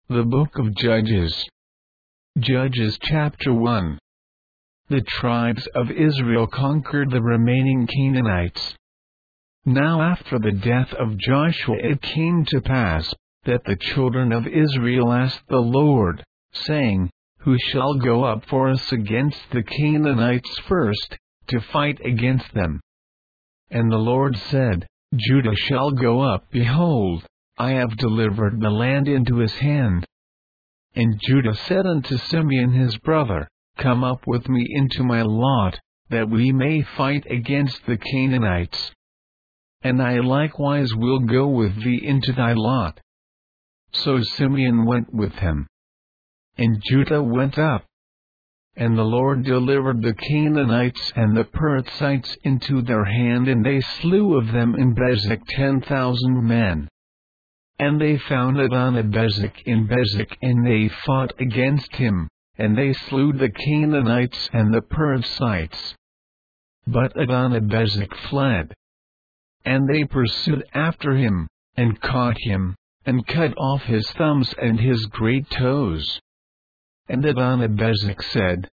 The Book of Judges. Judges chapter 1. The tribes of Israel conquered the remaining Canaanites. Now after the death of Joshua it came to pass, that the children of Israel asked the Lord, saying, Who shall go up for us against the Canaanites first, to fight against them? And the Lord said, Judah shall go up. Behold, I have delivered the land into his hand. And Judah said unto Simeon his brother, Come up with me into my lot, that we may fight against the Canaanites. And I likewise will go with thee into thy lot. So Simeon went with him. And Judah went up. And the Lord delivered the Canaanites and the Perizzites into their hand, and they slew of them in Bezek 10,000 men. And they found Adonibezek in Bezek, and they fought against him, and they slew the Canaanites and the Perizzites. But Adonibezek fled. And they pursued after him, and caught him, and cut off his thumbs and his great toes. And Adonibezek said,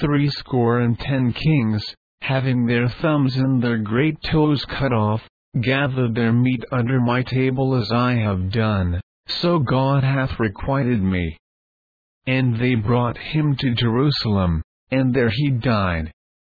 70 kings, having their thumbs and their great toes cut off, gather their meat under my table as I have done, so God hath requited me. And they brought him to Jerusalem, and there he died.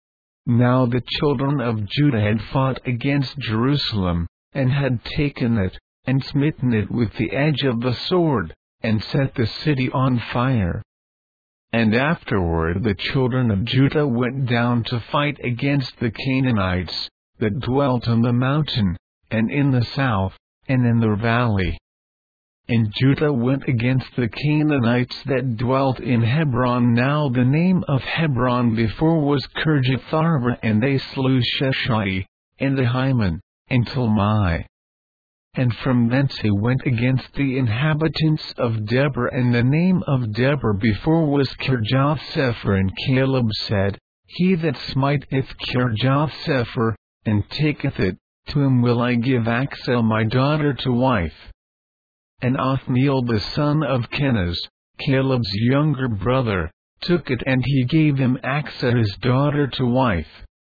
Now the children of Judah had fought against Jerusalem, and had taken it, and smitten it with the edge of the sword, and set the city on fire. And afterward the children of Judah went down to fight against the Canaanites, that dwelt on the mountain, and in the south, and in the valley. And Judah went against the Canaanites that dwelt in Hebron. Now the name of Hebron before was Kirjatharba, and they slew Sheshai, and Ahiman, and Talmai. And from thence he went against the inhabitants of Debir, and the name of Debir before was Kirjath-sepher. And Caleb said, He that smiteth Kirjath-sepher, and taketh it, to him will I give Achsah my daughter to wife. And Othniel the son of Kenaz, Caleb's younger brother, took it, and he gave him Achsah his daughter to wife.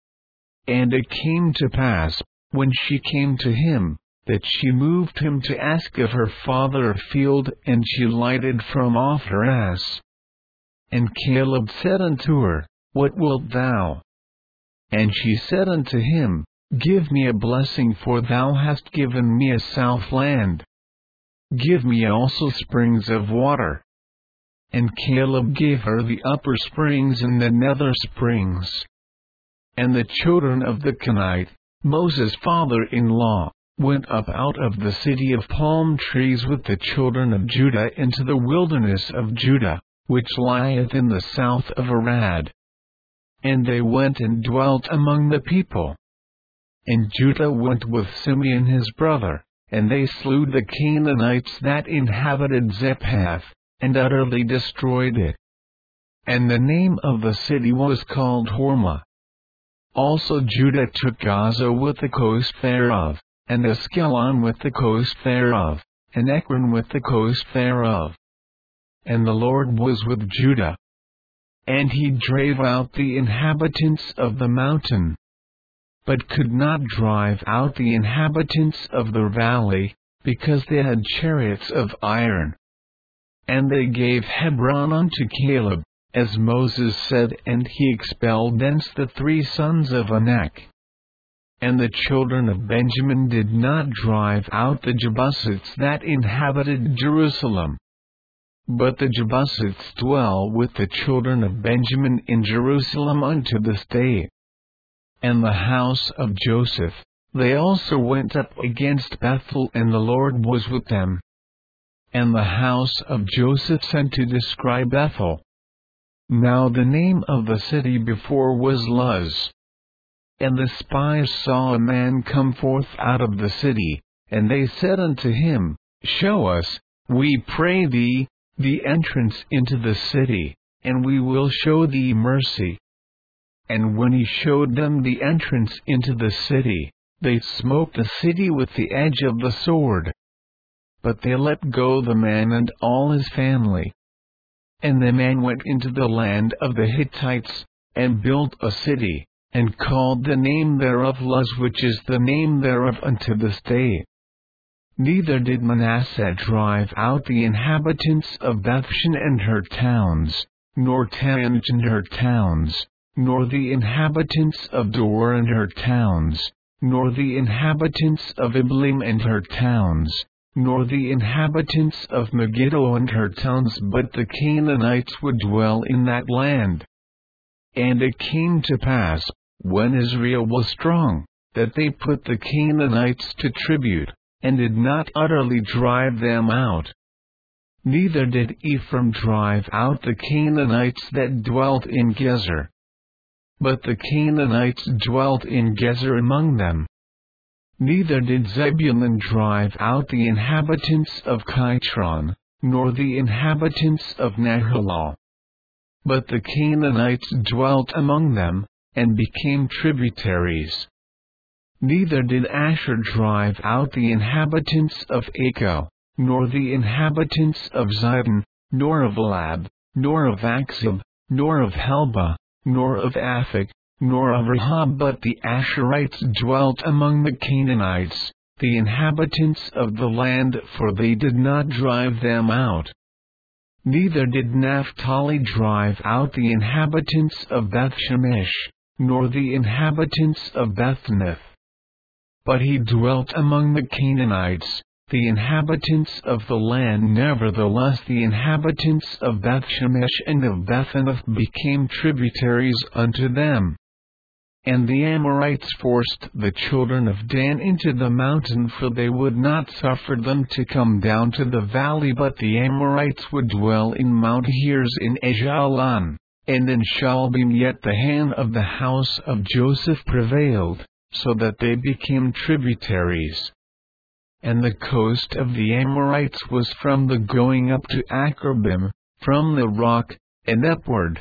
And it came to pass, when she came to him, that she moved him to ask of her father a field, and she lighted from off her ass. And Caleb said unto her, What wilt thou? And she said unto him, Give me a blessing, for thou hast given me a south land. Give me also springs of water. And Caleb gave her the upper springs and the nether springs. And the children of the Kenite, Moses' father-in-law, went up out of the city of palm trees with the children of Judah into the wilderness of Judah, which lieth in the south of Arad. And they went and dwelt among the people. And Judah went with Simeon his brother, and they slew the Canaanites that inhabited Zephath, and utterly destroyed it. And the name of the city was called Hormah. Also Judah took Gaza with the coast thereof, and Askelon with the coast thereof, and Ekron with the coast thereof. And the Lord was with Judah. And he drave out the inhabitants of the mountain, but could not drive out the inhabitants of the valley, because they had chariots of iron. And they gave Hebron unto Caleb, as Moses said, and he expelled thence the 3 sons of Anak. And the children of Benjamin did not drive out the Jebusites that inhabited Jerusalem. But the Jebusites dwell with the children of Benjamin in Jerusalem unto this day. And the house of Joseph, they also went up against Bethel, and the Lord was with them. And the house of Joseph sent to descry Bethel. Now the name of the city before was Luz. And the spies saw a man come forth out of the city, and they said unto him, Show us, we pray thee, the entrance into the city, and we will show thee mercy. And when he showed them the entrance into the city, they smote the city with the edge of the sword. but they let go the man and all his family. And the man went into the land of the Hittites, and built a city, and called the name thereof Luz, which is the name thereof unto this day. Neither did Manasseh drive out the inhabitants of Bethshan and her towns, nor Tanj and her towns, nor the inhabitants of Dor and her towns, nor the inhabitants of Iblim and her towns, nor the inhabitants of Megiddo and her towns, but the Canaanites would dwell in that land. And it came to pass, when Israel was strong, that they put the Canaanites to tribute, and did not utterly drive them out. Neither did Ephraim drive out the Canaanites that dwelt in Gezer. But the Canaanites dwelt in Gezer among them. Neither did Zebulun drive out the inhabitants of Kitron, nor the inhabitants of Nahalal. But the Canaanites dwelt among them, and became tributaries. Neither did Asher drive out the inhabitants of Acco, nor the inhabitants of Zidon, nor of Elab, nor of Akzib, nor of Helba, nor of Aphek, nor of Rehob, but the Asherites dwelt among the Canaanites, the inhabitants of the land, for they did not drive them out. Neither did Naphtali drive out the inhabitants of Bethshemesh, nor the inhabitants of Bethneth. But he dwelt among the Canaanites, the inhabitants of the land. Nevertheless the inhabitants of Bethshemesh and of Bethanath became tributaries unto them. And the Amorites forced the children of Dan into the mountain, for they would not suffer them to come down to the valley, but the Amorites would dwell in Mount Heres in Ajalon, and in Shaalbim. Yet the hand of the house of Joseph prevailed, so that they became tributaries. And the coast of the Amorites was from the going up to Akrabim, from the rock, and upward.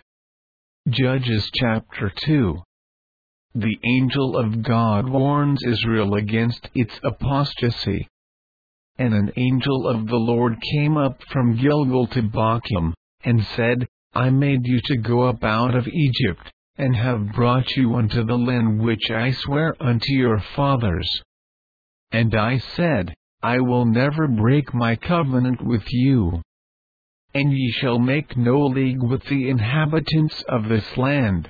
Judges chapter 2. The angel of God warns Israel against its apostasy. And an angel of the Lord came up from Gilgal to Bochim, and said, I made you to go up out of Egypt, and have brought you unto the land which I swear unto your fathers. And I said, I will never break my covenant with you. And ye shall make no league with the inhabitants of this land.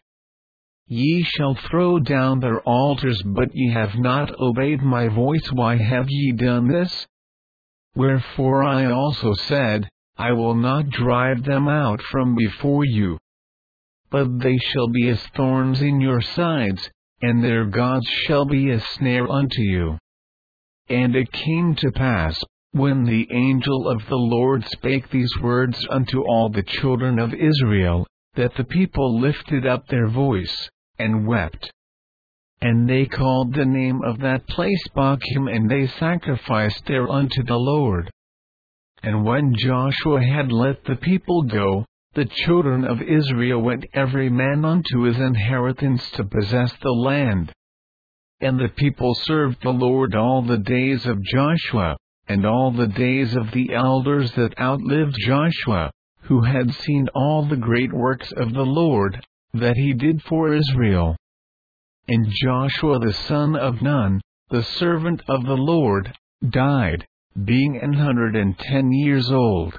Ye shall throw down their altars, but ye have not obeyed my voice. Why have ye done this? Wherefore I also said, I will not drive them out from before you. But they shall be as thorns in your sides, and their gods shall be a snare unto you. And it came to pass, when the angel of the Lord spake these words unto all the children of Israel, that the people lifted up their voice, and wept. And they called the name of that place Bochim, and they sacrificed there unto the Lord. And when Joshua had let the people go, the children of Israel went every man unto his inheritance to possess the land. And the people served the Lord all the days of Joshua, and all the days of the elders that outlived Joshua, who had seen all the great works of the Lord, that he did for Israel. And Joshua the son of Nun, the servant of the Lord, died, being 110 years old.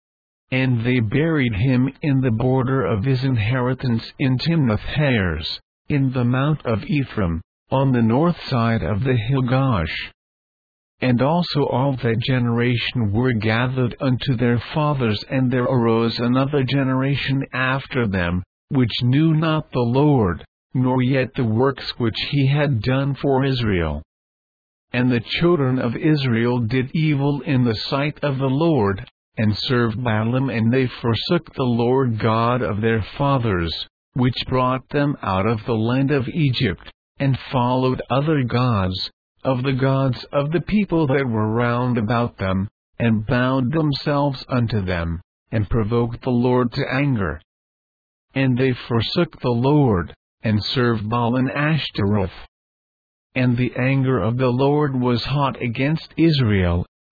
And they buried him in the border of his inheritance in Timnath-Heres, in the mount of Ephraim, on the north side of the hill Gaash. And also all that generation were gathered unto their fathers, and there arose another generation after them, which knew not the Lord, nor yet the works which he had done for Israel. And the children of Israel did evil in the sight of the Lord, and served Baalim, and they forsook the Lord God of their fathers, which brought them out of the land of Egypt, and followed other gods, of the gods of the people that were round about them, and bound themselves unto them, and provoked the Lord to anger. And they forsook the Lord, and served Baal and Ashtaroth. And the anger of the Lord was hot against Israel,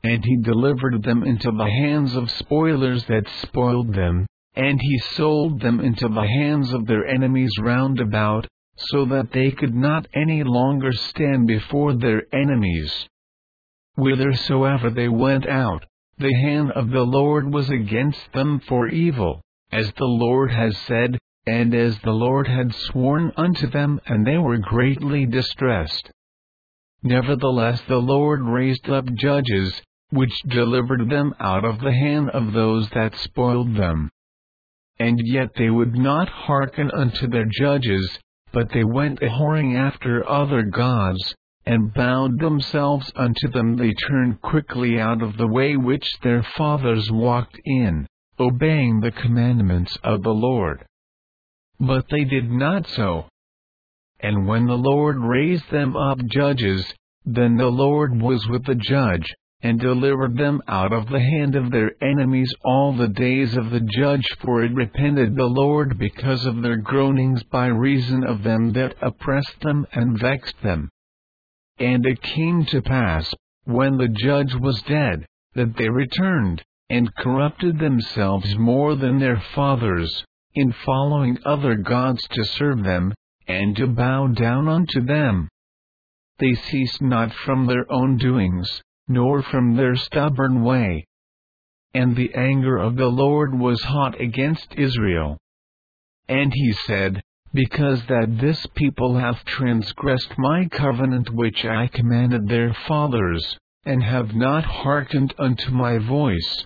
and he delivered them into the hands of spoilers that spoiled them, and he sold them into the hands of their enemies round about, so that they could not any longer stand before their enemies. Whithersoever they went out, the hand of the Lord was against them for evil, as the Lord has said, and as the Lord had sworn unto them, and they were greatly distressed. Nevertheless the Lord raised up judges, which delivered them out of the hand of those that spoiled them. And yet they would not hearken unto their judges, but they went a-whoring after other gods, and bowed themselves unto them. They turned quickly out of the way which their fathers walked in, obeying the commandments of the Lord. But they did not so. And when the Lord raised them up judges, then the Lord was with the judge, and delivered them out of the hand of their enemies all the days of the judge. For it repented the Lord because of their groanings by reason of them that oppressed them and vexed them. And it came to pass, when the judge was dead, that they returned, and corrupted themselves more than their fathers, in following other gods to serve them, and to bow down unto them. They ceased not from their own doings, nor from their stubborn way. And the anger of the Lord was hot against Israel. And he said, Because that this people hath transgressed my covenant which I commanded their fathers, and have not hearkened unto my voice,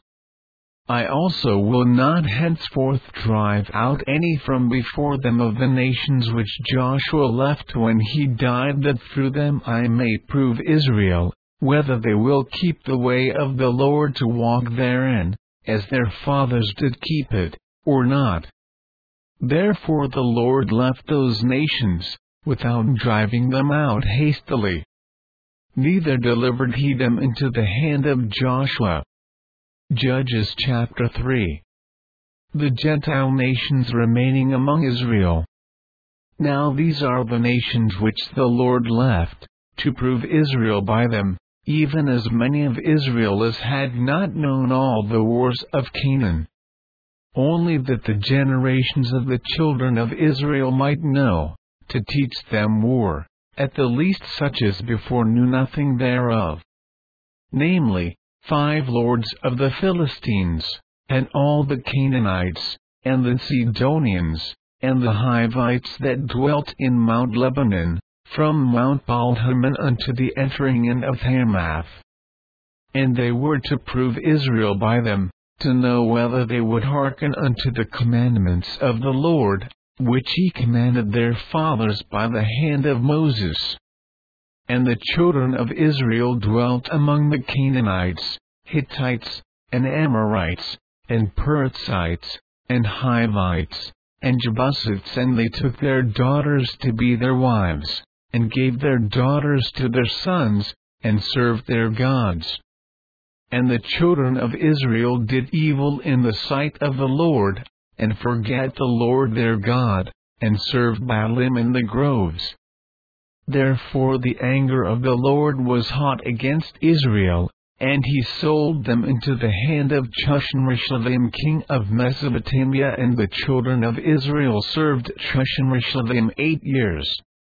I also will not henceforth drive out any from before them of the nations which Joshua left when he died, that through them I may prove Israel, whether they will keep the way of the Lord to walk therein, as their fathers did keep it, or not. Therefore the Lord left those nations, without driving them out hastily. Neither delivered he them into the hand of Joshua. Judges chapter 3. The Gentile nations remaining among Israel. Now these are the nations which the Lord left, to prove Israel by them, even as many of Israel as had not known all the wars of Canaan. Only that the generations of the children of Israel might know, to teach them war, at the least such as before knew nothing thereof. Namely, 5 lords of the Philistines, and all the Canaanites, and the Sidonians, and the Hivites that dwelt in Mount Lebanon, from Mount Baal-Hermon unto the entering in of Hamath. And they were to prove Israel by them, to know whether they would hearken unto the commandments of the Lord, which he commanded their fathers by the hand of Moses. And the children of Israel dwelt among the Canaanites, Hittites, and Amorites, and Perizzites, and Hivites, and Jebusites, and they took their daughters to be their wives, and gave their daughters to their sons, and served their gods. And the children of Israel did evil in the sight of the Lord, and forgat the Lord their God, and served Baalim in the groves. Therefore the anger of the Lord was hot against Israel, and he sold them into the hand of Chushan-Rishathaim king of Mesopotamia, and the children of Israel served Chushan-Rishathaim 8 years.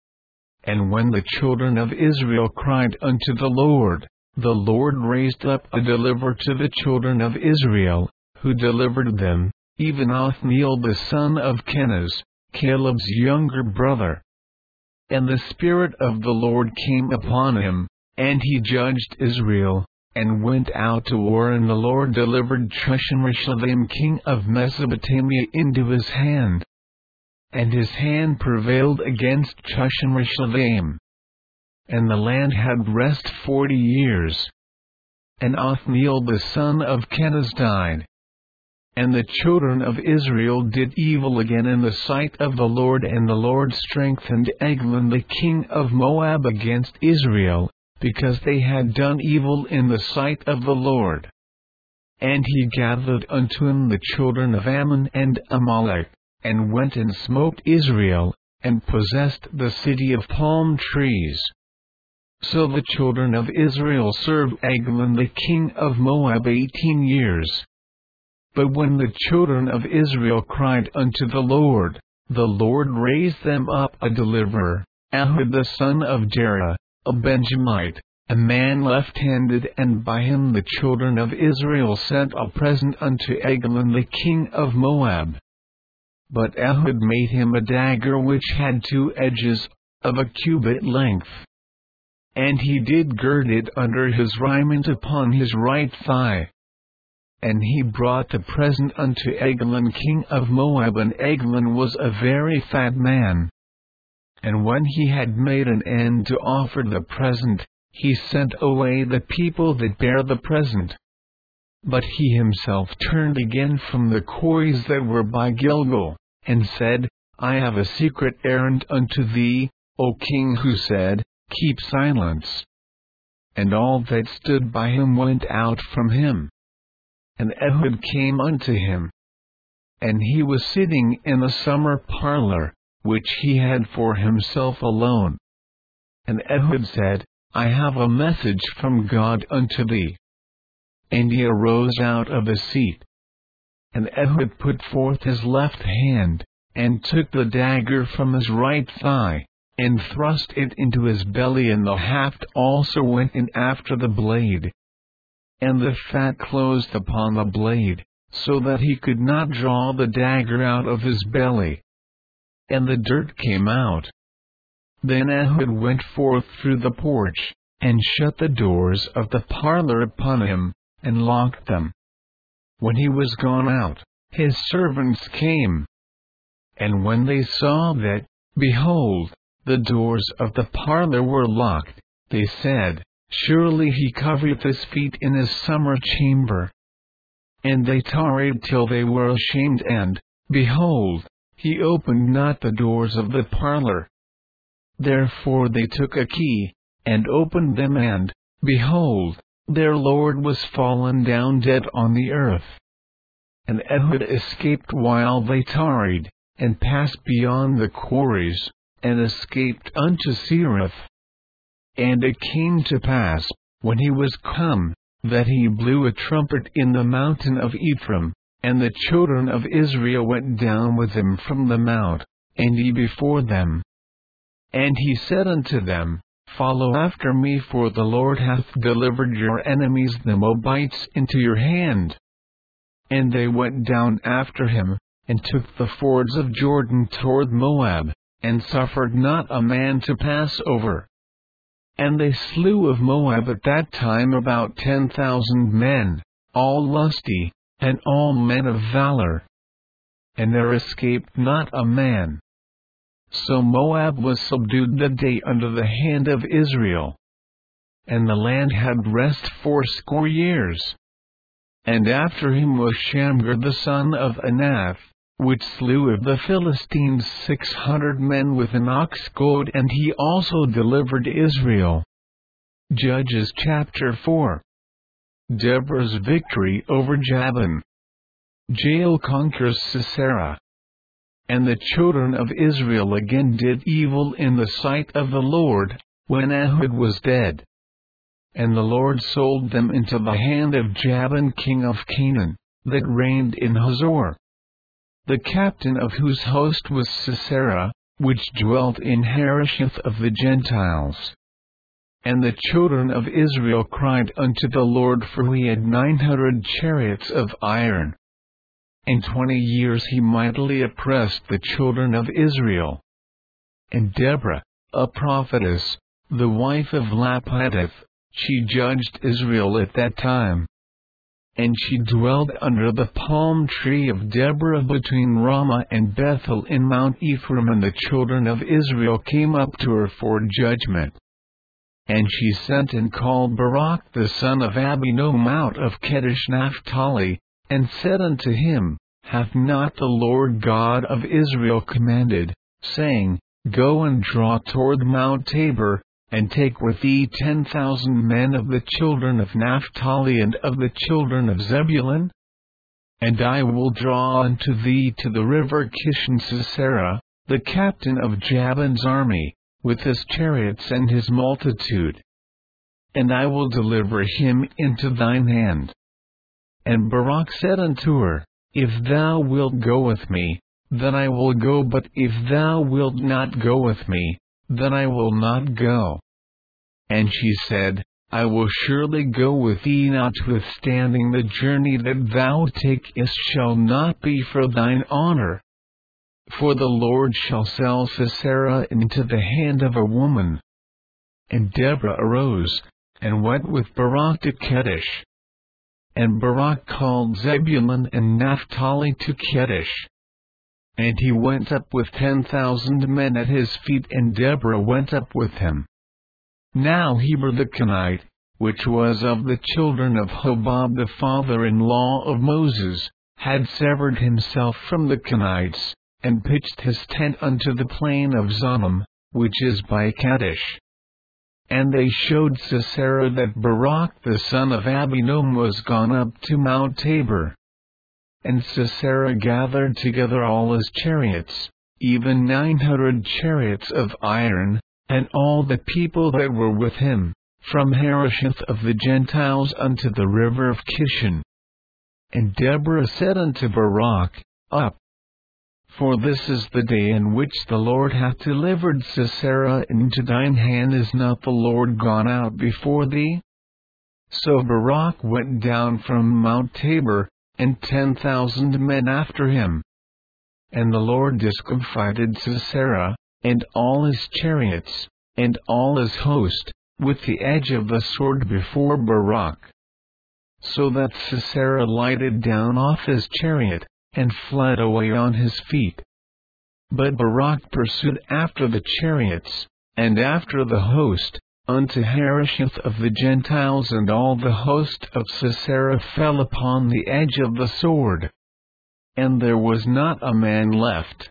And when the children of Israel cried unto the Lord raised up a deliverer to the children of Israel, who delivered them, even Othniel the son of Kenaz, Caleb's younger brother. And the Spirit of the Lord came upon him, and he judged Israel, and went out to war, and the Lord delivered Chushan-Rishathaim king of Mesopotamia into his hand. And his hand prevailed against Chushan-Rishathaim. And the land had rest 40 years. And Othniel the son of Kenaz died. And the children of Israel did evil again in the sight of the Lord, and the Lord strengthened Eglon the king of Moab against Israel, because they had done evil in the sight of the Lord. And he gathered unto him the children of Ammon and Amalek, and went and smote Israel, and possessed the city of palm trees. So the children of Israel served Eglon the king of Moab 18 years. But when the children of Israel cried unto the Lord raised them up a deliverer, Ehud the son of Jerah, a Benjamite, a man left-handed, and by him the children of Israel sent a present unto Eglon the king of Moab. But Ehud made him a dagger which had 2 edges, of a cubit length. And he did gird it under his raiment upon his right thigh. And he brought the present unto Eglon king of Moab, and Eglon was a very fat man. And when he had made an end to offer the present, he sent away the people that bare the present. But he himself turned again from the quarries that were by Gilgal, and said, I have a secret errand unto thee, O king. Who said, Keep silence. And all that stood by him went out from him. And Ehud came unto him. And he was sitting in a summer parlor, which he had for himself alone. And Ehud said, I have a message from God unto thee. And he arose out of his seat. And Ehud put forth his left hand, and took the dagger from his right thigh, and thrust it into his belly, and the haft also went in after the blade. And the fat closed upon the blade, so that he could not draw the dagger out of his belly. And the dirt came out. Then Ehud went forth through the porch, and shut the doors of the parlor upon him, and locked them. When he was gone out, his servants came. And when they saw that, behold, the doors of the parlor were locked, they said, Surely he covereth his feet in his summer chamber. And they tarried till they were ashamed, and, behold, he opened not the doors of the parlor. Therefore they took a key, and opened them, and, behold, their lord was fallen down dead on the earth. And Ehud escaped while they tarried, and passed beyond the quarries, and escaped unto Seirith. And it came to pass, when he was come, that he blew a trumpet in the mountain of Ephraim, and the children of Israel went down with him from the mount, and he before them. And he said unto them, Follow after me, for the Lord hath delivered your enemies the Moabites into your hand. And they went down after him, and took the fords of Jordan toward Moab, and suffered not a man to pass over. And they slew of Moab at that time about 10,000 men, all lusty, and all men of valor. And there escaped not a man. So Moab was subdued that day under the hand of Israel. And the land had rest 80 years. And after him was Shamgar the son of Anath, which slew of the Philistines 600 men with an ox goad, and he also delivered Israel. Judges chapter 4. Deborah's victory over Jabin. Jael conquers Sisera. And the children of Israel again did evil in the sight of the Lord, when Ehud was dead. And the Lord sold them into the hand of Jabin king of Canaan, that reigned in Hazor. The captain of whose host was Sisera, which dwelt in Harosheth of the Gentiles. And the children of Israel cried unto the Lord, for he had 900 chariots of iron. And 20 years he mightily oppressed the children of Israel. And Deborah, a prophetess, the wife of Lapidoth, she judged Israel at that time. And she dwelled under the palm tree of Deborah between Ramah and Bethel in Mount Ephraim, and the children of Israel came up to her for judgment. And she sent and called Barak the son of Abinoam out of Kedesh Naphtali, and said unto him, Hath not the Lord God of Israel commanded, saying, Go and draw toward Mount Tabor, and take with thee 10,000 men of the children of Naphtali and of the children of Zebulun? And I will draw unto thee to the river Kishon Sisera, the captain of Jabin's army, with his chariots and his multitude, and I will deliver him into thine hand. And Barak said unto her, If thou wilt go with me, then I will go, but if thou wilt not go with me, then I will not go. And she said, I will surely go with thee, notwithstanding the journey that thou takest shall not be for thine honor. For the Lord shall sell Sisera into the hand of a woman. And Deborah arose, and went with Barak to Kedesh. And Barak called Zebulun and Naphtali to Kedesh. And he went up with 10,000 men at his feet, and Deborah went up with him. Now Heber the Kenite, which was of the children of Hobab the father-in-law of Moses, had severed himself from the Kenites, and pitched his tent unto the plain of Zonam, which is by Kadesh. And they showed Sisera that Barak the son of Abinoam was gone up to Mount Tabor. And Sisera gathered together all his chariots, even 900 chariots of iron, and all the people that were with him, from Harosheth of the Gentiles unto the river of Kishon. And Deborah said unto Barak, Up! For this is the day in which the Lord hath delivered Sisera into thine hand. Is not the Lord gone out before thee? So Barak went down from Mount Tabor, and 10,000 men after him. And the Lord discomfited Sisera, and all his chariots, and all his host, with the edge of the sword before Barak. So that Sisera lighted down off his chariot, and fled away on his feet. But Barak pursued after the chariots, and after the host, unto Harosheth of the Gentiles, and all the host of Sisera fell upon the edge of the sword. And there was not a man left.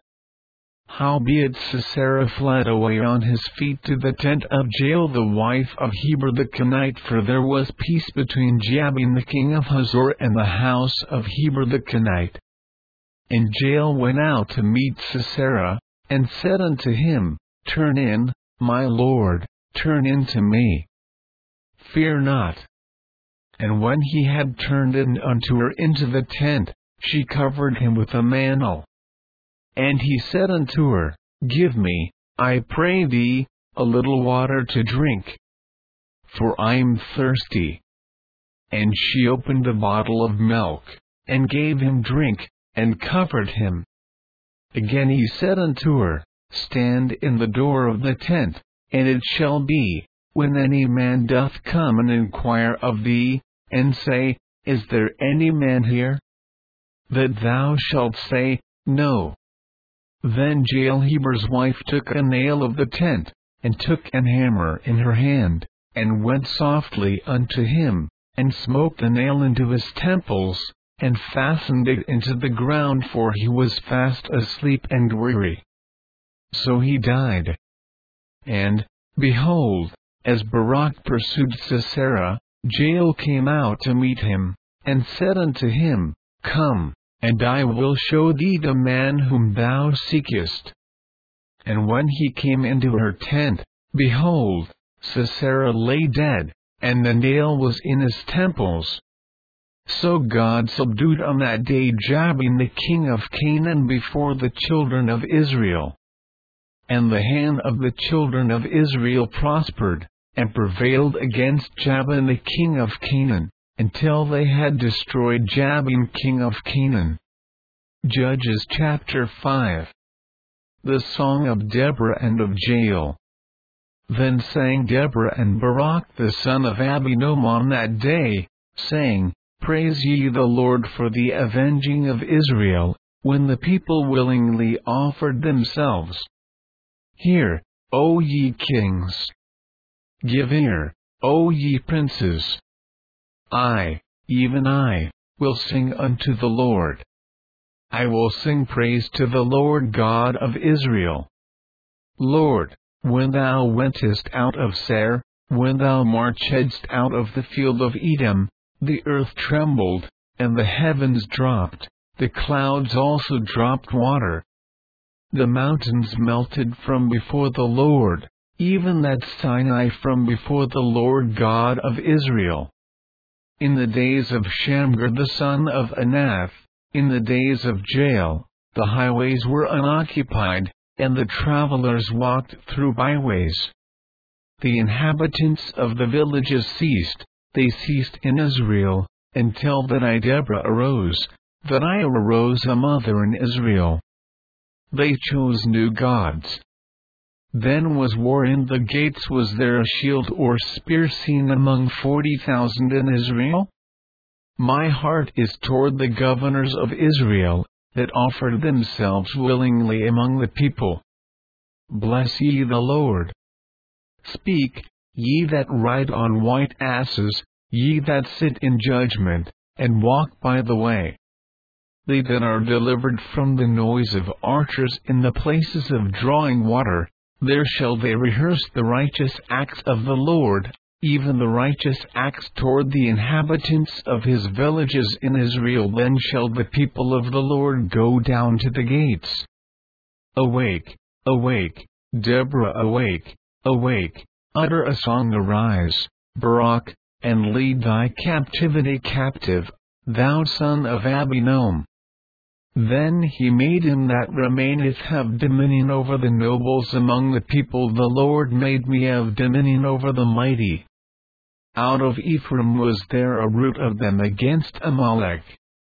Howbeit Sisera fled away on his feet to the tent of Jael the wife of Heber the Kenite, for there was peace between Jabin the king of Hazor and the house of Heber the Kenite. And Jael went out to meet Sisera, and said unto him, Turn in, my lord, turn in to me. Fear not. And when he had turned in unto her into the tent, she covered him with a mantle. And he said unto her, Give me, I pray thee, a little water to drink, for I am thirsty. And she opened a bottle of milk, and gave him drink, and covered him. Again he said unto her, Stand in the door of the tent, and it shall be, when any man doth come and inquire of thee, and say, Is there any man here? That thou shalt say, No. Then Jael Heber's wife took a nail of the tent, and took an hammer in her hand, and went softly unto him, and smote the nail into his temples, and fastened it into the ground, for he was fast asleep and weary. So he died. And, behold, as Barak pursued Sisera, Jael came out to meet him, and said unto him, Come, and I will show thee the man whom thou seekest. And when he came into her tent, behold, Sisera lay dead, and the nail was in his temples. So God subdued on that day Jabin the king of Canaan before the children of Israel. And the hand of the children of Israel prospered, and prevailed against Jabin the king of Canaan, until they had destroyed Jabin king of Canaan. Judges chapter 5. The song of Deborah and of Jael. Then sang Deborah and Barak the son of Abinoam on that day, saying, Praise ye the Lord for the avenging of Israel, when the people willingly offered themselves. Hear, O ye kings! Give ear, O ye princes! I, even I, will sing unto the Lord. I will sing praise to the Lord God of Israel. Lord, when thou wentest out of Seir, when thou marchedst out of the field of Edom, the earth trembled, and the heavens dropped, the clouds also dropped water. The mountains melted from before the Lord, even that Sinai from before the Lord God of Israel. In the days of Shamgar the son of Anath, in the days of Jael, the highways were unoccupied, and the travelers walked through byways. The inhabitants of the villages ceased, they ceased in Israel, until that I Deborah arose, that I arose a mother in Israel. They chose new gods. Then was war in the gates. Was there a shield or spear seen among 40,000 in Israel? My heart is toward the governors of Israel, that offered themselves willingly among the people. Bless ye the Lord. Speak, ye that ride on white asses, ye that sit in judgment, and walk by the way. They that are delivered from the noise of archers in the places of drawing water, there shall they rehearse the righteous acts of the Lord, even the righteous acts toward the inhabitants of his villages in Israel. Then shall the people of the Lord go down to the gates. Awake, awake, Deborah, awake, awake, utter a song, arise, Barak, and lead thy captivity captive, thou son of Abinoam. Then he made him that remaineth have dominion over the nobles among the people. The Lord made me have dominion over the mighty. Out of Ephraim was there a root of them against Amalek.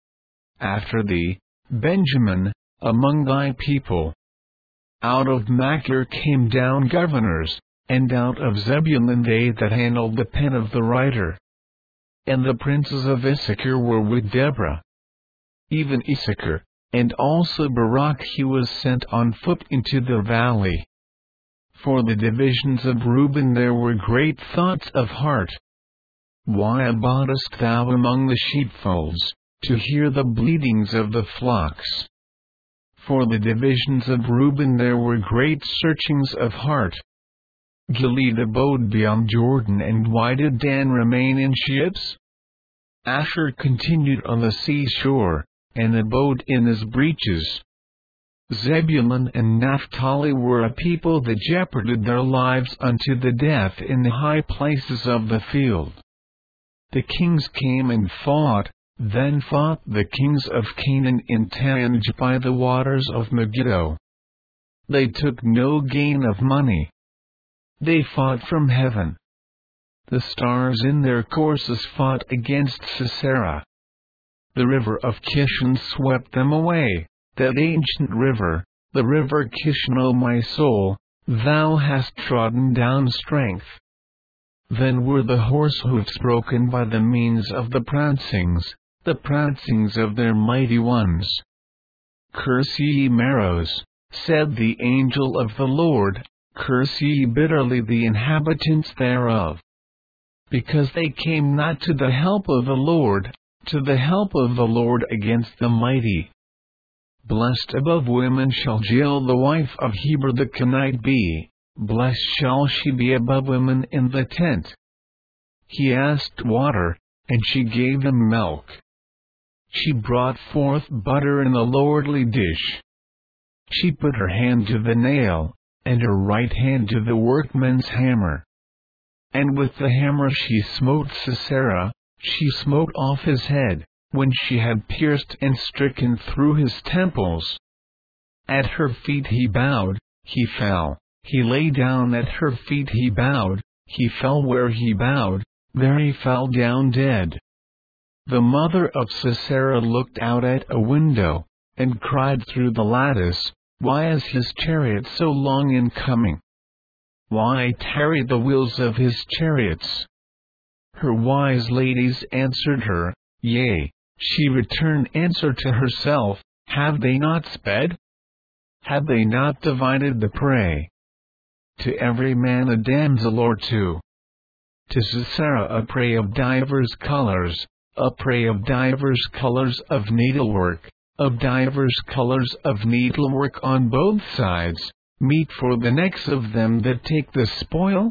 After thee, Benjamin, among thy people. Out of Machir came down governors, and out of Zebulun they that handled the pen of the writer. And the princes of Issachar were with Deborah. Even Issachar, and also Barak, he was sent on foot into the valley. For the divisions of Reuben there were great thoughts of heart. Why abidest thou among the sheepfolds, to hear the bleatings of the flocks? For the divisions of Reuben there were great searchings of heart. Gilead abode beyond Jordan, and why did Dan remain in ships? Asher continued on the seashore, and abode in his breaches. Zebulun and Naphtali were a people that jeoparded their lives unto the death in the high places of the field. The kings came and fought, then fought the kings of Canaan in Tanj by the waters of Megiddo. They took no gain of money. They fought from heaven. The stars in their courses fought against Sisera. The river of Kishon swept them away, that ancient river, the river Kishon. O my soul, thou hast trodden down strength. Then were the horse hoofs broken by the means of the prancings of their mighty ones. Curse ye Meroz, said the angel of the Lord, curse ye bitterly the inhabitants thereof. Because they came not to the help of the Lord, to the help of the Lord against the mighty. Blessed above women shall Jael the wife of Heber the Kenite be, blessed shall she be above women in the tent. He asked water, and she gave him milk. She brought forth butter in a lordly dish. She put her hand to the nail, and her right hand to the workman's hammer. And with the hammer she smote Sisera, she smote off his head, when she had pierced and stricken through his temples. At her feet he bowed, he fell, he lay down at her feet he bowed, he fell where he bowed, there he fell down dead. The mother of Sisera looked out at a window, and cried through the lattice, why is his chariot so long in coming? Why tarry the wheels of his chariots? Her wise ladies answered her, yea, she returned answer to herself, have they not sped? Have they not divided the prey? To every man a damsel or two. To Sisera a prey of divers colors, a prey of divers colors of needlework, of divers colors of needlework on both sides, meet for the necks of them that take the spoil?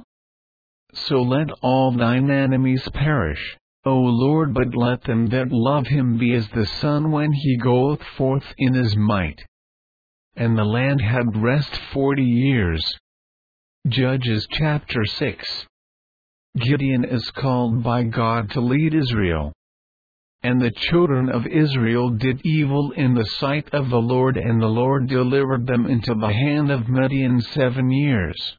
So let all thine enemies perish, O Lord, but let them that love him be as the sun when he goeth forth in his might. And the land had rest 40 years. Judges chapter 6. Gideon is called by God to lead Israel. And the children of Israel did evil in the sight of the Lord, and the Lord delivered them into the hand of Midian 7 years.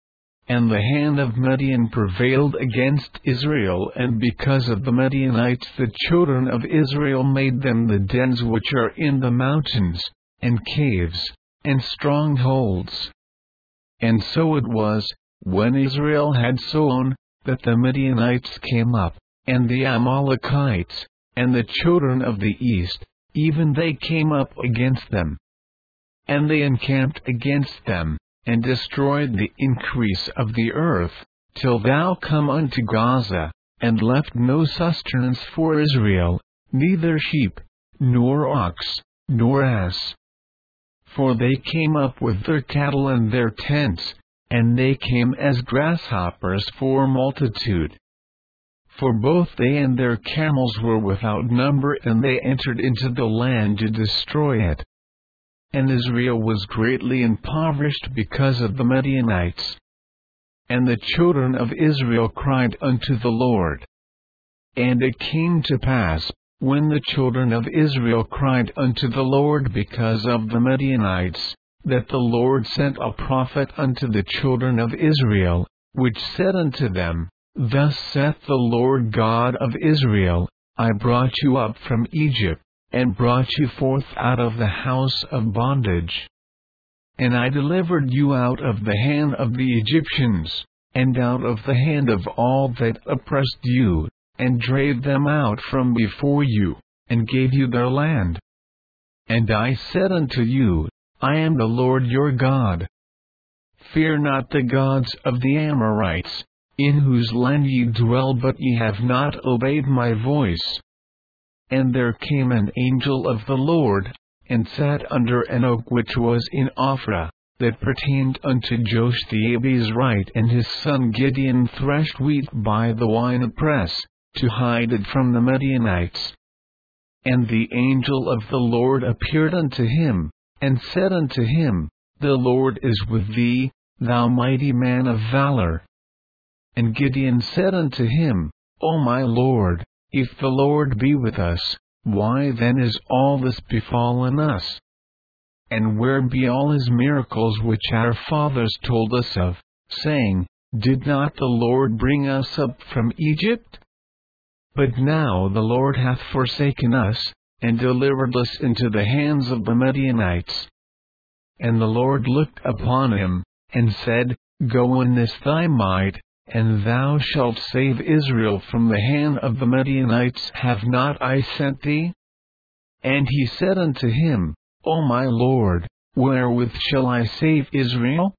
And the hand of Midian prevailed against Israel, and because of the Midianites the children of Israel made them the dens which are in the mountains, and caves, and strongholds. And so it was, when Israel had sown, that the Midianites came up, and the Amalekites, and the children of the east, even they came up against them. And they encamped against them, and destroyed the increase of the earth, till thou come unto Gaza, and left no sustenance for Israel, neither sheep, nor ox, nor ass. For they came up with their cattle and their tents, and they came as grasshoppers for multitude. For both they and their camels were without number, and they entered into the land to destroy it. And Israel was greatly impoverished because of the Midianites. And the children of Israel cried unto the Lord. And it came to pass, when the children of Israel cried unto the Lord because of the Midianites, that the Lord sent a prophet unto the children of Israel, which said unto them, Thus saith the Lord God of Israel, I brought you up from Egypt, and brought you forth out of the house of bondage. And I delivered you out of the hand of the Egyptians, and out of the hand of all that oppressed you, and drave them out from before you, and gave you their land. And I said unto you, I am the Lord your God. Fear not the gods of the Amorites, in whose land ye dwell, but ye have not obeyed my voice. And there came an angel of the Lord, and sat under an oak which was in Ophrah, that pertained unto Joash the Abiezrite, and his son Gideon threshed wheat by the winepress, to hide it from the Midianites. And the angel of the Lord appeared unto him, and said unto him, The Lord is with thee, thou mighty man of valor. And Gideon said unto him, O my Lord, if the Lord be with us, why then is all this befallen us? And where be all his miracles which our fathers told us of, saying, Did not the Lord bring us up from Egypt? But now the Lord hath forsaken us, and delivered us into the hands of the Midianites. And the Lord looked upon him, and said, Go in this thy might, and thou shalt save Israel from the hand of the Midianites. Have not I sent thee? And he said unto him, O my Lord, wherewith shall I save Israel?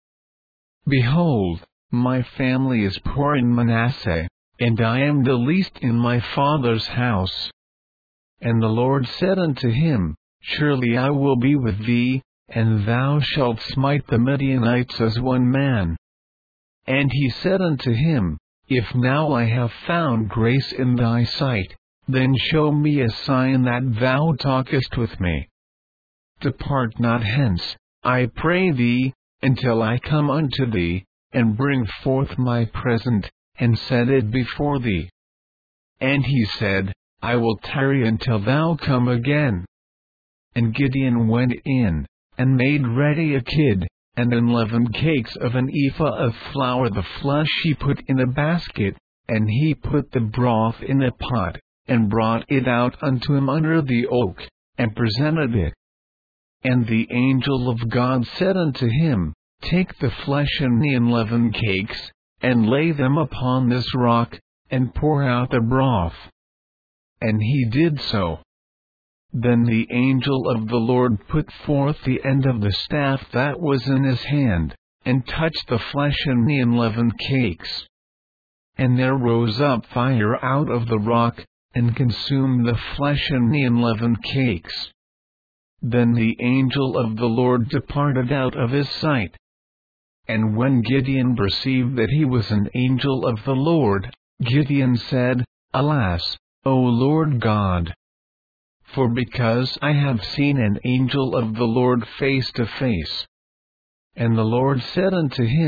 Behold, my family is poor in Manasseh, and I am the least in my father's house. And the Lord said unto him, Surely I will be with thee, and thou shalt smite the Midianites as one man. And he said unto him, If now I have found grace in thy sight, then show me a sign that thou talkest with me. Depart not hence, I pray thee, until I come unto thee, and bring forth my present, and set it before thee. And he said, I will tarry until thou come again. And Gideon went in, and made ready a kid, and unleavened cakes of an ephah of flour. The flesh he put in a basket, and he put the broth in a pot, and brought it out unto him under the oak, and presented it. And the angel of God said unto him, Take the flesh and the unleavened cakes, and lay them upon this rock, and pour out the broth. And he did so. Then the angel of the Lord put forth the end of the staff that was in his hand, and touched the flesh and the unleavened cakes. And there rose up fire out of the rock, and consumed the flesh and the unleavened cakes. Then the angel of the Lord departed out of his sight. And when Gideon perceived that he was an angel of the Lord, Gideon said, Alas, O Lord God! For because I have seen an angel of the Lord face to face. And the Lord said unto him,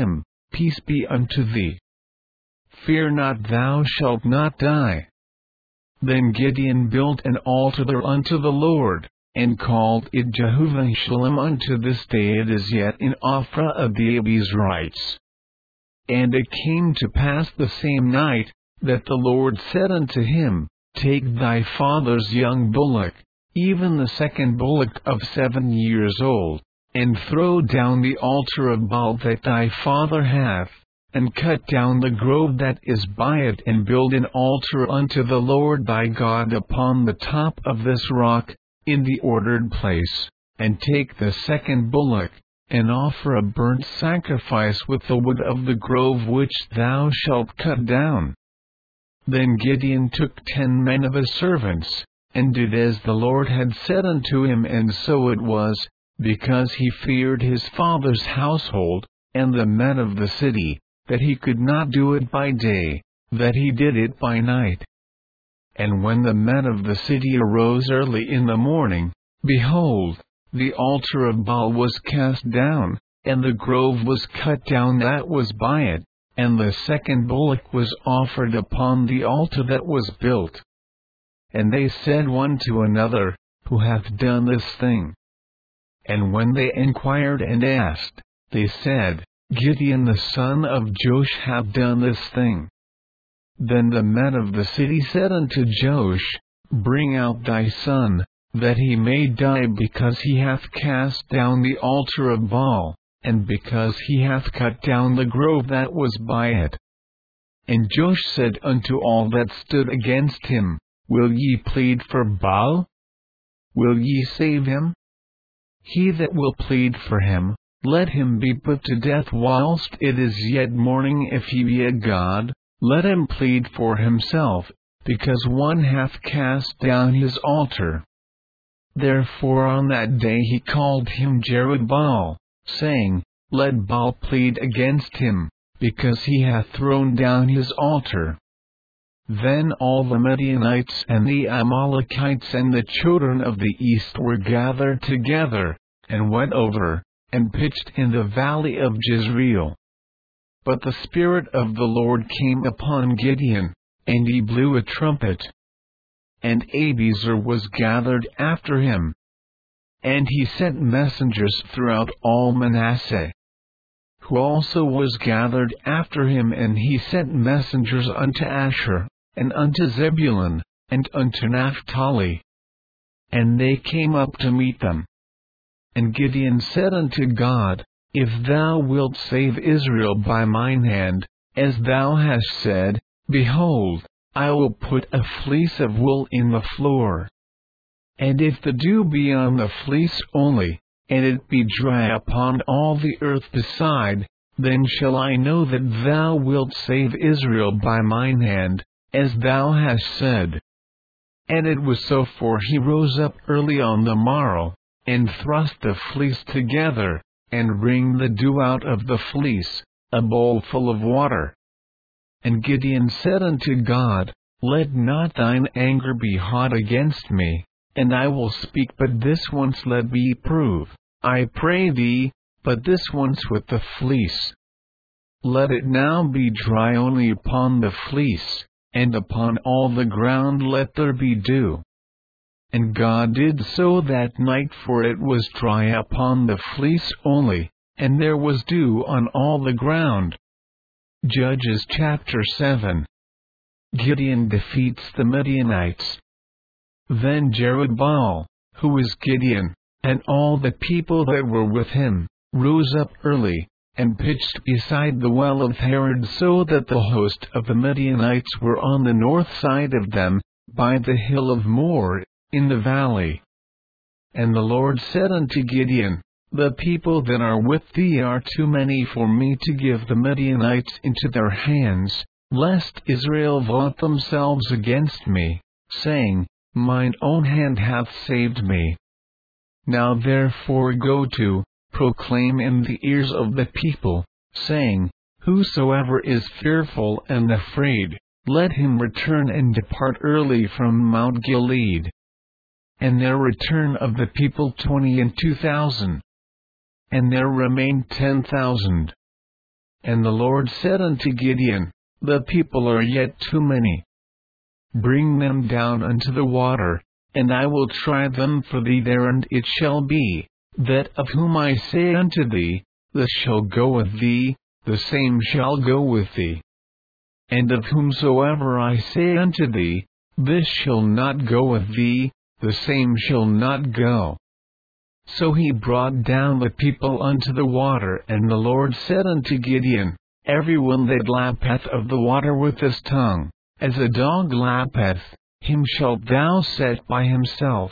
Peace be unto thee. Fear not, thou shalt not die. Then Gideon built an altar there unto the Lord, and called it Jehovah Shalom. Unto this day it is yet in Ophrah of the Abiezrites. And it came to pass the same night, that the Lord said unto him, Take thy father's young bullock, even the second bullock of 7 years old, and throw down the altar of Baal that thy father hath, and cut down the grove that is by it, and build an altar unto the Lord thy God upon the top of this rock, in the ordered place, and take the second bullock, and offer a burnt sacrifice with the wood of the grove which thou shalt cut down. Then Gideon took 10 men of his servants, and did as the Lord had said unto him, and so it was, because he feared his father's household, and the men of the city, that he could not do it by day, that he did it by night. And when the men of the city arose early in the morning, behold, the altar of Baal was cast down, and the grove was cut down that was by it, and the second bullock was offered upon the altar that was built. And they said one to another, Who hath done this thing? And when they inquired and asked, they said, Gideon the son of Joash hath done this thing. Then the men of the city said unto Joash, Bring out thy son, that he may die, because he hath cast down the altar of Baal, and because he hath cut down the grove that was by it. And Joash said unto all that stood against him, Will ye plead for Baal? Will ye save him? He that will plead for him, let him be put to death whilst it is yet morning. If he be a god, let him plead for himself, because one hath cast down his altar. Therefore on that day he called him Jerubbaal, saying, Let Baal plead against him, because he hath thrown down his altar. Then all the Midianites and the Amalekites and the children of the east were gathered together, and went over, and pitched in the valley of Jezreel. But the Spirit of the Lord came upon Gideon, and he blew a trumpet. And Abiezer was gathered after him. And he sent messengers throughout all Manasseh, who also was gathered after him, and he sent messengers unto Asher, and unto Zebulun, and unto Naphtali. And they came up to meet them. And Gideon said unto God, If thou wilt save Israel by mine hand, as thou hast said, behold, I will put a fleece of wool in the floor. And if the dew be on the fleece only, and it be dry upon all the earth beside, then shall I know that thou wilt save Israel by mine hand, as thou hast said. And it was so, for he rose up early on the morrow, and thrust the fleece together, and wringed the dew out of the fleece, a bowl full of water. And Gideon said unto God, Let not thine anger be hot against me, and I will speak, but this once let me prove, I pray thee, but this once with the fleece. Let it now be dry only upon the fleece, and upon all the ground let there be dew. And God did so that night, for it was dry upon the fleece only, and there was dew on all the ground. Judges chapter 7. Gideon defeats the Midianites. Then Jerubbaal, who was Gideon, and all the people that were with him, rose up early, and pitched beside the well of Harod, so that the host of the Midianites were on the north side of them, by the hill of Moreh, in the valley. And the Lord said unto Gideon, The people that are with thee are too many for me to give the Midianites into their hands, lest Israel vaunt themselves against me, saying, Mine own hand hath saved me. Now therefore go to, proclaim in the ears of the people, saying, Whosoever is fearful and afraid, let him return and depart early from Mount Gilead. And there returned of the people 22,000. And there remained 10,000. And the Lord said unto Gideon, The people are yet too many. Bring them down unto the water, and I will try them for thee there, and it shall be, that of whom I say unto thee, This shall go with thee, the same shall go with thee. And of whomsoever I say unto thee, This shall not go with thee, the same shall not go. So he brought down the people unto the water, and the Lord said unto Gideon, Every one that lappeth of the water with his tongue, as a dog lappeth, him shalt thou set by himself.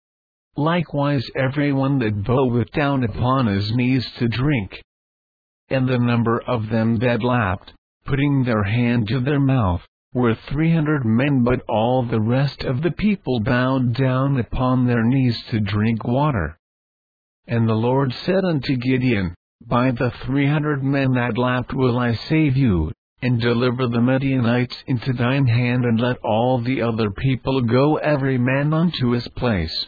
Likewise every one that boweth down upon his knees to drink. And the number of them that lapped, putting their hand to their mouth, were 300 men, but all the rest of the people bowed down upon their knees to drink water. And the Lord said unto Gideon, By the 300 men that lapped will I save you, and deliver the Midianites into thine hand, and let all the other people go every man unto his place.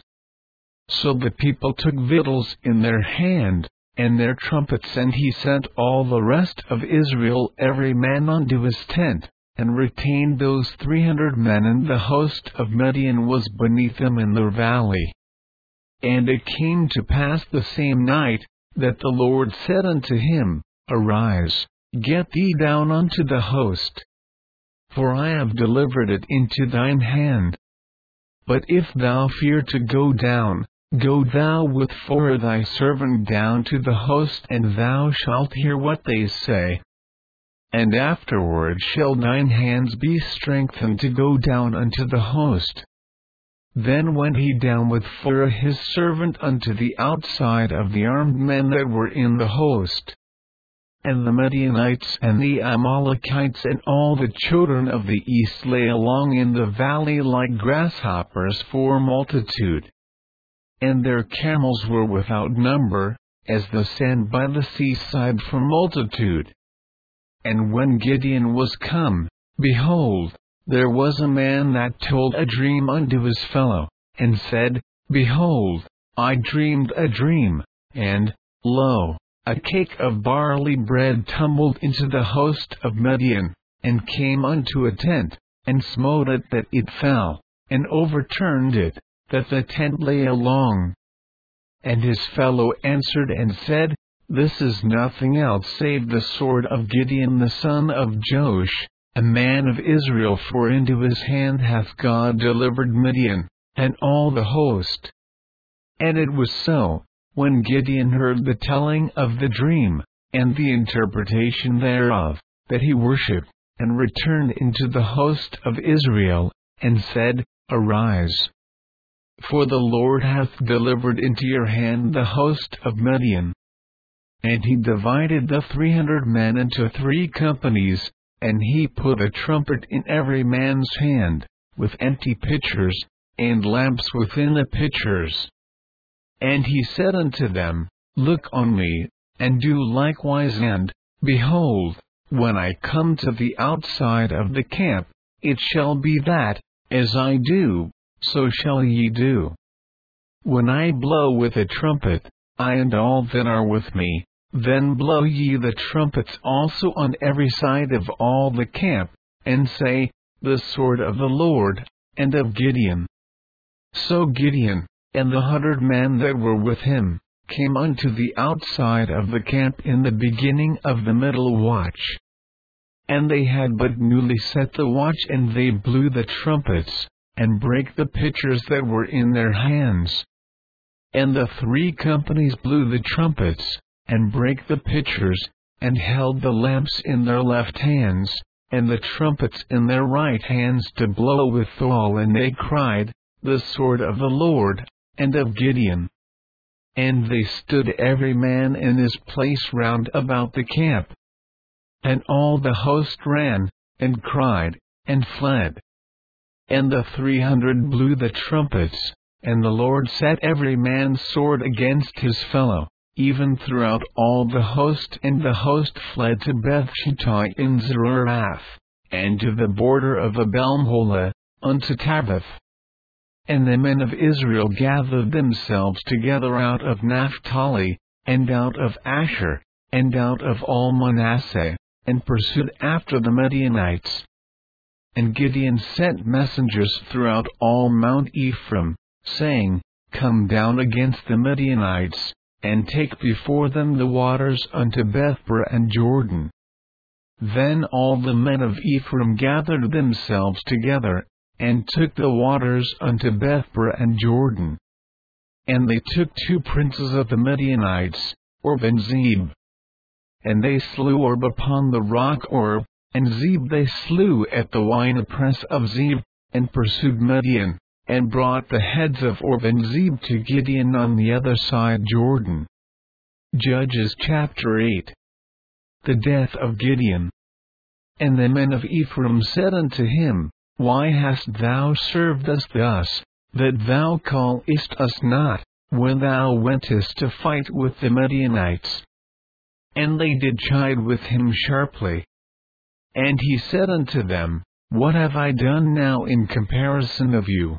So the people took victuals in their hand, and their trumpets, and he sent all the rest of Israel every man unto his tent, and retained those 300 men, and the host of Midian was beneath them in the valley. And it came to pass the same night, that the Lord said unto him, Arise, get thee down unto the host, for I have delivered it into thine hand. But if thou fear to go down, go thou with thy servant down to the host, and thou shalt hear what they say. And afterward shall thine hands be strengthened to go down unto the host. Then went he down with his servant unto the outside of the armed men that were in the host. And the Midianites and the Amalekites and all the children of the east lay along in the valley like grasshoppers for multitude. And their camels were without number, as the sand by the seaside for multitude. And when Gideon was come, behold, there was a man that told a dream unto his fellow, and said, Behold, I dreamed a dream, and, lo, a cake of barley bread tumbled into the host of Midian, and came unto a tent, and smote it that it fell, and overturned it, that the tent lay along. And his fellow answered and said, This is nothing else save the sword of Gideon the son of Joash, a man of Israel, for into his hand hath God delivered Midian, and all the host. And it was so, when Gideon heard the telling of the dream, and the interpretation thereof, that he worshipped, and returned into the host of Israel, and said, Arise, for the Lord hath delivered into your hand the host of Midian. And he divided the 300 men into 3 companies, and he put a trumpet in every man's hand, with empty pitchers, and lamps within the pitchers. And he said unto them, Look on me, and do likewise, and, behold, when I come to the outside of the camp, it shall be that, as I do, so shall ye do. When I blow with a trumpet, I and all that are with me, then blow ye the trumpets also on every side of all the camp, and say, The sword of the Lord, and of Gideon. So Gideon, and the 100 men that were with him, came unto the outside of the camp in the beginning of the middle watch. And they had but newly set the watch, and they blew the trumpets, and brake the pitchers that were in their hands. And the 3 companies blew the trumpets, and brake the pitchers, and held the lamps in their left hands, and the trumpets in their right hands to blow withal, and they cried, The sword of the Lord, and of Gideon. And they stood every man in his place round about the camp. And all the host ran, and cried, and fled. And the 300 blew the trumpets, and the Lord set every man's sword against his fellow, even throughout all the host. And the host fled to Bethshittah in Zererath, and to the border of Abel-meholah, unto Tabbath. And the men of Israel gathered themselves together out of Naphtali, and out of Asher, and out of all Manasseh, and pursued after the Midianites. And Gideon sent messengers throughout all Mount Ephraim, saying, Come down against the Midianites, and take before them the waters unto Bethpeor and Jordan. Then all the men of Ephraim gathered themselves together, and took the waters unto Bethpeor and Jordan. And they took 2 princes of the Midianites, Orb and Zeb. And they slew Orb upon the rock Orb, and Zeb they slew at the winepress of Zeb, and pursued Midian, and brought the heads of Orb and Zeb to Gideon on the other side Jordan. Judges chapter 8. The death of Gideon. And the men of Ephraim said unto him, Why hast thou served us thus, that thou calledst us not, when thou wentest to fight with the Midianites? And they did chide with him sharply. And he said unto them, What have I done now in comparison of you?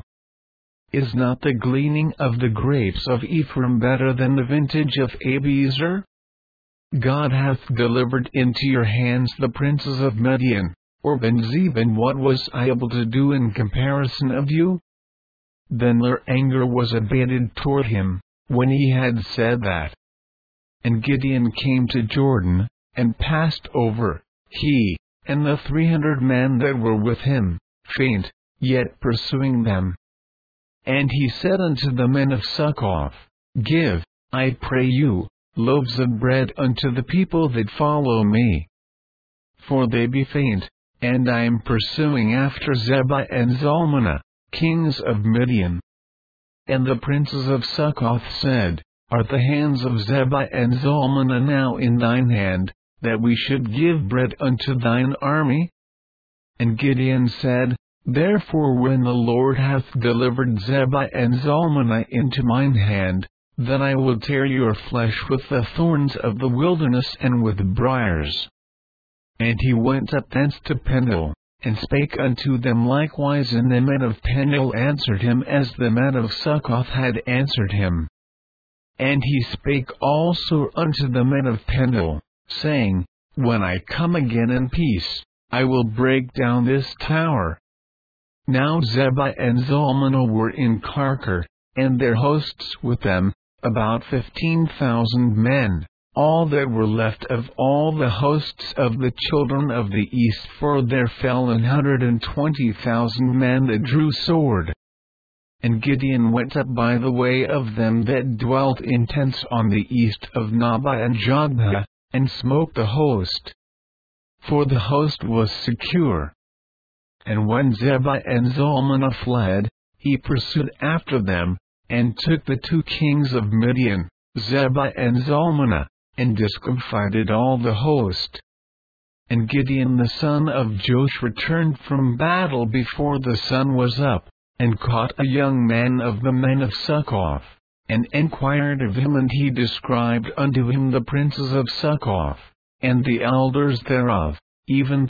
Is not the gleaning of the grapes of Ephraim better than the vintage of Abiezer? God hath delivered into your hands the princes of Midian, Orb and Zeb, and what was I able to do in comparison of you? Then their anger was abated toward him, when he had said that. And Gideon came to Jordan, and passed over, he, and the 300 men that were with him, faint, yet pursuing them. And he said unto the men of Succoth, Give, I pray you, loaves of bread unto the people that follow me. For they be faint, and I am pursuing after Zebah and Zalmunna, kings of Midian. And the princes of Succoth said, Are the hands of Zebah and Zalmunna now in thine hand, that we should give bread unto thine army? And Gideon said, Therefore when the Lord hath delivered Zebah and Zalmunna into mine hand, then I will tear your flesh with the thorns of the wilderness and with briars. And he went up thence to Peniel, and spake unto them likewise, and the men of Peniel answered him as the men of Succoth had answered him. And he spake also unto the men of Peniel, saying, When I come again in peace, I will break down this tower. Now Zebah and Zalmunna were in Karkor, and their hosts with them, about 15,000 men, all that were left of all the hosts of the children of the east, for there fell 120,000 men that drew sword. And Gideon went up by the way of them that dwelt in tents on the east of Nobah and Jogbeh, and smote the host. For the host was secure. And when Zebah and Zalmunna fled, he pursued after them, and took the 2 kings of Midian, Zebah and Zalmunna, and discomfited all the host. And Gideon the son of Joash returned from battle before the sun was up, and caught a young man of the men of Succoth, and enquired of him, and he described unto him the princes of Succoth, and the elders thereof, even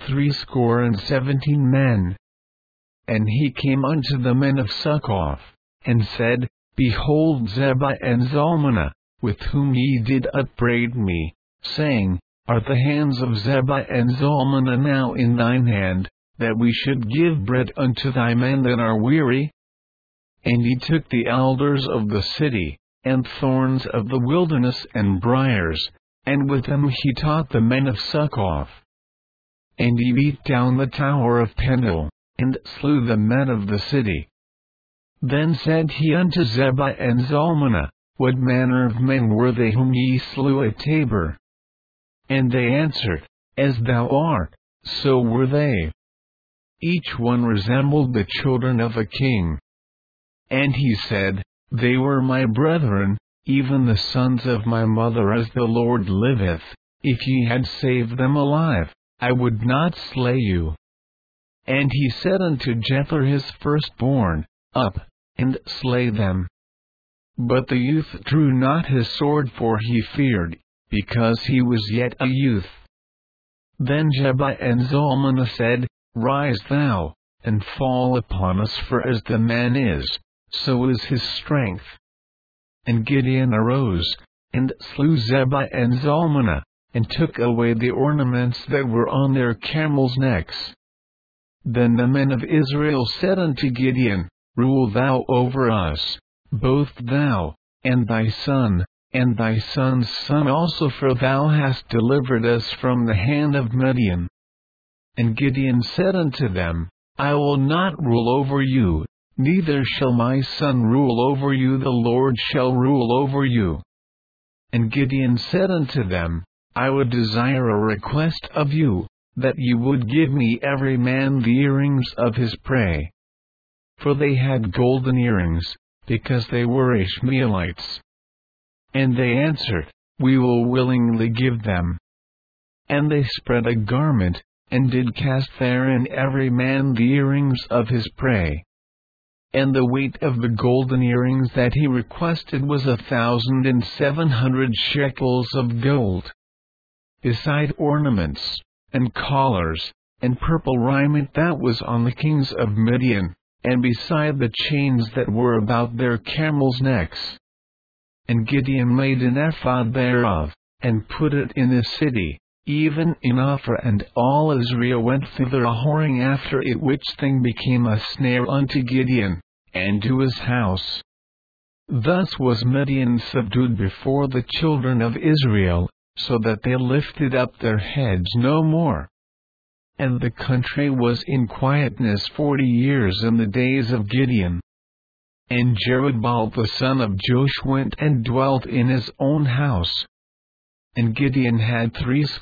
70 men. And he came unto the men of Succoth, and said, Behold Zebah and Zalmunna, with whom ye did upbraid me, saying, Are the hands of Zebah and Zalmunna now in thine hand, that we should give bread unto thy men that are weary? And he took the elders of the city, and thorns of the wilderness and briars, and with them he taught the men of Succoth. And he beat down the tower of Peniel, and slew the men of the city. Then said he unto Zebah and Zalmunna, What manner of men were they whom ye slew at Tabor? And they answered, As thou art, so were they. Each one resembled the children of a king. And he said, They were my brethren, even the sons of my mother, as the Lord liveth, if ye had saved them alive, I would not slay you. And he said unto Jether his firstborn, Up, and slay them. But the youth drew not his sword, for he feared, because he was yet a youth. Then Zebah and Zalmunna said, Rise thou, and fall upon us, for as the man is, so is his strength. And Gideon arose, and slew Zebah and Zalmunna, and took away the ornaments that were on their camels' necks. Then the men of Israel said unto Gideon, Rule thou over us, both thou, and thy son, and thy son's son also, for thou hast delivered us from the hand of Midian. And Gideon said unto them, I will not rule over you, neither shall my son rule over you, the Lord shall rule over you. And Gideon said unto them, I would desire a request of you, that you would give me every man the earrings of his prey. For they had golden earrings, because they were Ishmaelites. And they answered, We will willingly give them. And they spread a garment, and did cast therein every man the earrings of his prey. And the weight of the golden earrings that he requested was 1,700 shekels of gold, beside ornaments, and collars, and purple raiment that was on the kings of Midian, and beside the chains that were about their camels' necks. And Gideon made an ephod thereof, and put it in the city, even in Ophrah, and all Israel went thither a-whoring after it, which thing became a snare unto Gideon, and to his house. Thus was Midian subdued before the children of Israel, so that they lifted up their heads no more. And the country was in quietness 40 years in the days of Gideon. And Jerubbaal the son of Joash went and dwelt in his own house. And Gideon had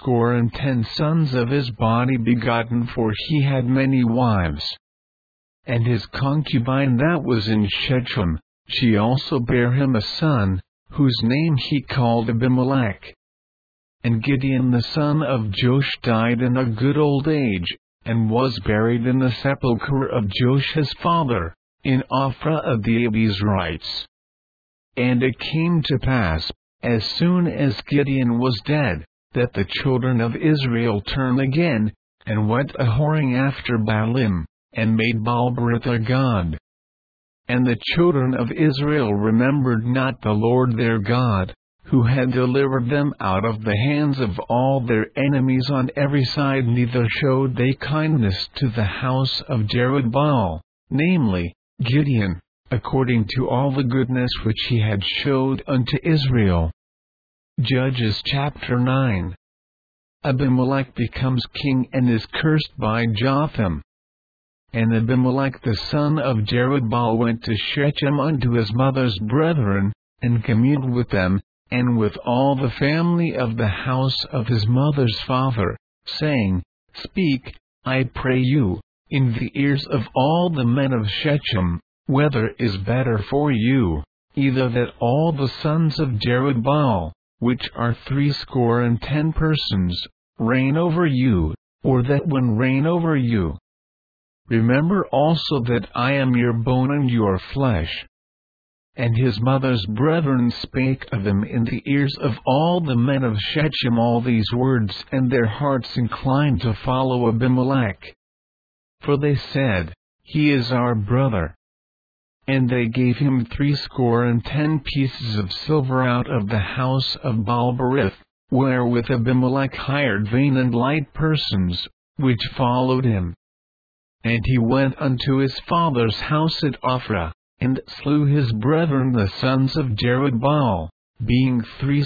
70 sons of his body begotten, for he had many wives. And his concubine that was in Shechem, she also bare him a son, whose name he called Abimelech. And Gideon the son of Joash died in a good old age, and was buried in the sepulchre of Joash his father, in Ophrah of the Abiezrites. And it came to pass, as soon as Gideon was dead, that the children of Israel turned again, and went a-whoring after Baalim, and made Baal-berith their god. And the children of Israel remembered not the Lord their God, who had delivered them out of the hands of all their enemies on every side, neither showed they kindness to the house of Jerubbaal, namely, Gideon, according to all the goodness which he had showed unto Israel. Judges chapter 9. Abimelech becomes king and is cursed by Jotham. And Abimelech the son of Jerubbaal went to Shechem unto his mother's brethren, and communed with them, and with all the family of the house of his mother's father, saying, Speak, I pray you, in the ears of all the men of Shechem, whether is better for you, either that all the sons of Jerubbaal, which are 70 persons, reign over you, or that one reign over you. Remember also that I am your bone and your flesh. And his mother's brethren spake of him in the ears of all the men of Shechem all these words, and their hearts inclined to follow Abimelech. For they said, He is our brother. And they gave him 70 pieces of silver out of the house of Baal-berith, wherewith Abimelech hired vain and light persons, which followed him. And he went unto his father's house at Ophrah, and slew his brethren the sons of Jerubbaal, being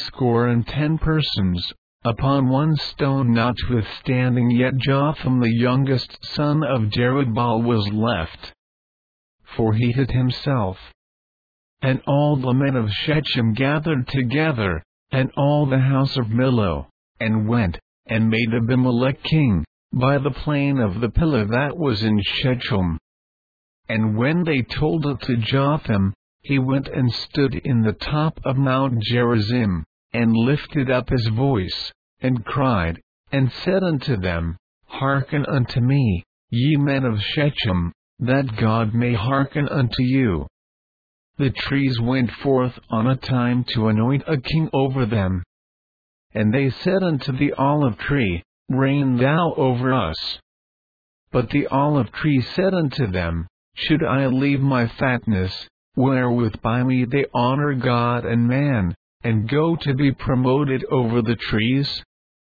70 persons, upon one stone, notwithstanding yet Jotham the youngest son of Jerubbaal was left, for he hid himself. And all the men of Shechem gathered together, and all the house of Millo, and went, and made Abimelech king, by the plain of the pillar that was in Shechem. And when they told it to Jotham, he went and stood in the top of Mount Gerizim, and lifted up his voice, and cried, and said unto them, Hearken unto me, ye men of Shechem, that God may hearken unto you. The trees went forth on a time to anoint a king over them. And they said unto the olive tree, Reign thou over us. But the olive tree said unto them, Should I leave my fatness, wherewith by me they honor God and man, and go to be promoted over the trees?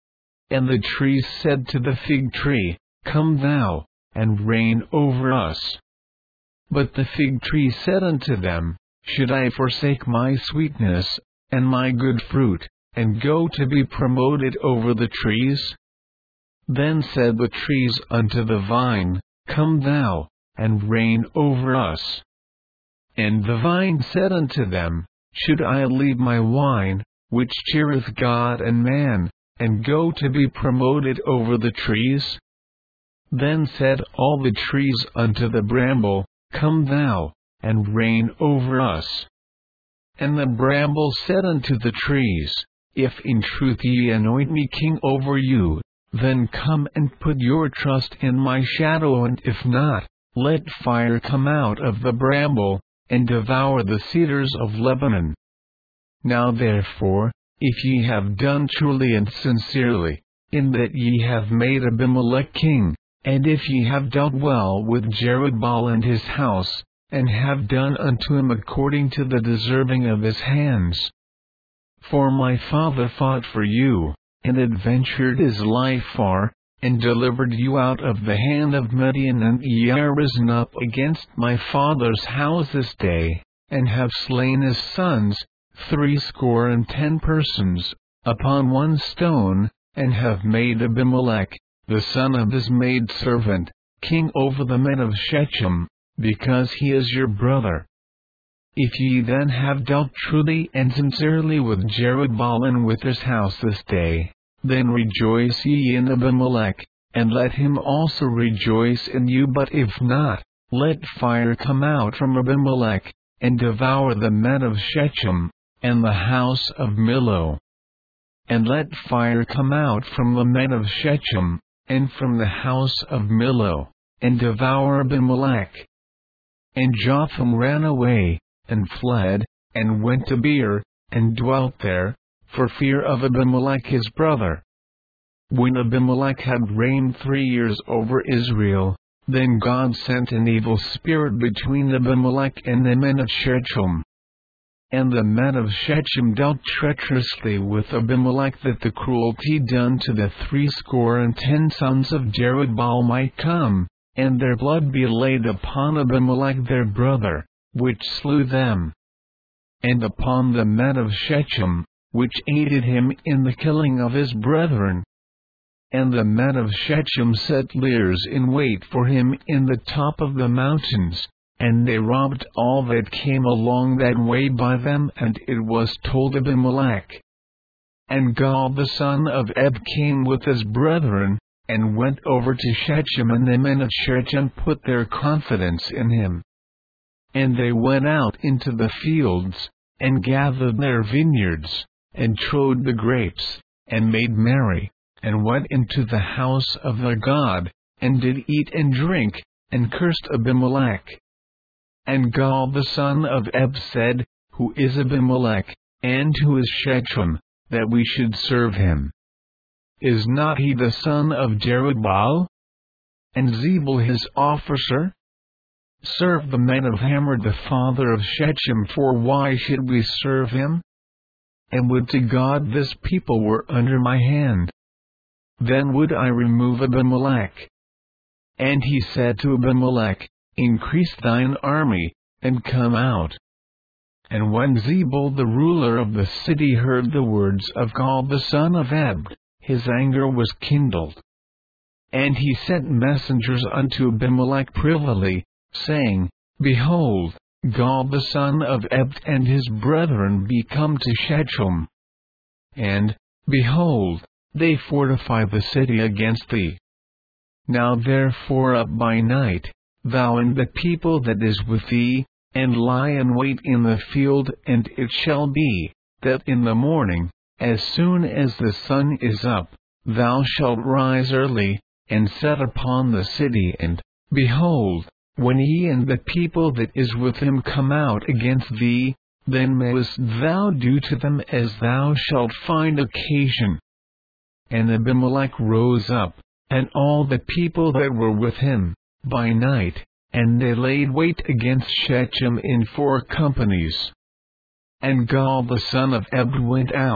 And the trees said to the fig tree, Come thou, and reign over us. But the fig tree said unto them, Should I forsake my sweetness, and my good fruit, and go to be promoted over the trees? Then said the trees unto the vine, Come thou, and reign over us. And the vine said unto them, Should I leave my wine, which cheereth God and man, and go to be promoted over the trees? Then said all the trees unto the bramble, Come thou, and reign over us. And the bramble said unto the trees, If in truth ye anoint me king over you, then come and put your trust in my shadow, and if not, let fire come out of the bramble, and devour the cedars of Lebanon. Now therefore, if ye have done truly and sincerely, in that ye have made Abimelech king, and if ye have dealt well with Jerubbaal and his house, and have done unto him according to the deserving of his hands. For my father fought for you, and adventured his life far, and delivered you out of the hand of Midian, and ye are risen up against my father's house this day, and have slain his sons, 70 persons, upon one stone, and have made Abimelech, the son of his maidservant, king over the men of Shechem, because he is your brother. If ye then have dealt truly and sincerely with Jerubbaal and with his house this day, then rejoice ye in Abimelech, and let him also rejoice in you. But if not, let fire come out from Abimelech, and devour the men of Shechem, and the house of Millo. And let fire come out from the men of Shechem, and from the house of Millo, and devour Abimelech. And Jotham ran away, and fled, and went to Beer, and dwelt there, for fear of Abimelech his brother. When Abimelech had reigned 3 years over Israel, then God sent an evil spirit between Abimelech and the men of Shechem. And the men of Shechem dealt treacherously with Abimelech, that the cruelty done to the 70 sons of Jerubbaal might come, and their blood be laid upon Abimelech their brother, which slew them, and upon the men of Shechem, which aided him in the killing of his brethren. And the men of Shechem set liers in wait for him in the top of the mountains, and they robbed all that came along that way by them. And it was told Abimelech. And Gaal the son of Eb came with his brethren, and went over to Shechem, and the men of Shechem put their confidence in him. And they went out into the fields, and gathered their vineyards, and trode the grapes, and made merry, and went into the house of their God, and did eat and drink, and cursed Abimelech. And Gaal the son of Eb said, Who is Abimelech, and who is Shechem, that we should serve him? Is not he the son of Jerubbaal? And Zebul his officer? Serve the men of Hamor the father of Shechem, for why should we serve him? And would to God this people were under my hand! Then would I remove Abimelech. And he said to Abimelech, Increase thine army, and come out. And when Zebul the ruler of the city heard the words of Gaal the son of Eb, his anger was kindled. And he sent messengers unto Abimelech privily, saying, Behold, Gaal the son of Eb and his brethren be come to Shechem. And, behold, they fortify the city against thee. Now therefore up by night, thou and the people that is with thee, and lie in wait in the field, and it shall be, that in the morning, as soon as the sun is up, thou shalt rise early, and set upon the city, and, behold, when he and the people that is with him come out against thee, then mayest thou do to them as thou shalt find occasion. And Abimelech rose up, and all the people that were with him, by night, and they laid wait against Shechem in 4 companies. And Gaal the son of Eb went out,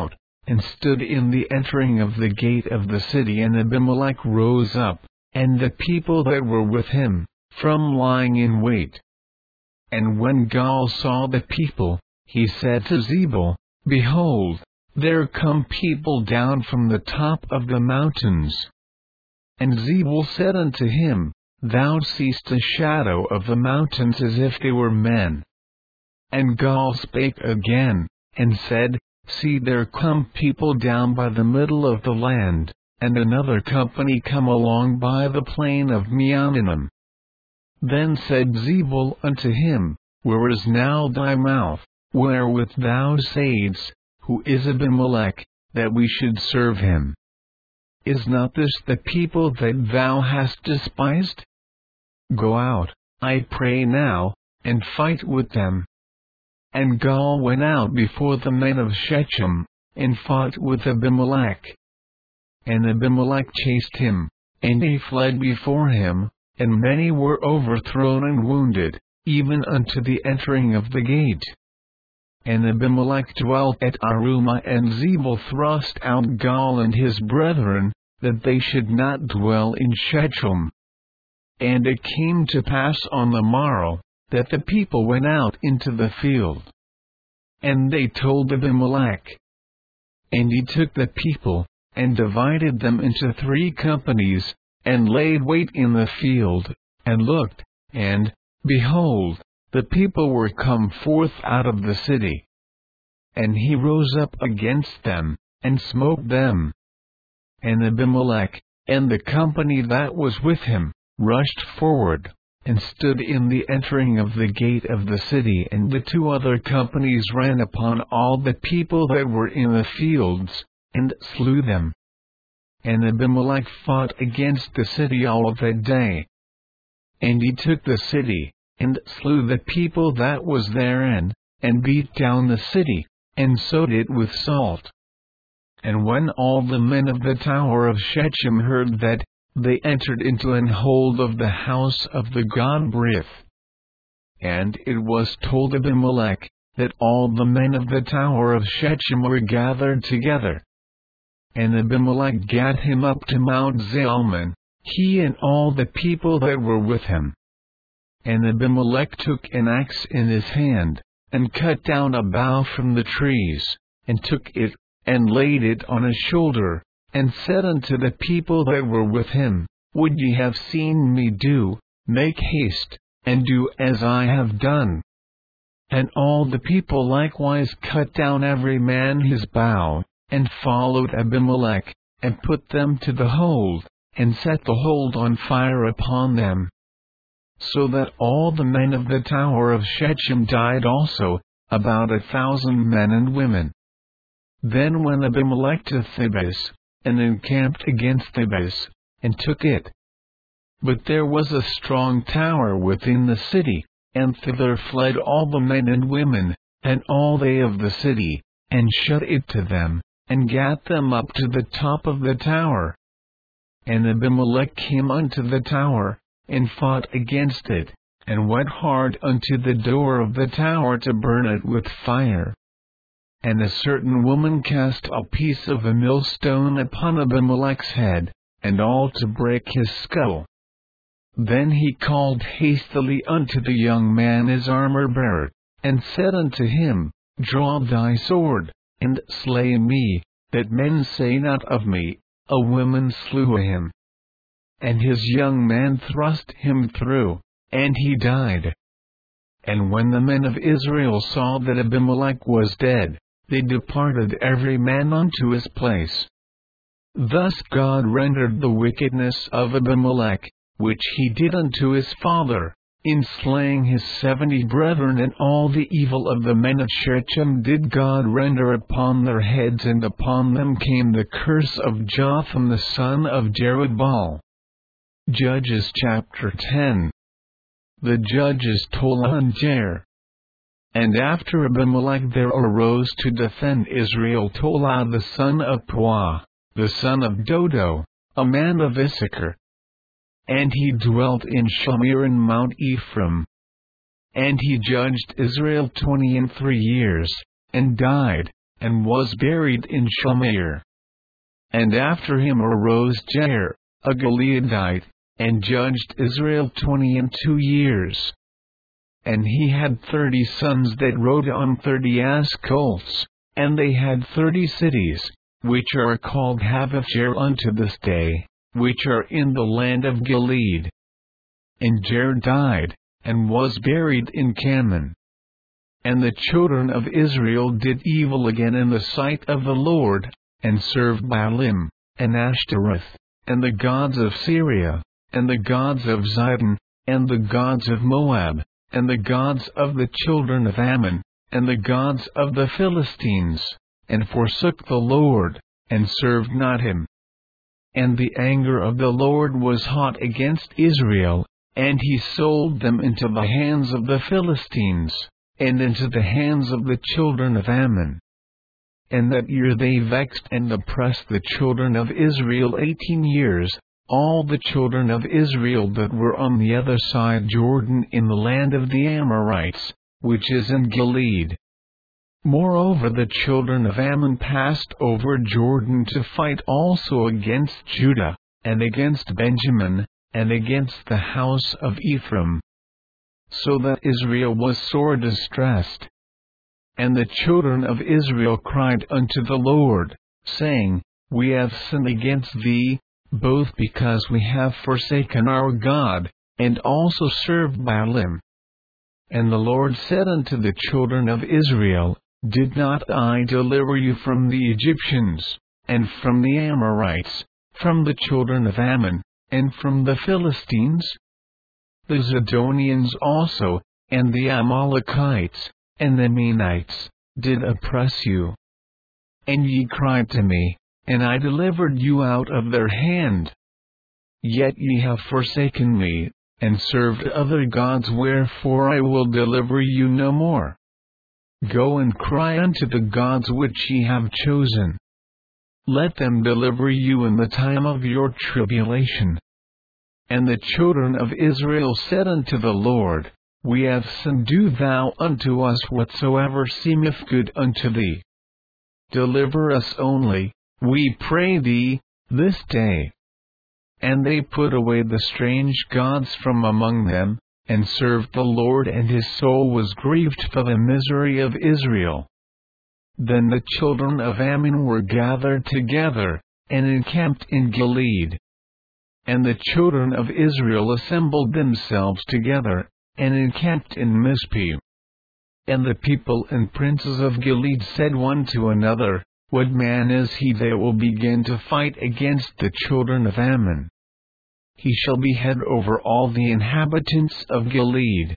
and stood in the entering of the gate of the city. And Abimelech rose up, and the people that were with him, from lying in wait. And when Gaal saw the people, he said to Zebul, Behold, there come people down from the top of the mountains. And Zebul said unto him, Thou seest a shadow of the mountains as if they were men. And Gaal spake again, and said, See, there come people down by the middle of the land, and another company come along by the plain of Meonanim. Then said Zebul unto him, Where is now thy mouth, wherewith thou saidst, Who is Abimelech, that we should serve him? Is not this the people that thou hast despised? Go out, I pray now, and fight with them. And Gaal went out before the men of Shechem, and fought with Abimelech. And Abimelech chased him, and he fled before him, and many were overthrown and wounded, even unto the entering of the gate. And Abimelech dwelt at Arumah, and Zebul thrust out Gaal and his brethren, that they should not dwell in Shechem. And it came to pass on the morrow, that the people went out into the field. And they told Abimelech. And he took the people, and divided them into 3 companies, and laid wait in the field, and looked, and, behold, the people were come forth out of the city. And he rose up against them, and smote them. And Abimelech, and the company that was with him, rushed forward, and stood in the entering of the gate of the city. And the 2 other companies ran upon all the people that were in the fields, and slew them. And Abimelech fought against the city all of that day. And he took the city, and slew the people that was therein, and beat down the city, and sowed it with salt. And when all the men of the tower of Shechem heard that, they entered into an hold of the house of the god Brith. And it was told Abimelech, that all the men of the tower of Shechem were gathered together. And Abimelech gat him up to Mount Zalmon, he and all the people that were with him. And Abimelech took an axe in his hand, and cut down a bough from the trees, and took it, and laid it on his shoulder, and said unto the people that were with him, Would ye have seen me do, make haste, and do as I have done? And all the people likewise cut down every man his bough, and followed Abimelech, and put them to the hold, and set the hold on fire upon them. So that all the men of the tower of Shechem died also, about 1,000 men and women. Then went Abimelech to Thebez, and encamped against Thebez, and took it. But there was a strong tower within the city, and thither fled all the men and women, and all they of the city, and shut it to them, and gat them up to the top of the tower. And Abimelech came unto the tower, and fought against it, and went hard unto the door of the tower to burn it with fire. And a certain woman cast a piece of a millstone upon Abimelech's head, and all to break his skull. Then he called hastily unto the young man his armor-bearer, and said unto him, Draw thy sword, and slay me, that men say not of me, A woman slew him. And his young man thrust him through, and he died. And when the men of Israel saw that Abimelech was dead, they departed every man unto his place. Thus God rendered the wickedness of Abimelech, which he did unto his father, in slaying his 70 brethren, and all the evil of the men of Shechem did God render upon their heads, and upon them came the curse of Jotham the son of Jerubbaal. Judges chapter 10. The judges Tola and Jair. And after Abimelech there arose to defend Israel Tola the son of Puah, the son of Dodo, a man of Issachar. And he dwelt in Shamir in Mount Ephraim. And he judged Israel 23 years, and died, and was buried in Shamir. And after him arose Jair, a Gileadite, and judged Israel 22 years. And he had 30 sons that rode on 30 ass colts, and they had 30 cities, which are called Havoth-Jair unto this day, which are in the land of Gilead. And Jair died, and was buried in Canaan. And the children of Israel did evil again in the sight of the Lord, and served Baalim, and Ashtoreth, and the gods of Syria, and the gods of Zidon, and the gods of Moab, and the gods of the children of Ammon, and the gods of the Philistines, and forsook the Lord, and served not him. And the anger of the Lord was hot against Israel, and he sold them into the hands of the Philistines, and into the hands of the children of Ammon. And that year they vexed and oppressed the children of Israel 18 years, all the children of Israel that were on the other side Jordan in the land of the Amorites, which is in Gilead. Moreover, the children of Ammon passed over Jordan to fight also against Judah, and against Benjamin, and against the house of Ephraim. So that Israel was sore distressed. And the children of Israel cried unto the Lord, saying, We have sinned against thee, both because we have forsaken our God, and also served Baalim. And the Lord said unto the children of Israel, Did not I deliver you from the Egyptians, and from the Amorites, from the children of Ammon, and from the Philistines? The Zidonians also, and the Amalekites, and the Meunites, did oppress you. And ye cried to me, and I delivered you out of their hand. Yet ye have forsaken me, and served other gods, wherefore I will deliver you no more. Go and cry unto the gods which ye have chosen. Let them deliver you in the time of your tribulation. And the children of Israel said unto the Lord, We have sinned, do thou unto us whatsoever seemeth good unto thee. Deliver us only, we pray thee, this day. And they put away the strange gods from among them, and served the Lord, and his soul was grieved for the misery of Israel. Then the children of Ammon were gathered together, and encamped in Gilead. And the children of Israel assembled themselves together, and encamped in Mizpeh. And the people and princes of Gilead said one to another, What man is he that will begin to fight against the children of Ammon? He shall be head over all the inhabitants of Gilead.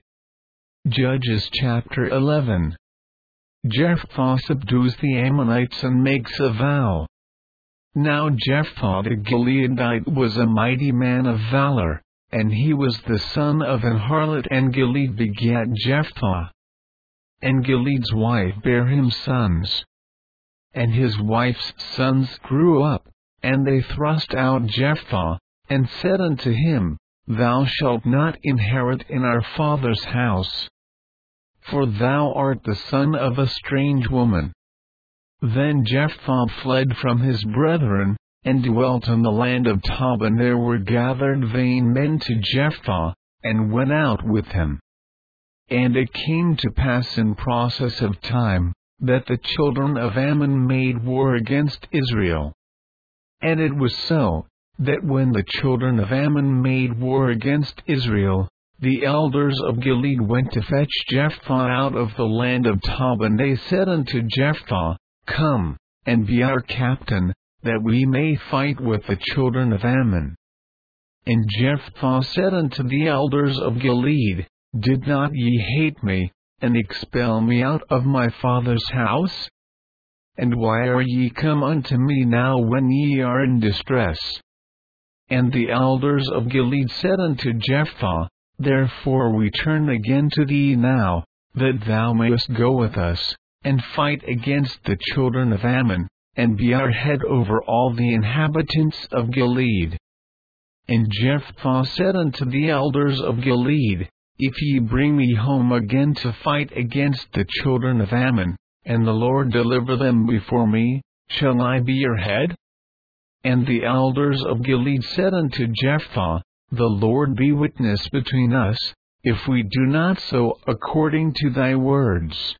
Judges chapter 11. Jephthah subdues the Ammonites and makes a vow. Now Jephthah the Gileadite was a mighty man of valor, and he was the son of an harlot, and Gilead begat Jephthah. And Gilead's wife bare him sons. And his wife's sons grew up, and they thrust out Jephthah, and said unto him, Thou shalt not inherit in our father's house, for thou art the son of a strange woman. Then Jephthah fled from his brethren, and dwelt in the land of Tob, and there were gathered vain men to Jephthah, and went out with him. And it came to pass in process of time, that the children of Ammon made war against Israel. And it was so, that when the children of Ammon made war against Israel, the elders of Gilead went to fetch Jephthah out of the land of Tob, and they said unto Jephthah, Come, and be our captain, that we may fight with the children of Ammon. And Jephthah said unto the elders of Gilead, Did not ye hate me, and expel me out of my father's house? And why are ye come unto me now when ye are in distress? And the elders of Gilead said unto Jephthah, Therefore we turn again to thee now, that thou mayest go with us, and fight against the children of Ammon, and be our head over all the inhabitants of Gilead. And Jephthah said unto the elders of Gilead, If ye bring me home again to fight against the children of Ammon, and the Lord deliver them before me, shall I be your head? And the elders of Gilead said unto Jephthah, The Lord be witness between us, if we do not so according to thy words.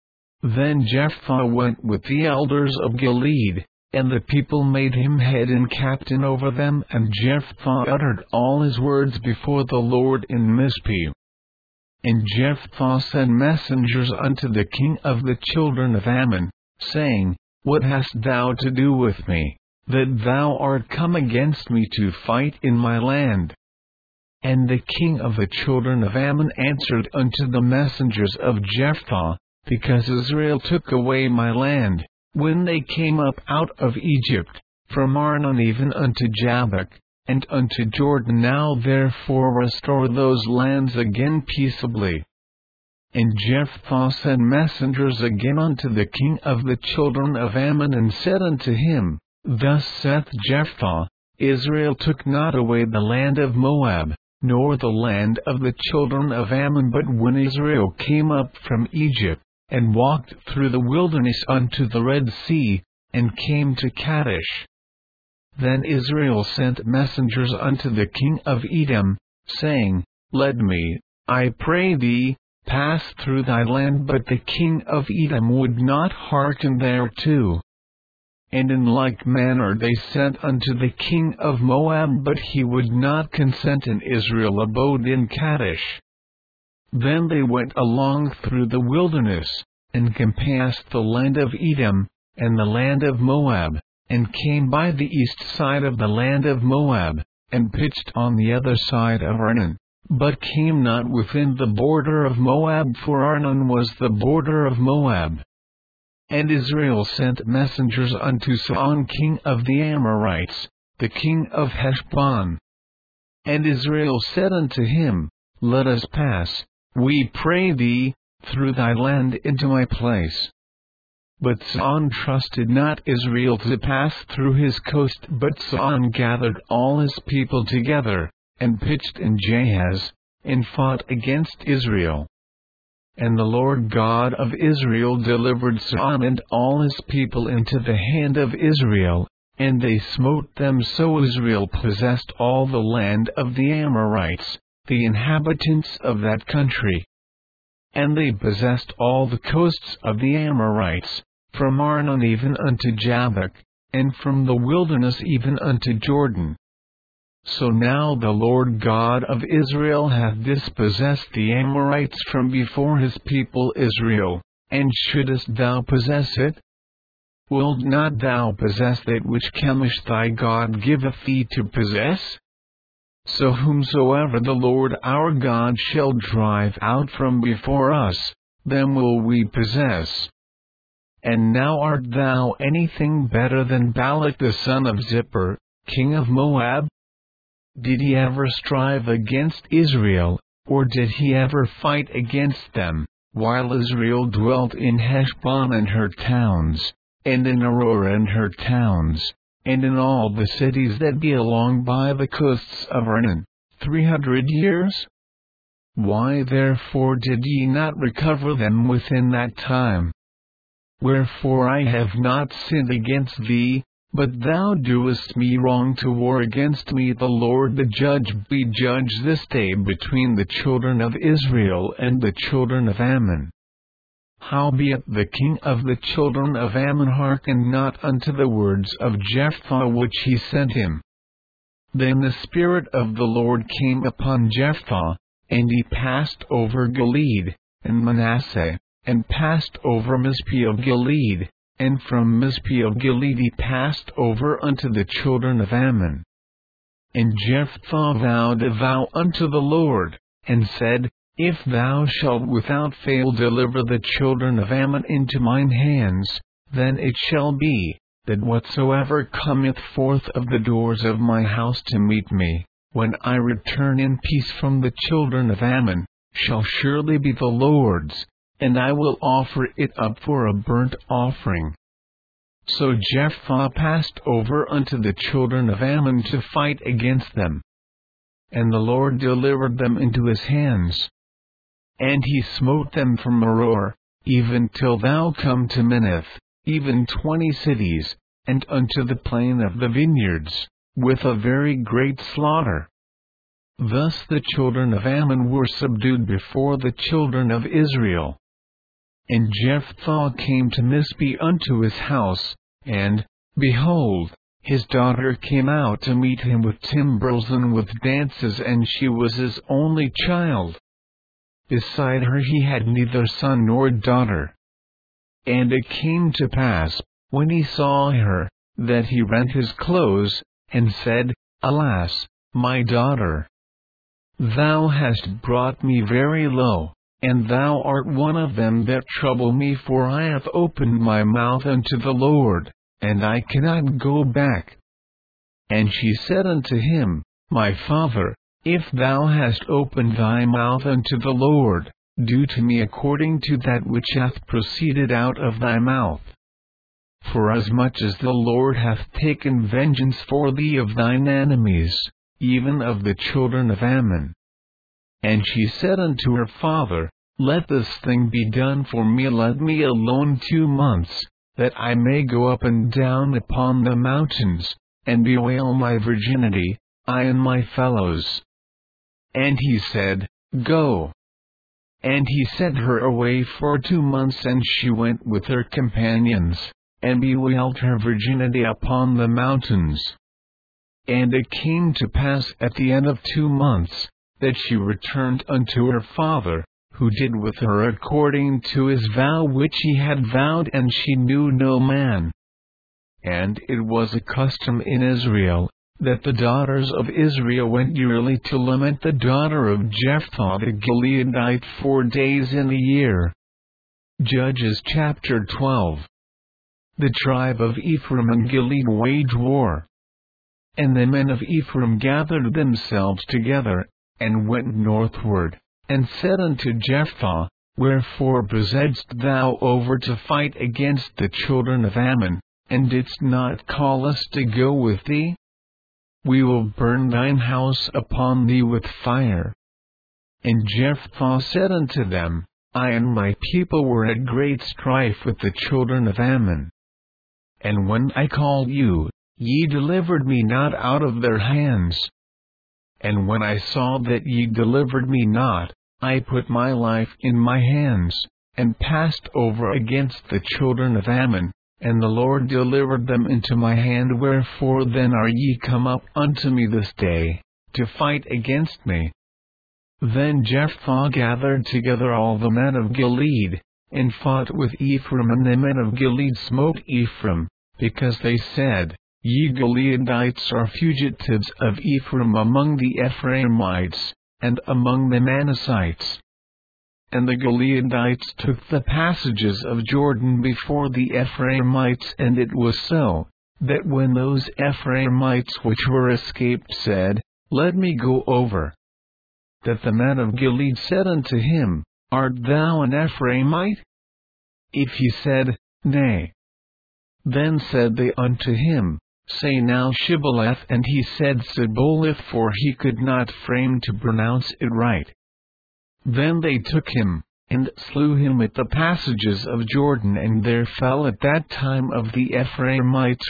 Then Jephthah went with the elders of Gilead, and the people made him head and captain over them, and Jephthah uttered all his words before the Lord in Mizpeh. And Jephthah sent messengers unto the king of the children of Ammon, saying, What hast thou to do with me, that thou art come against me to fight in my land? And the king of the children of Ammon answered unto the messengers of Jephthah, Because Israel took away my land, when they came up out of Egypt, from Arnon even unto Jabbok, and unto Jordan, now therefore restore those lands again peaceably. And Jephthah sent messengers again unto the king of the children of Ammon, and said unto him, Thus saith Jephthah, Israel took not away the land of Moab, nor the land of the children of Ammon, but when Israel came up from Egypt, and walked through the wilderness unto the Red Sea, and came to Kadesh. Then Israel sent messengers unto the king of Edom, saying, Let me, I pray thee, pass through thy land. But the king of Edom would not hearken thereto. And in like manner they sent unto the king of Moab, but he would not consent, and Israel abode in Kadesh. Then they went along through the wilderness, and compassed the land of Edom, and the land of Moab, and came by the east side of the land of Moab, and pitched on the other side of Arnon, but came not within the border of Moab, for Arnon was the border of Moab. And Israel sent messengers unto Sihon king of the Amorites, the king of Heshbon. And Israel said unto him, Let us pass, we pray thee, through thy land into my place. But Sihon trusted not Israel to pass through his coast, but Sihon gathered all his people together, and pitched in Jahaz, and fought against Israel. And the Lord God of Israel delivered Sihon and all his people into the hand of Israel, and they smote them, so Israel possessed all the land of the Amorites, the inhabitants of that country. And they possessed all the coasts of the Amorites, from Arnon even unto Jabbok, and from the wilderness even unto Jordan. So now the Lord God of Israel hath dispossessed the Amorites from before his people Israel, and shouldest thou possess it? Wilt not thou possess that which Chemosh thy God giveth thee to possess? So whomsoever the Lord our God shall drive out from before us, them will we possess. And now art thou anything better than Balak the son of Zippor, king of Moab? Did he ever strive against Israel, or did he ever fight against them, while Israel dwelt in Heshbon and her towns, and in Aroer and her towns, and in all the cities that be along by the coasts of Arnon, 300 years? Why therefore did ye not recover them within that time? Wherefore I have not sinned against thee, but thou doest me wrong to war against me. The Lord the judge be judge this day between the children of Israel and the children of Ammon. Howbeit the king of the children of Ammon hearkened not unto the words of Jephthah which he sent him. Then the Spirit of the Lord came upon Jephthah, and he passed over Gilead, and Manasseh, and passed over Mizpeh of Gilead, and from Mizpeh of Gilead he passed over unto the children of Ammon. And Jephthah vowed a vow unto the Lord, and said, If thou shalt without fail deliver the children of Ammon into mine hands, then it shall be, that whatsoever cometh forth of the doors of my house to meet me, when I return in peace from the children of Ammon, shall surely be the Lord's, and I will offer it up for a burnt offering. So Jephthah passed over unto the children of Ammon to fight against them. And the Lord delivered them into his hands. And he smote them from Aroer, even till thou come to Minnith, even 20 cities, and unto the plain of the vineyards, with a very great slaughter. Thus the children of Ammon were subdued before the children of Israel. And Jephthah came to Mizpeh unto his house, and, behold, his daughter came out to meet him with timbrels and with dances, and she was his only child. Beside her he had neither son nor daughter. And it came to pass, when he saw her, that he rent his clothes, and said, Alas, my daughter! Thou hast brought me very low, and thou art one of them that trouble me, for I have opened my mouth unto the Lord, and I cannot go back. And she said unto him, My father, if thou hast opened thy mouth unto the Lord, do to me according to that which hath proceeded out of thy mouth. Forasmuch as the Lord hath taken vengeance for thee of thine enemies, even of the children of Ammon. And she said unto her father, Let this thing be done for me, let me alone 2 months, that I may go up and down upon the mountains, and bewail my virginity, I and my fellows. And he said, Go. And he sent her away for 2 months, and she went with her companions, and bewailed her virginity upon the mountains. And it came to pass at the end of 2 months, that she returned unto her father, who did with her according to his vow which he had vowed, and she knew no man. And it was a custom in Israel, that the daughters of Israel went yearly to lament the daughter of Jephthah the Gileadite 4 days in a year. Judges chapter 12. The tribe of Ephraim and Gilead wage war. And the men of Ephraim gathered themselves together, and went northward, and said unto Jephthah, Wherefore besedst thou over to fight against the children of Ammon, and didst not call us to go with thee? We will burn thine house upon thee with fire. And Jephthah said unto them, I and my people were at great strife with the children of Ammon. And when I called you, ye delivered me not out of their hands. And when I saw that ye delivered me not, I put my life in my hands, and passed over against the children of Ammon, and the Lord delivered them into my hand. Wherefore then are ye come up unto me this day, to fight against me? Then Jephthah gathered together all the men of Gilead, and fought with Ephraim, and the men of Gilead smote Ephraim, because they said, Ye Gileadites are fugitives of Ephraim among the Ephraimites, and among the Manassites. And the Gileadites took the passages of Jordan before the Ephraimites. And it was so, that when those Ephraimites which were escaped said, Let me go over, that the men of Gilead said unto him, Art thou an Ephraimite? If he said, Nay. Then said they unto him, Say now Shibboleth. And he said Sibboleth, for he could not frame to pronounce it right. Then they took him, and slew him at the passages of Jordan, and there fell at that time of the Ephraimites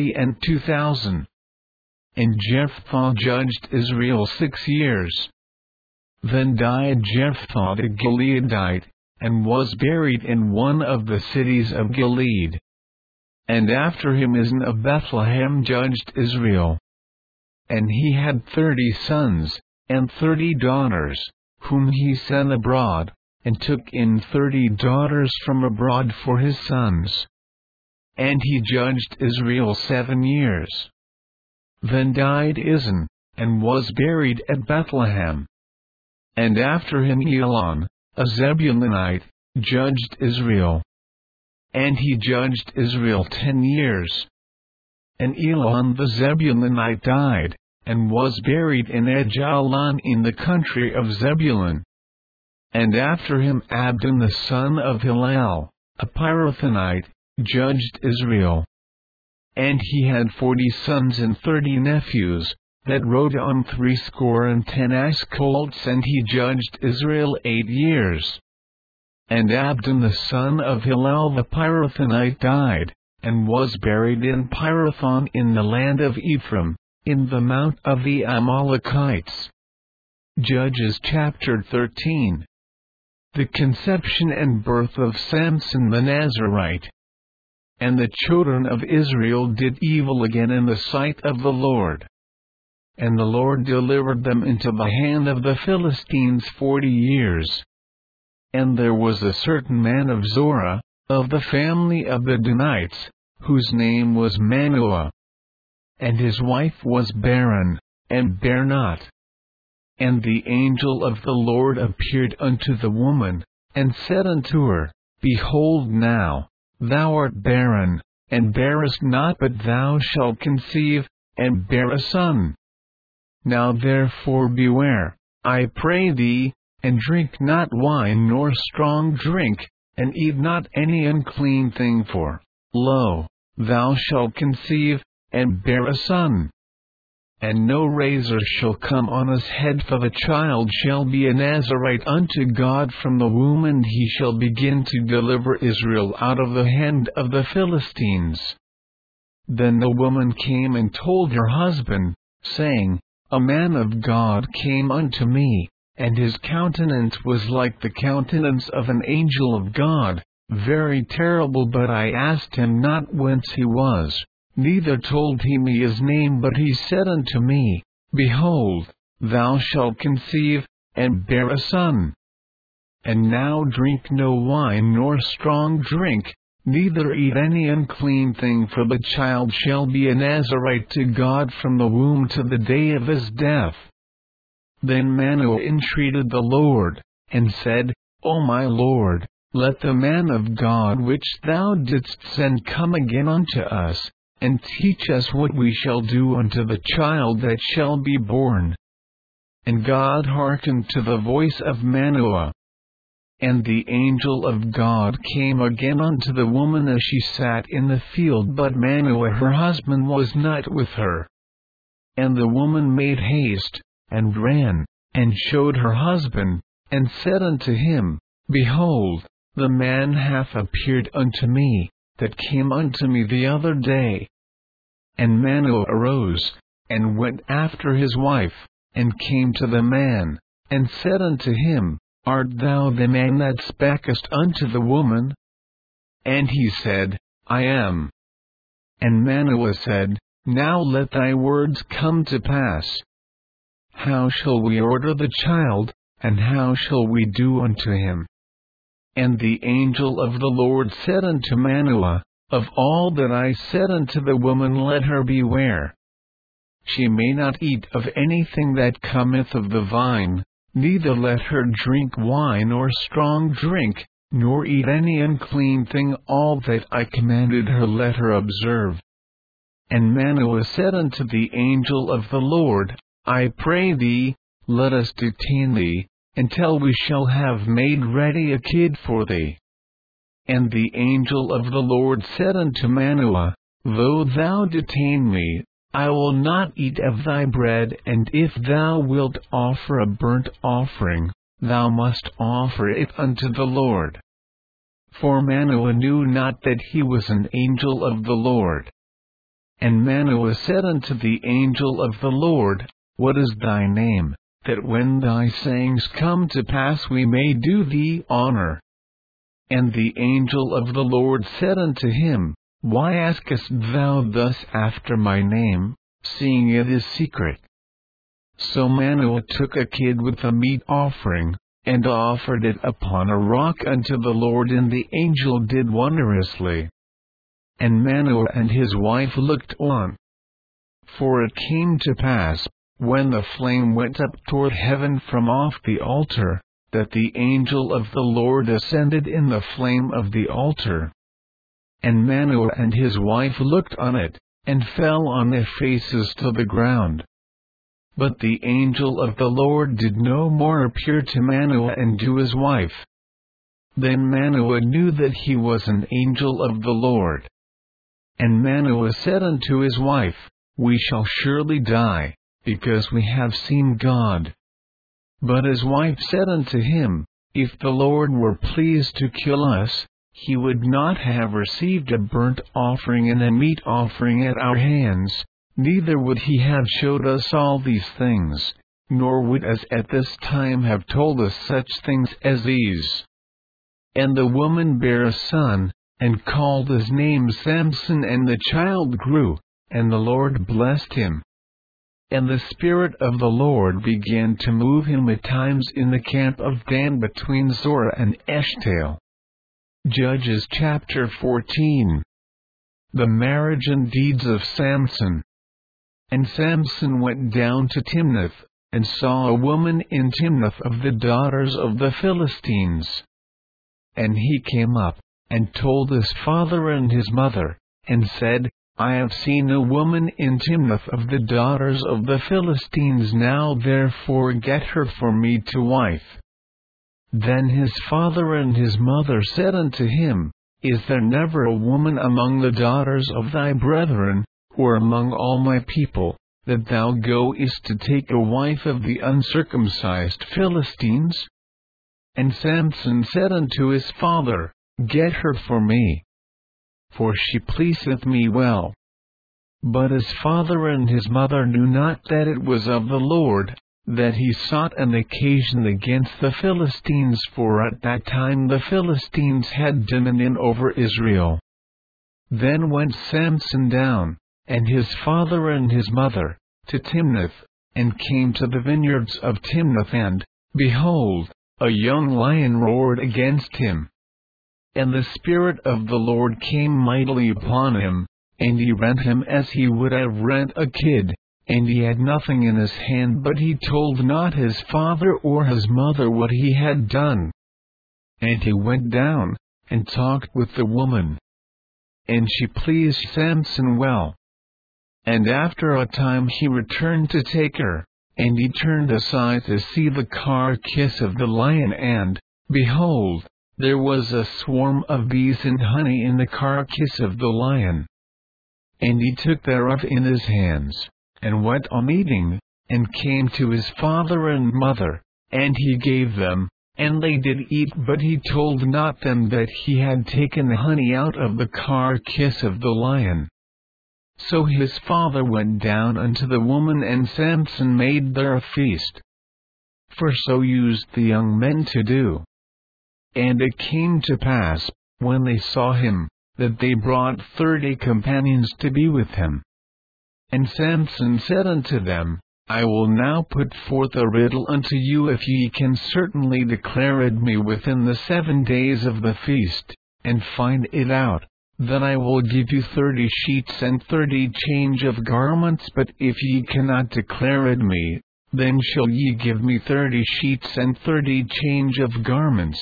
42,000. And Jephthah judged Israel 6 years. Then died Jephthah the Gileadite, and was buried in one of the cities of Gilead. And after him Isn of Bethlehem judged Israel. And he had 30 sons, and 30 daughters, whom he sent abroad, and took in 30 daughters from abroad for his sons. And he judged Israel 7 years. Then died Isn, and was buried at Bethlehem. And after him Elon, a Zebulunite, judged Israel. And he judged Israel 10 years. And Elon the Zebulunite died, and was buried in Ajalon in the country of Zebulun. And after him Abdon the son of Hillel, a Pirathonite, judged Israel. And he had 40 sons and 30 nephews, that rode on 70 and 10 ass colts, and he judged Israel 8 years. And Abdon the son of Hillel the Pirathonite died, and was buried in Pirathon in the land of Ephraim, in the mount of the Amalekites. Judges chapter 13. The conception and birth of Samson the Nazarite. And the children of Israel did evil again in the sight of the Lord. And the Lord delivered them into the hand of the Philistines 40 years. And there was a certain man of Zorah, of the family of the Danites, whose name was Manoah. And his wife was barren, and bare not. And the angel of the Lord appeared unto the woman, and said unto her, Behold now, thou art barren, and bearest not, but thou shalt conceive, and bear a son. Now therefore beware, I pray thee, and drink not wine nor strong drink, and eat not any unclean thing, for, lo, thou shalt conceive, and bear a son. And no razor shall come on his head, for the child shall be a Nazarite unto God from the womb, and he shall begin to deliver Israel out of the hand of the Philistines. Then the woman came and told her husband, saying, A man of God came unto me, and his countenance was like the countenance of an angel of God, very terrible. But I asked him not whence he was, neither told he me his name. But he said unto me, Behold, thou shalt conceive, and bear a son. And now drink no wine nor strong drink, neither eat any unclean thing, for the child shall be a Nazarite to God from the womb to the day of his death. Then Manoah entreated the Lord, and said, O my Lord, let the man of God which thou didst send come again unto us, and teach us what we shall do unto the child that shall be born. And God hearkened to the voice of Manoah. And the angel of God came again unto the woman as she sat in the field, but Manoah her husband was not with her. And the woman made haste, and ran, and showed her husband, and said unto him, Behold, the man hath appeared unto me, that came unto me the other day. And Manoah arose, and went after his wife, and came to the man, and said unto him, Art thou the man that spakest unto the woman? And he said, I am. And Manoah said, Now let thy words come to pass. How shall we order the child, and how shall we do unto him? And the angel of the Lord said unto Manoah, Of all that I said unto the woman let her beware. She may not eat of anything that cometh of the vine, neither let her drink wine or strong drink, nor eat any unclean thing. All that I commanded her let her observe. And Manoah said unto the angel of the Lord, I pray thee, let us detain thee, until we shall have made ready a kid for thee. And the angel of the Lord said unto Manoah, Though thou detain me, I will not eat of thy bread, and if thou wilt offer a burnt offering, thou must offer it unto the Lord. For Manoah knew not that he was an angel of the Lord. And Manoah said unto the angel of the Lord, What is thy name, that when thy sayings come to pass we may do thee honor? And the angel of the Lord said unto him, Why askest thou thus after my name, seeing it is secret? So Manoah took a kid with a meat offering, and offered it upon a rock unto the Lord, and the angel did wondrously. And Manoah and his wife looked on. For it came to pass, when the flame went up toward heaven from off the altar, that the angel of the Lord ascended in the flame of the altar. And Manoah and his wife looked on it, and fell on their faces to the ground. But the angel of the Lord did no more appear to Manoah and to his wife. Then Manoah knew that he was an angel of the Lord. And Manoah said unto his wife, We shall surely die, because we have seen God. But his wife said unto him, If the Lord were pleased to kill us, he would not have received a burnt offering and a meat offering at our hands, neither would he have showed us all these things, nor would us at this time have told us such things as these. And the woman bare a son, and called his name Samson, and the child grew, and the Lord blessed him. And the Spirit of the Lord began to move him at times in the camp of Dan between Zorah and Eshtaol. Judges chapter 14. The marriage and deeds of Samson. And Samson went down to Timnath, and saw a woman in Timnath of the daughters of the Philistines. And he came up, and told his father and his mother, and said, I have seen a woman in Timnath of the daughters of the Philistines, now therefore get her for me to wife. Then his father and his mother said unto him, Is there never a woman among the daughters of thy brethren, or among all my people, that thou goest to take a wife of the uncircumcised Philistines? And Samson said unto his father, Get her for me, for she pleaseth me well. But his father and his mother knew not that it was of the Lord, that he sought an occasion against the Philistines, for at that time the Philistines had dominion over Israel. Then went Samson down, and his father and his mother, to Timnath, and came to the vineyards of Timnath, and, behold, a young lion roared against him. And the Spirit of the Lord came mightily upon him, and he rent him as he would have rent a kid, and he had nothing in his hand, but he told not his father or his mother what he had done. And he went down, and talked with the woman. And she pleased Samson well. And after a time he returned to take her, and he turned aside to see the carcass of the lion, and, behold, there was a swarm of bees and honey in the carcass of the lion. And he took thereof in his hands, and went on eating, and came to his father and mother, and he gave them, and they did eat, but he told not them that he had taken the honey out of the carcass of the lion. So his father went down unto the woman, and Samson made there a feast. For so used the young men to do. And it came to pass, when they saw him, that they brought 30 companions to be with him. And Samson said unto them, I will now put forth a riddle unto you, if ye can certainly declare it me within the 7 days of the feast, and find it out, then I will give you 30 sheets and 30 change of garments. But if ye cannot declare it me, then shall ye give me 30 sheets and 30 change of garments.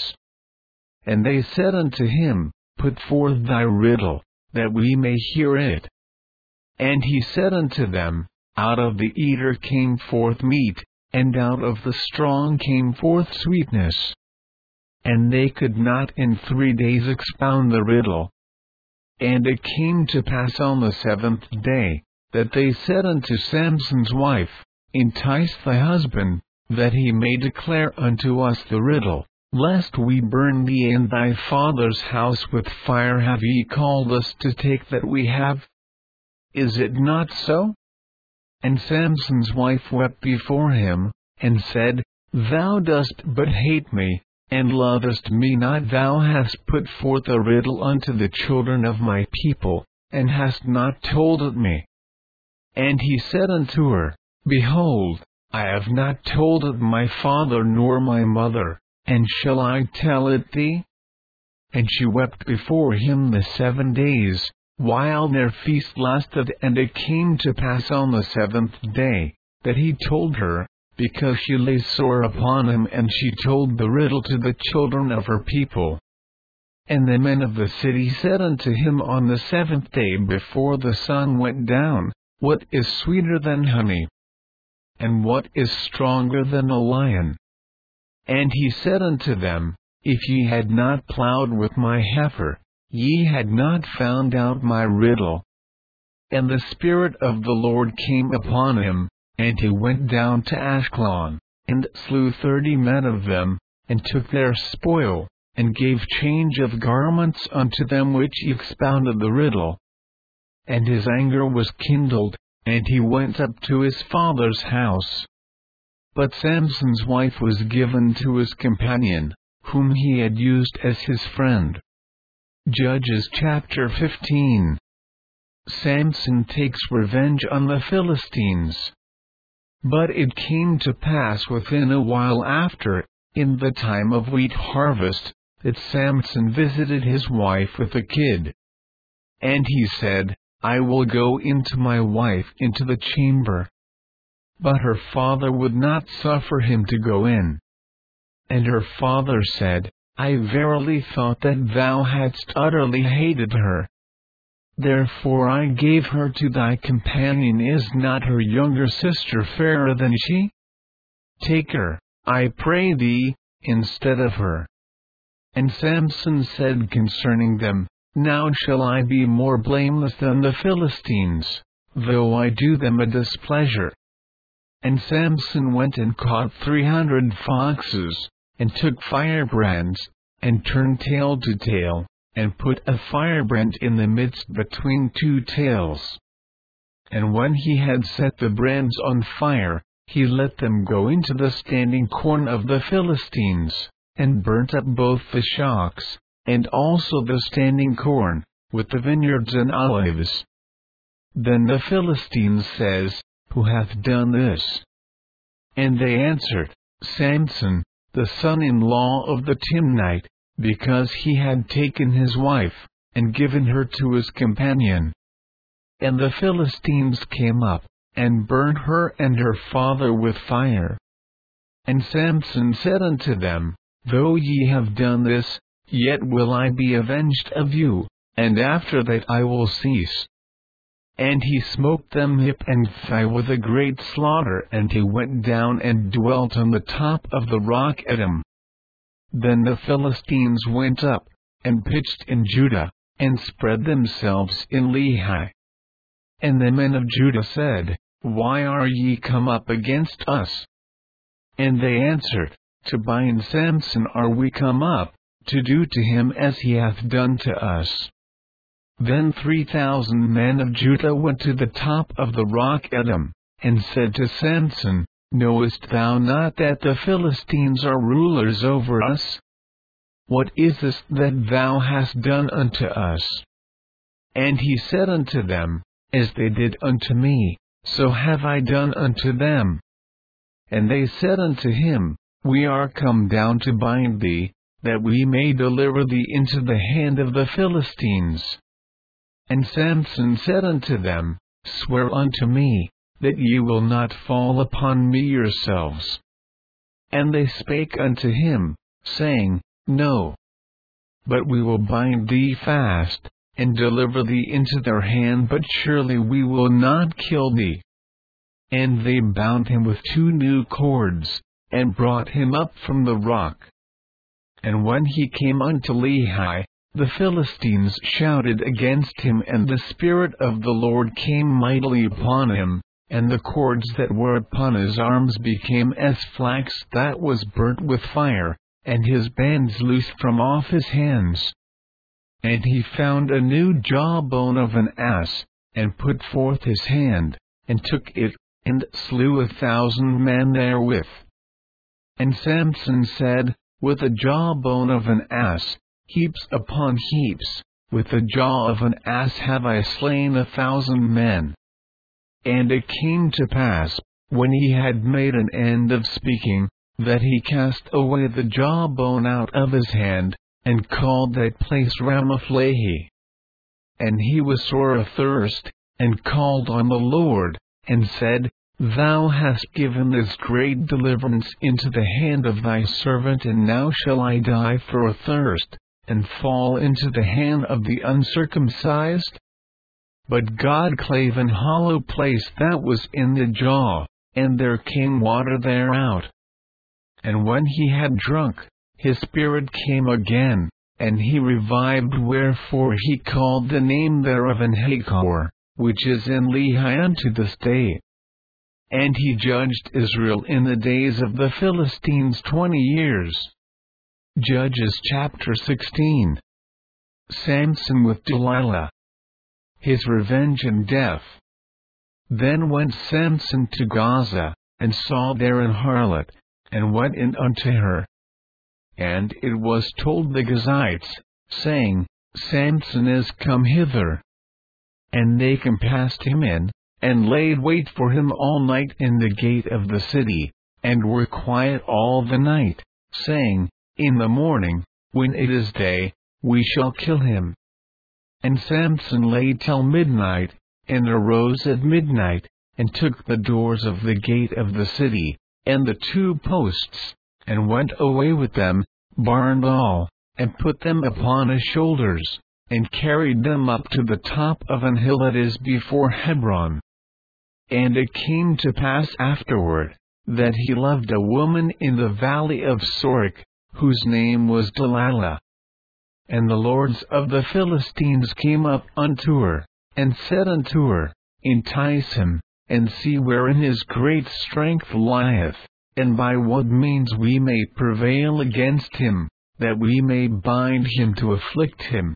And they said unto him, Put forth thy riddle, that we may hear it. And he said unto them, Out of the eater came forth meat, and out of the strong came forth sweetness. And they could not in 3 days expound the riddle. And it came to pass on the 7th day, that they said unto Samson's wife, Entice thy husband, that he may declare unto us the riddle, lest we burn thee in thy father's house with fire. Have ye called us to take that we have? Is it not so? And Samson's wife wept before him, and said, Thou dost but hate me, and lovest me not. Thou hast put forth a riddle unto the children of my people, and hast not told it me. And he said unto her, Behold, I have not told it my father nor my mother, and shall I tell it thee? And she wept before him the 7 days, while their feast lasted. And it came to pass on the 7th day, that he told her, because she lay sore upon him. And she told the riddle to the children of her people. And the men of the city said unto him on the 7th day before the sun went down, What is sweeter than honey? And what is stronger than a lion? And he said unto them, If ye had not plowed with my heifer, ye had not found out my riddle. And the Spirit of the Lord came upon him, and he went down to Ashkelon, and slew 30 men of them, and took their spoil, and gave change of garments unto them which expounded the riddle. And his anger was kindled, and he went up to his father's house. But Samson's wife was given to his companion, whom he had used as his friend. Judges chapter 15. Samson takes revenge on the Philistines. But it came to pass within a while after, in the time of wheat harvest, that Samson visited his wife with a kid. And he said, I will go into my wife into the chamber. But her father would not suffer him to go in. And her father said, I verily thought that thou hadst utterly hated her. Therefore I gave her to thy companion. Is not her younger sister fairer than she? Take her, I pray thee, instead of her. And Samson said concerning them, Now shall I be more blameless than the Philistines, though I do them a displeasure. And Samson went and caught 300 foxes, and took firebrands, and turned tail to tail, and put a firebrand in the midst between two tails. And when he had set the brands on fire, he let them go into the standing corn of the Philistines, and burnt up both the shocks, and also the standing corn, with the vineyards and olives. Then the Philistines says, Who hath done this? And they answered, Samson, the son-in-law of the Timnite, because he had taken his wife, and given her to his companion. And the Philistines came up, and burned her and her father with fire. And Samson said unto them, Though ye have done this, yet will I be avenged of you, and after that I will cease. And he smote them hip and thigh with a great slaughter, and he went down and dwelt on the top of the rock Edom. Then the Philistines went up, and pitched in Judah, and spread themselves in Lehi. And the men of Judah said, Why are ye come up against us? And they answered, To bind Samson are we come up, to do to him as he hath done to us. Then 3,000 men of Judah went to the top of the rock Edom, and said to Samson, Knowest thou not that the Philistines are rulers over us? What is this that thou hast done unto us? And he said unto them, As they did unto me, so have I done unto them. And they said unto him, We are come down to bind thee, that we may deliver thee into the hand of the Philistines. And Samson said unto them, Swear unto me, that ye will not fall upon me yourselves. And they spake unto him, saying, No. But we will bind thee fast, and deliver thee into their hand, but surely we will not kill thee. And they bound him with 2 new cords, and brought him up from the rock. And when he came unto Lehi, the Philistines shouted against him, and the Spirit of the Lord came mightily upon him, and the cords that were upon his arms became as flax that was burnt with fire, and his bands loosed from off his hands. And he found a new jawbone of an ass, and put forth his hand, and took it, and slew 1,000 men therewith. And Samson said, With the jawbone of an ass, heaps upon heaps, with the jaw of an ass have I slain 1,000 men. And it came to pass, when he had made an end of speaking, that he cast away the jawbone out of his hand, and called that place Ramath-lehi. And he was sore athirst, and called on the Lord, and said, Thou hast given this great deliverance into the hand of thy servant, and now shall I die for a thirst, and fall into the hand of the uncircumcised? But God clave an hollow place that was in the jaw, and there came water thereout. And when he had drunk, his spirit came again, and he revived, wherefore he called the name thereof En-hakkore, which is in Lehi unto this day. And he judged Israel in the days of the Philistines 20 years. Judges chapter 16. Samson with Delilah. His revenge and death. Then went Samson to Gaza, and saw there an harlot, and went in unto her. And it was told the Gazites, saying, Samson is come hither. And they compassed him in, and laid wait for him all night in the gate of the city, and were quiet all the night, saying, In the morning, when it is day, we shall kill him. And Samson lay till midnight, and arose at midnight, and took the doors of the gate of the city, and the 2 posts, and went away with them, bar and all, and put them upon his shoulders, and carried them up to the top of an hill that is before Hebron. And it came to pass afterward, that he loved a woman in the valley of Sorek, whose name was Delilah. And the lords of the Philistines came up unto her, and said unto her, Entice him, and see wherein his great strength lieth, and by what means we may prevail against him, that we may bind him to afflict him.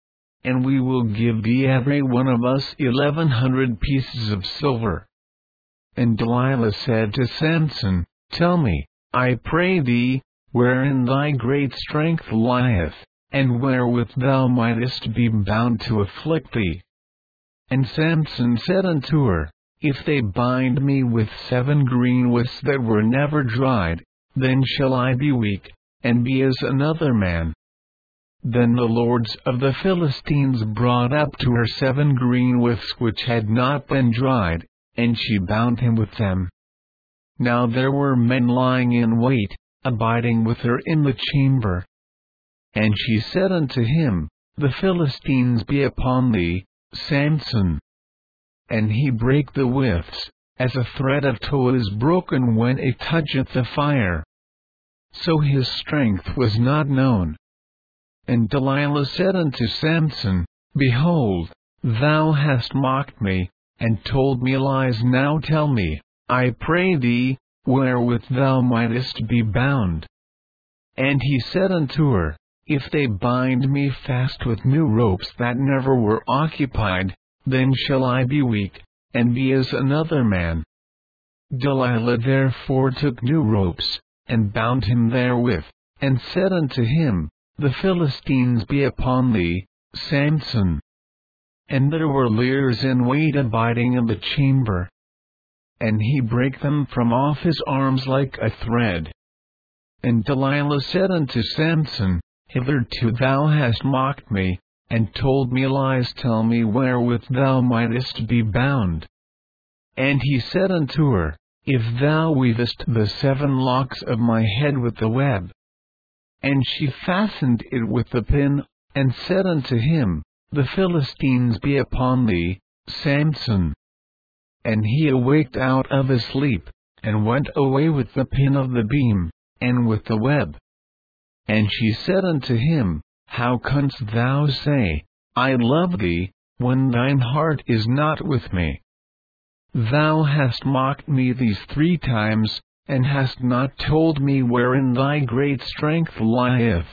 And we will give thee every one of us 1,100 pieces of silver. And Delilah said to Samson, Tell me, I pray thee, wherein thy great strength lieth, and wherewith thou mightest be bound to afflict thee. And Samson said unto her, If they bind me with 7 green withs that were never dried, then shall I be weak, and be as another man. Then the lords of the Philistines brought up to her 7 green withs which had not been dried, and she bound him with them. Now there were men lying in wait, abiding with her in the chamber. And she said unto him, The Philistines be upon thee, Samson. And he brake the withs, as a thread of tow is broken when it toucheth the fire. So his strength was not known. And Delilah said unto Samson, Behold, thou hast mocked me, and told me lies. Now tell me, I pray thee, wherewith thou mightest be bound. And he said unto her, If they bind me fast with new ropes that never were occupied, then shall I be weak, and be as another man. Delilah therefore took new ropes, and bound him therewith, and said unto him, The Philistines be upon thee, Samson. And there were liers in wait abiding in the chamber. And he brake them from off his arms like a thread. And Delilah said unto Samson, Hitherto thou hast mocked me, and told me lies. Tell me wherewith thou mightest be bound. And he said unto her, If thou weavest the 7 locks of my head with the web. And she fastened it with the pin, and said unto him, The Philistines be upon thee, Samson. And he awaked out of his sleep, and went away with the pin of the beam, and with the web. And she said unto him, How canst thou say, I love thee, when thine heart is not with me? Thou hast mocked me these 3 times, and hast not told me wherein thy great strength lieth.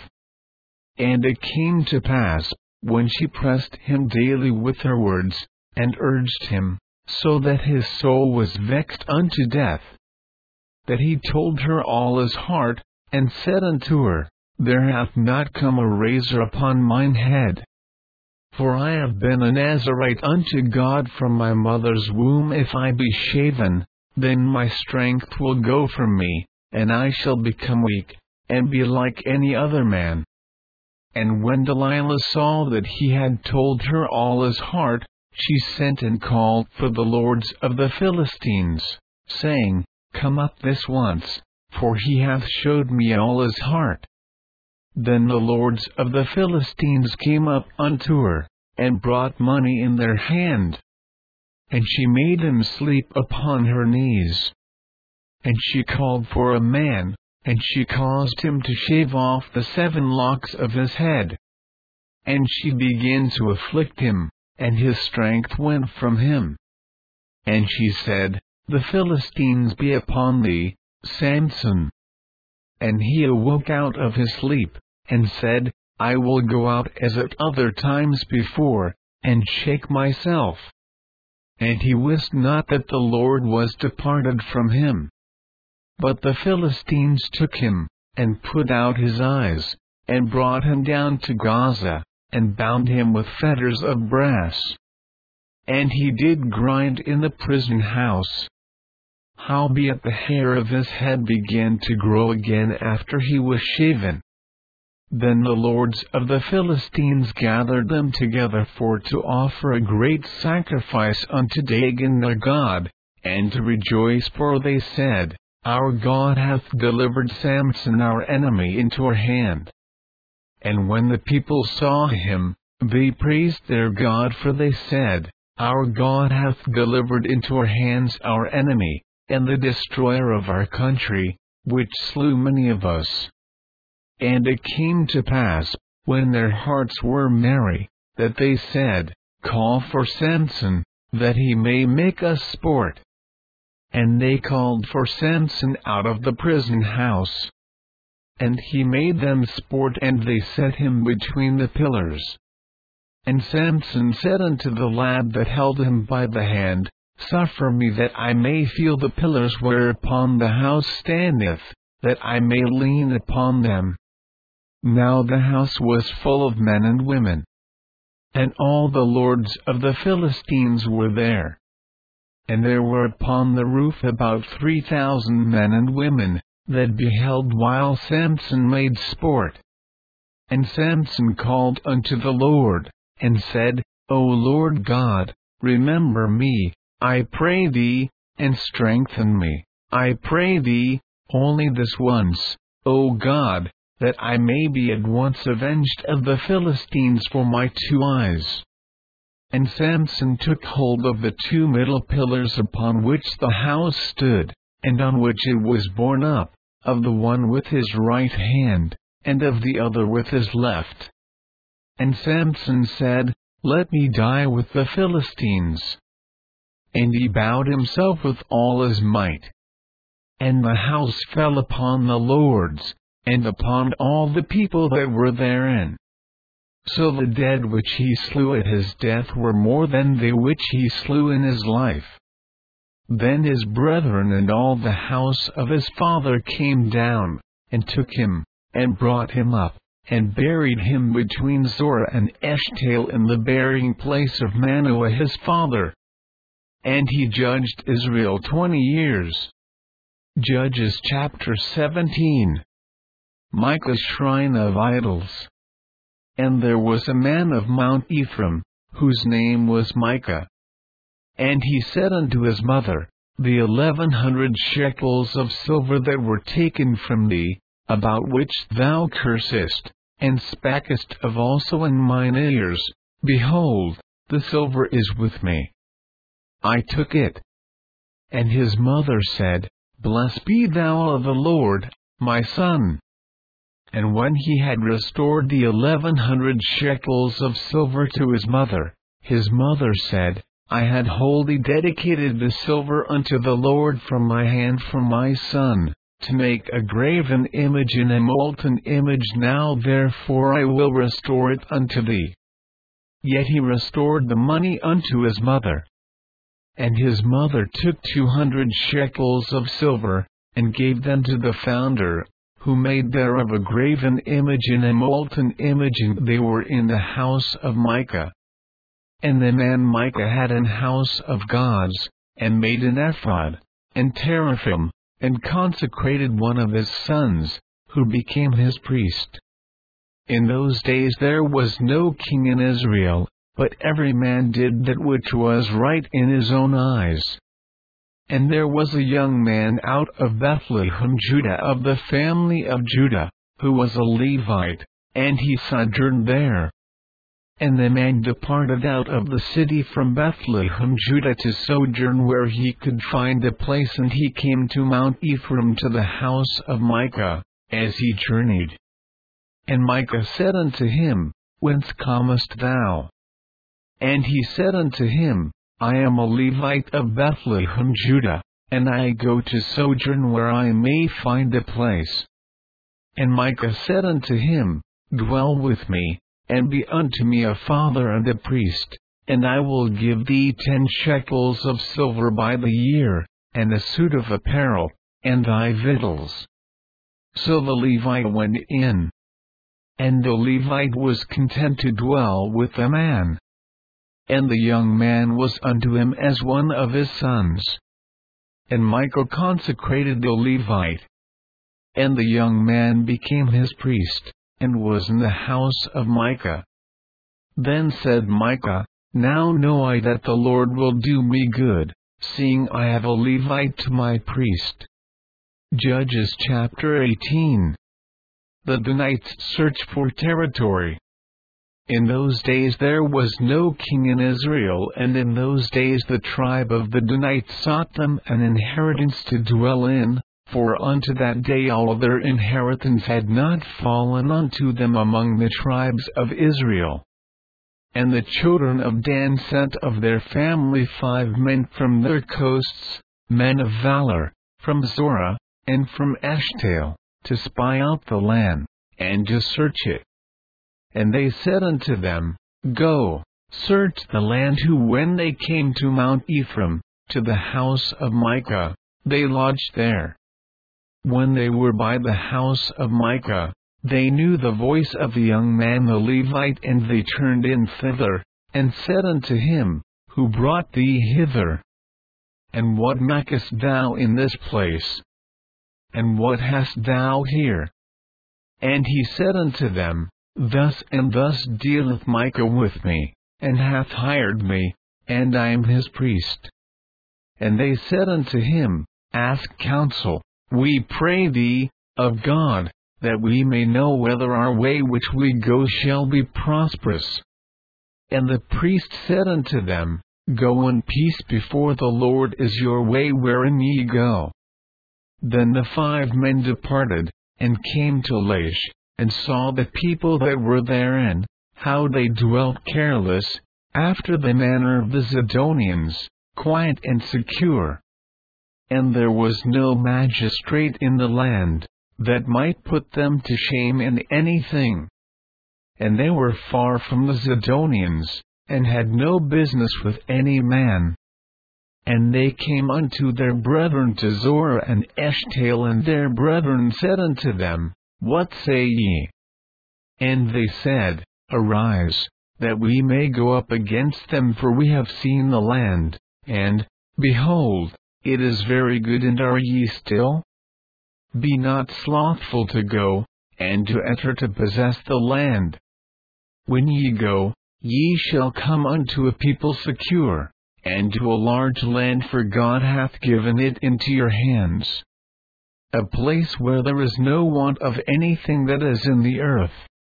And it came to pass, when she pressed him daily with her words, and urged him, so that his soul was vexed unto death, that he told her all his heart, and said unto her, There hath not come a razor upon mine head. For I have been a Nazarite unto God from my mother's womb. If I be shaven, then my strength will go from me, and I shall become weak, and be like any other man. And when Delilah saw that he had told her all his heart, she sent and called for the lords of the Philistines, saying, Come up this once, for he hath showed me all his heart. Then the lords of the Philistines came up unto her, and brought money in their hand. And she made him sleep upon her knees. And she called for a man, and she caused him to shave off the 7 locks of his head. And she began to afflict him, and his strength went from him. And she said, The Philistines be upon thee, Samson. And he awoke out of his sleep, and said, I will go out as at other times before, and shake myself. And he wist not that the Lord was departed from him. But the Philistines took him, and put out his eyes, and brought him down to Gaza, and bound him with fetters of brass. And he did grind in the prison house. Howbeit the hair of his head began to grow again after he was shaven. Then the lords of the Philistines gathered them together for to offer a great sacrifice unto Dagon their god, and to rejoice, for they said, Our God hath delivered Samson our enemy into our hand. And when the people saw him, they praised their God, for they said, Our God hath delivered into our hands our enemy, and the destroyer of our country, which slew many of us. And it came to pass, when their hearts were merry, that they said, Call for Samson, that he may make us sport. And they called for Samson out of the prison house. And he made them sport, and they set him between the pillars. And Samson said unto the lad that held him by the hand, Suffer me that I may feel the pillars whereupon the house standeth, that I may lean upon them. Now the house was full of men and women. And all the lords of the Philistines were there. And there were upon the roof about 3,000 men and women, that beheld while Samson made sport. And Samson called unto the Lord, and said, O Lord God, remember me, I pray thee, and strengthen me, I pray thee, only this once, O God, that I may be at once avenged of the Philistines for my 2 eyes. And Samson took hold of the 2 middle pillars upon which the house stood, and on which it was borne up, of the one with his right hand, and of the other with his left. And Samson said, Let me die with the Philistines. And he bowed himself with all his might. And the house fell upon the lords, and upon all the people that were therein. So the dead which he slew at his death were more than they which he slew in his life. Then his brethren and all the house of his father came down, and took him, and brought him up, and buried him between Zorah and Eshtaol in the burying place of Manoah his father. And he judged Israel 20 years. Judges chapter 17. Micah's shrine of idols. And there was a man of Mount Ephraim, whose name was Micah. And he said unto his mother, The 1,100 shekels of silver that were taken from thee, about which thou cursest, and spakest of also in mine ears, behold, the silver is with me. I took it. And his mother said, Blessed be thou of the Lord, my son. And when he had restored the 1,100 shekels of silver to his mother said, I had wholly dedicated the silver unto the Lord from my hand for my son, to make a graven image and a molten image. Now therefore I will restore it unto thee. Yet he restored the money unto his mother. And his mother took 200 shekels of silver, and gave them to the founder, who made thereof a graven image and a molten image, and they were in the house of Micah. And the man Micah had an house of gods, and made an ephod, and teraphim, and consecrated one of his sons, who became his priest. In those days there was no king in Israel, but every man did that which was right in his own eyes. And there was a young man out of Bethlehem, Judah, of the family of Judah, who was a Levite, and he sojourned there. And the man departed out of the city from Bethlehem, Judah, to sojourn where he could find a place, and he came to Mount Ephraim, to the house of Micah, as he journeyed. And Micah said unto him, Whence comest thou? And he said unto him, I am a Levite of Bethlehem, Judah, and I go to sojourn where I may find a place. And Micah said unto him, Dwell with me, and be unto me a father and a priest, and I will give thee 10 shekels of silver by the year, and a suit of apparel, and thy victuals. So the Levite went in. And the Levite was content to dwell with the man. And the young man was unto him as one of his sons. And Micah consecrated the Levite. And the young man became his priest, and was in the house of Micah. Then said Micah, Now know I that the Lord will do me good, seeing I have a Levite to my priest. Judges chapter 18. The Danites search for territory. In those days there was no king in Israel, and in those days the tribe of the Danites sought them an inheritance to dwell in, for unto that day all their inheritance had not fallen unto them among the tribes of Israel. And the children of Dan sent of their family 5 men from their coasts, men of valor, from Zorah, and from Eshtaol, to spy out the land, and to search it. And they said unto them, Go, search the land. Who when they came to Mount Ephraim, to the house of Micah, they lodged there. When they were by the house of Micah, they knew the voice of the young man the Levite, and they turned in thither, and said unto him, Who brought thee hither? And what makest thou in this place? And what hast thou here? And he said unto them, Thus and thus dealeth Micah with me, and hath hired me, and I am his priest. And they said unto him, Ask counsel, we pray thee, of God, that we may know whether our way which we go shall be prosperous. And the priest said unto them, Go in peace before the Lord is your way wherein ye go. Then the 5 men departed, and came to Laish, and saw the people that were therein, how they dwelt careless, after the manner of the Zidonians, quiet and secure. And there was no magistrate in the land, that might put them to shame in anything. And they were far from the Zidonians, and had no business with any man. And they came unto their brethren to Zorah and Eshtaol, and their brethren said unto them, What say ye? And they said, Arise, that we may go up against them, for we have seen the land, and, behold, it is very good. And are ye still? Be not slothful to go, and to enter to possess the land. When ye go, ye shall come unto a people secure, and to a large land, for God hath given it into your hands. A place where there is no want of anything that is in the earth.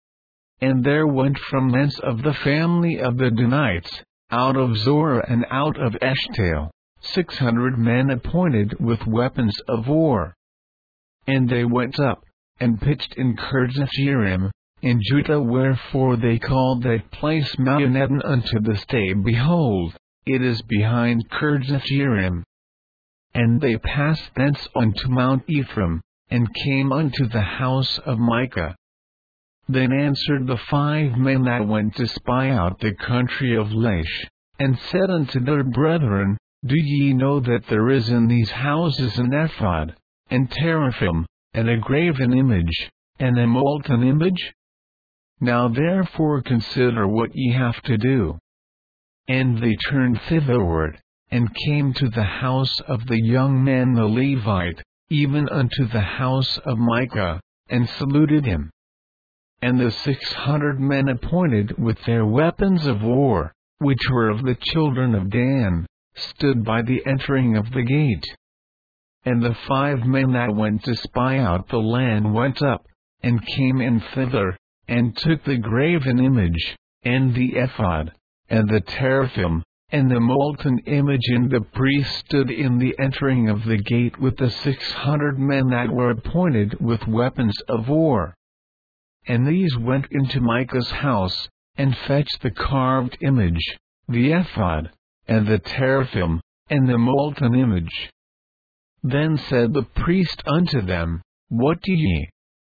And there went from thence of the family of the Danites, out of Zorah and out of Eshtaol, 600 men appointed with weapons of war. And they went up, and pitched in Kirjath-jearim, in Judah, wherefore they called that place Mount unto this day. Behold, it is behind Kirjath-jearim. And they passed thence unto Mount Ephraim, and came unto the house of Micah. Then answered the 5 men that went to spy out the country of Laish, and said unto their brethren, Do ye know that there is in these houses an ephod, and teraphim, and a graven image, and a molten image? Now therefore consider what ye have to do. And they turned thitherward, and came to the house of the young man the Levite, even unto the house of Micah, and saluted him. And the 600 men appointed with their weapons of war, which were of the children of Dan, stood by the entering of the gate. And the 5 men that went to spy out the land went up, and came in thither, and took the graven image, and the ephod, and the teraphim, and the molten image. And the priest stood in the entering of the gate with the 600 men that were appointed with weapons of war. And these went into Micah's house, and fetched the carved image, the ephod, and the teraphim, and the molten image. Then said the priest unto them, What do ye?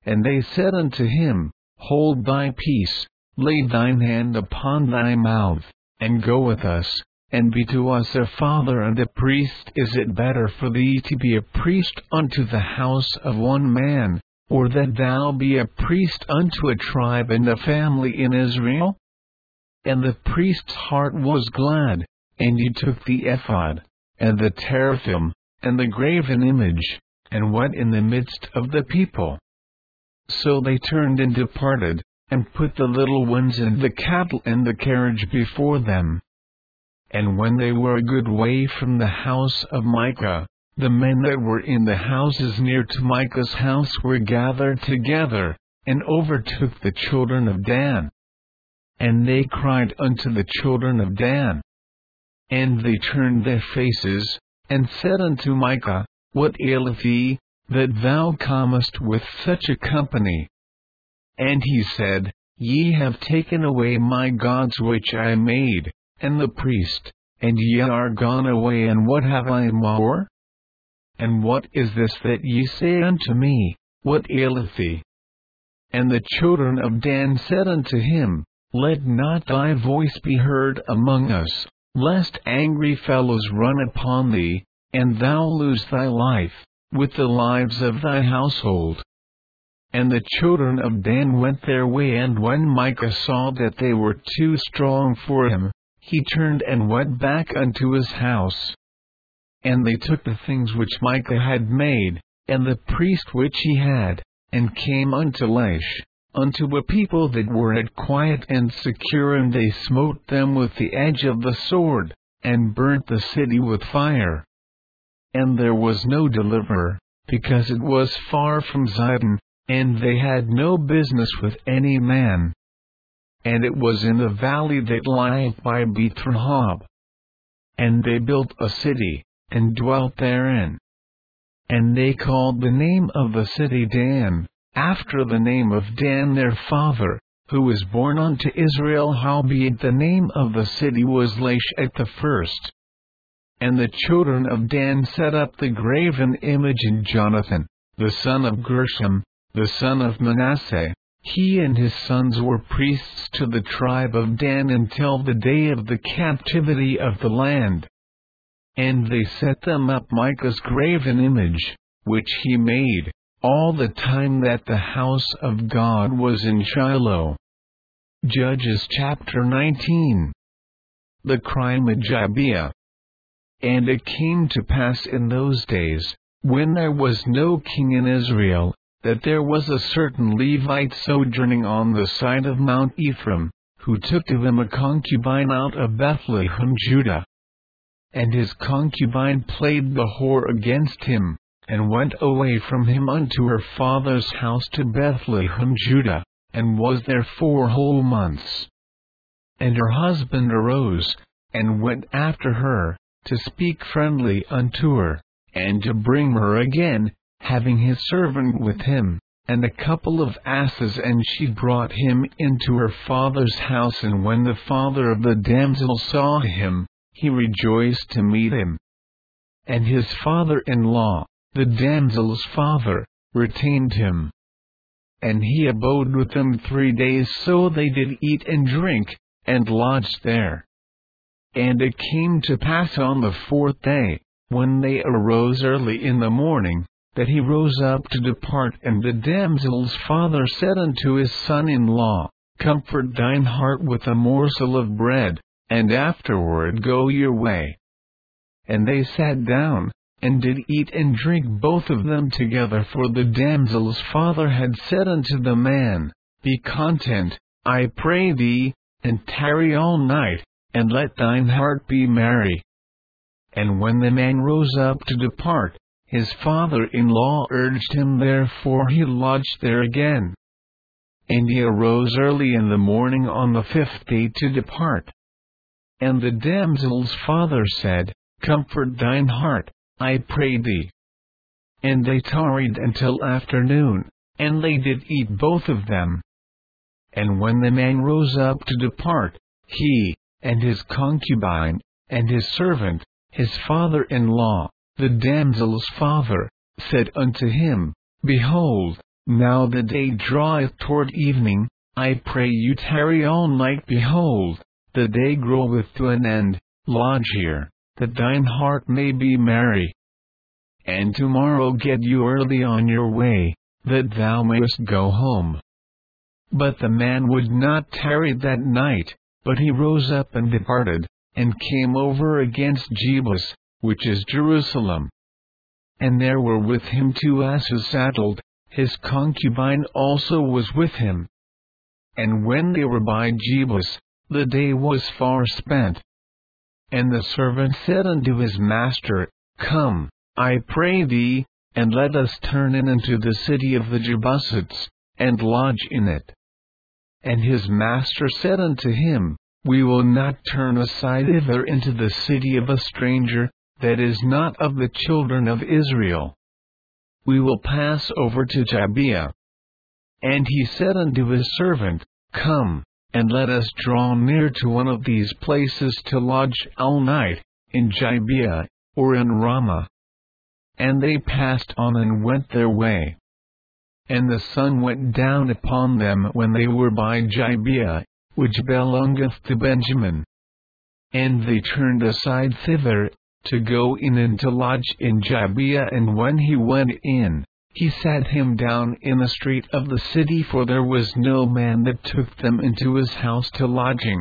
And they said unto him, Hold thy peace, lay thine hand upon thy mouth, and go with us, and be to us a father and a priest. Is it better for thee to be a priest unto the house of one man, or that thou be a priest unto a tribe and a family in Israel? And the priest's heart was glad, and he took the ephod, and the teraphim, and the graven image, and went in the midst of the people. So they turned and departed, and put the little ones and the cattle in the carriage before them. And when they were a good way from the house of Micah, the men that were in the houses near to Micah's house were gathered together, and overtook the children of Dan. And they cried unto the children of Dan. And they turned their faces, and said unto Micah, What aileth thee, that thou comest with such a company? And he said, Ye have taken away my gods which I made, and the priest, and ye are gone away, and what have I more? And what is this that ye say unto me, What aileth thee? And the children of Dan said unto him, Let not thy voice be heard among us, lest angry fellows run upon thee, and thou lose thy life, with the lives of thy household. And the children of Dan went their way, and when Micah saw that they were too strong for him, he turned and went back unto his house. And they took the things which Micah had made, and the priest which he had, and came unto Laish, unto a people that were at quiet and secure, and they smote them with the edge of the sword, and burnt the city with fire. And there was no deliverer, because it was far from Zidon, and they had no business with any man. And it was in the valley that lieth by Beth-Rehob. And they built a city, and dwelt therein. And they called the name of the city Dan, after the name of Dan their father, who was born unto Israel. Howbeit the name of the city was Laish at the first. And the children of Dan set up the graven image in Jonathan, the son of Gershom, the son of Manasseh. He and his sons were priests to the tribe of Dan until the day of the captivity of the land. And they set them up Micah's graven image, which he made, all the time that the house of God was in Shiloh. Judges chapter 19. The crime of Jabiah. And it came to pass in those days, when there was no king in Israel, that there was a certain Levite sojourning on the side of Mount Ephraim, who took to him a concubine out of Bethlehem, Judah. And his concubine played the whore against him, and went away from him unto her father's house to Bethlehem, Judah, and was there 4 whole months. And her husband arose, and went after her, to speak friendly unto her, and to bring her again, having his servant with him, and a couple of asses. And she brought him into her father's house. And when the father of the damsel saw him, he rejoiced to meet him. And his father-in-law, the damsel's father, retained him. And he abode with them 3 days. So they did eat and drink, and lodged there. And it came to pass on the 4th day, when they arose early in the morning, that he rose up to depart. And the damsel's father said unto his son-in-law, Comfort thine heart with a morsel of bread, and afterward go your way. And they sat down, and did eat and drink both of them together. For the damsel's father had said unto the man, Be content, I pray thee, and tarry all night, and let thine heart be merry. And when the man rose up to depart, his father-in-law urged him, therefore he lodged there again. And he arose early in the morning on the 5th day to depart. And the damsel's father said, Comfort thine heart, I pray thee. And they tarried until afternoon, and they did eat both of them. And when the man rose up to depart, he, and his concubine, and his servant, his father-in-law, the damsel's father, said unto him, Behold, Now the day draweth toward evening, I pray you tarry all night. Behold, the day groweth to an end, lodge here, that thine heart may be merry. And tomorrow get you early on your way, that thou mayest go home. But the man would not tarry that night, but he rose up and departed, and came over against Jebus, which is Jerusalem. And there were with him 2 asses saddled, his concubine also was with him. And when they were by Jebus, the day was far spent. And the servant said unto his master, Come, I pray thee, and let us turn in into the city of the Jebusites, and lodge in it. And his master said unto him, We will not turn aside thither into the city of a stranger, that is not of the children of Israel. We will pass over to Gibeah. And he said unto his servant, Come, and let us draw near to one of these places to lodge all night, in Gibeah, or in Ramah. And they passed on and went their way. And the sun went down upon them when they were by Gibeah, which belongeth to Benjamin. And they turned aside thither, to go in and to lodge in Gibeah. And when he went in, he sat him down in the street of the city, for there was no man that took them into his house to lodging.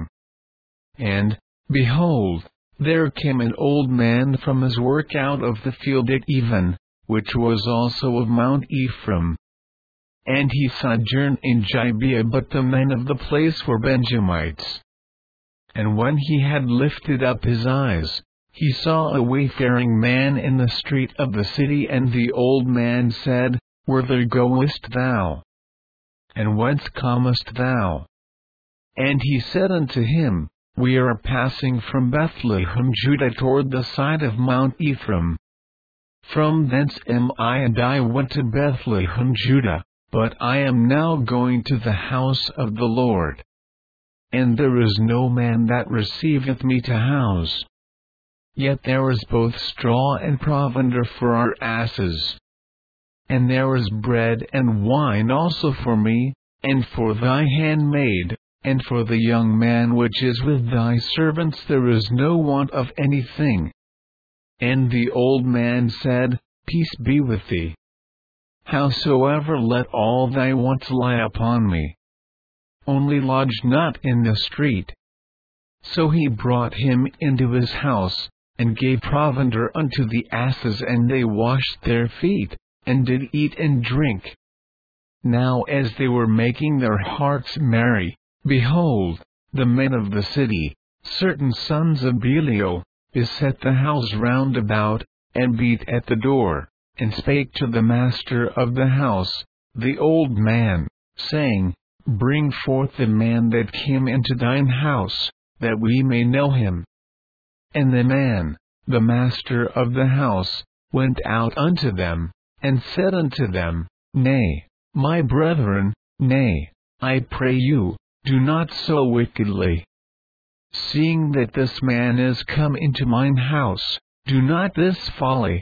And, behold, there came an old man from his work out of the field at even, which was also of Mount Ephraim. And he sojourned in Gibeah, but the men of the place were Benjamites. And when he had lifted up his eyes, he saw a wayfaring man in the street of the city, and the old man said, Whither goest thou? And whence comest thou? And he said unto him, We are passing from Bethlehem, Judah, toward the side of Mount Ephraim. From thence am I, and I went to Bethlehem, Judah, but I am now going to the house of the Lord. And there is no man that receiveth me to house. Yet there is both straw and provender for our asses. And there is bread and wine also for me, and for thy handmaid, and for the young man which is with thy servants there is no want of anything. And the old man said, Peace be with thee. Howsoever, let all thy wants lie upon me. Only lodge not in the street. So he brought him into his house, and gave provender unto the asses, and they washed their feet, and did eat and drink. Now as they were making their hearts merry, behold, the men of the city, certain sons of Belial, beset the house round about, and beat at the door, and spake to the master of the house, the old man, saying, Bring forth the man that came into thine house, that we may know him. And the man, the master of the house, went out unto them, and said unto them, Nay, my brethren, nay, I pray you, do not so wickedly. Seeing that this man is come into mine house, do not this folly.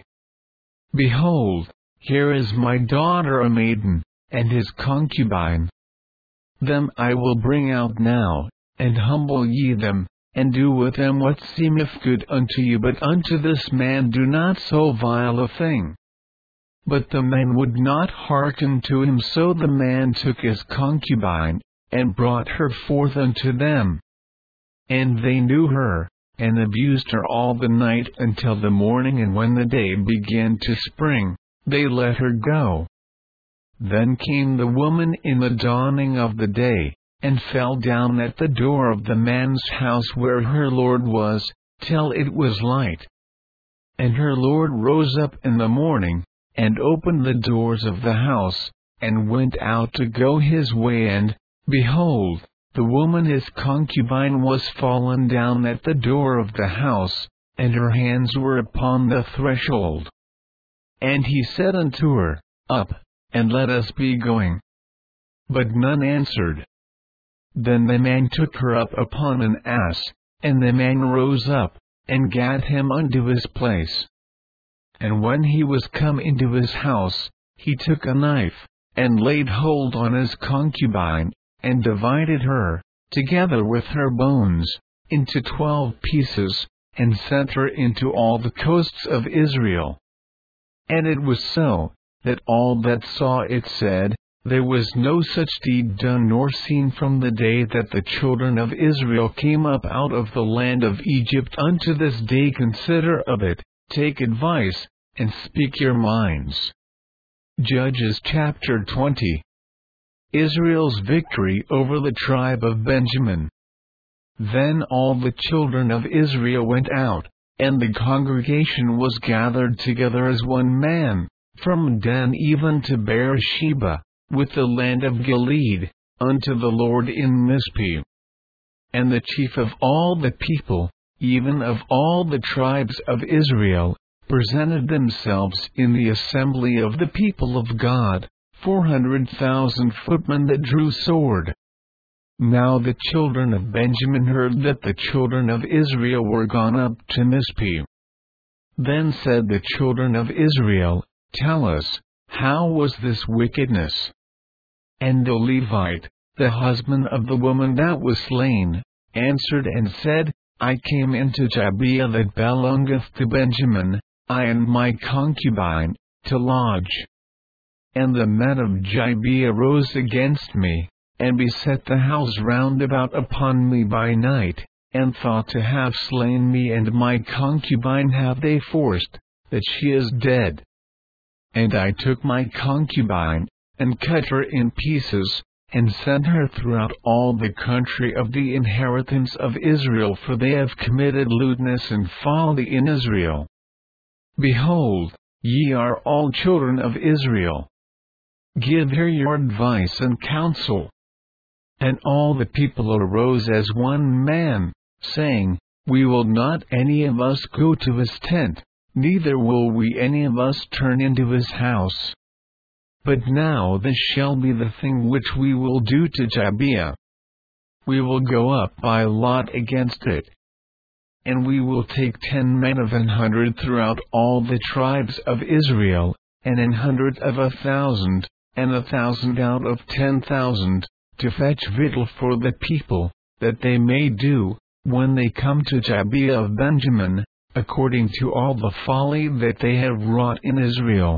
Behold, here is my daughter a maiden, and his concubine. Them I will bring out now, and humble ye them, and do with them what seemeth good unto you, but unto this man do not so vile a thing. But the men would not hearken to him, so the man took his concubine, and brought her forth unto them. And they knew her, and abused her all the night until the morning, and when the day began to spring, they let her go. Then came the woman in the dawning of the day, and fell down at the door of the man's house where her lord was, till it was light. And her lord rose up in the morning, and opened the doors of the house, and went out to go his way, and, behold, the woman his concubine was fallen down at the door of the house, and her hands were upon the threshold. And he said unto her, Up, and let us be going. But none answered. Then the man took her up upon an ass, and the man rose up, and gat him unto his place. And when he was come into his house, he took a knife, and laid hold on his concubine, and divided her, together with her bones, into 12 pieces, and sent her into all the coasts of Israel. And it was so, that all that saw it said, there was no such deed done nor seen from the day that the children of Israel came up out of the land of Egypt unto this day. Consider of it, take advice, and speak your minds. Judges chapter 20. Israel's victory over the tribe of Benjamin. Then all the children of Israel went out, and the congregation was gathered together as one man, from Dan even to Beersheba, with the land of Gilead, unto the Lord in Mizpeh. And the chief of all the people, even of all the tribes of Israel, presented themselves in the assembly of the people of God, 400,000 footmen that drew sword. Now the children of Benjamin heard that the children of Israel were gone up to Mizpeh. Then said the children of Israel, Tell us, how was this wickedness? And the Levite, the husband of the woman that was slain, answered and said, I came into Gibeah that belongeth to Benjamin, I and my concubine, to lodge. And the men of Gibeah rose against me, and beset the house round about upon me by night, and thought to have slain me and my concubine have they forced, that she is dead. And I took my concubine, and cut her in pieces, and sent her throughout all the country of the inheritance of Israel, for they have committed lewdness and folly in Israel. Behold, ye are all children of Israel. Give her your advice and counsel. And all the people arose as one man, saying, We will not any of us go to his tent, neither will we any of us turn into his house. But now this shall be the thing which we will do to Gibeah. We will go up by lot against it. And we will take 10 men of 100 throughout all the tribes of Israel, and 100 of 1,000, and 1,000 out of 10,000, to fetch victual for the people, that they may do, when they come to Gibeah of Benjamin, according to all the folly that they have wrought in Israel.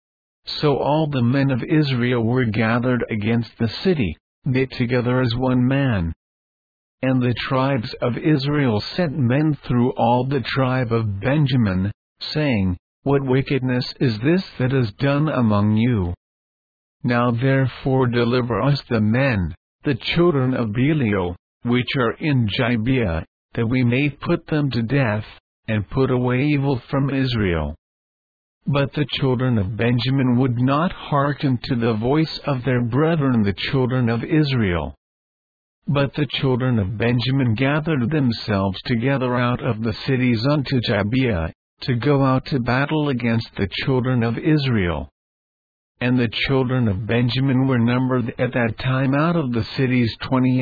So all the men of Israel were gathered against the city, knit together as one man. And the tribes of Israel sent men through all the tribe of Benjamin, saying, What wickedness is this that is done among you? Now therefore deliver us the men, the children of Belial, which are in Gibeah, that we may put them to death, and put away evil from Israel. But the children of Benjamin would not hearken to the voice of their brethren the children of Israel. But the children of Benjamin gathered themselves together out of the cities unto Gibeah, to go out to battle against the children of Israel. And the children of Benjamin were numbered at that time out of the cities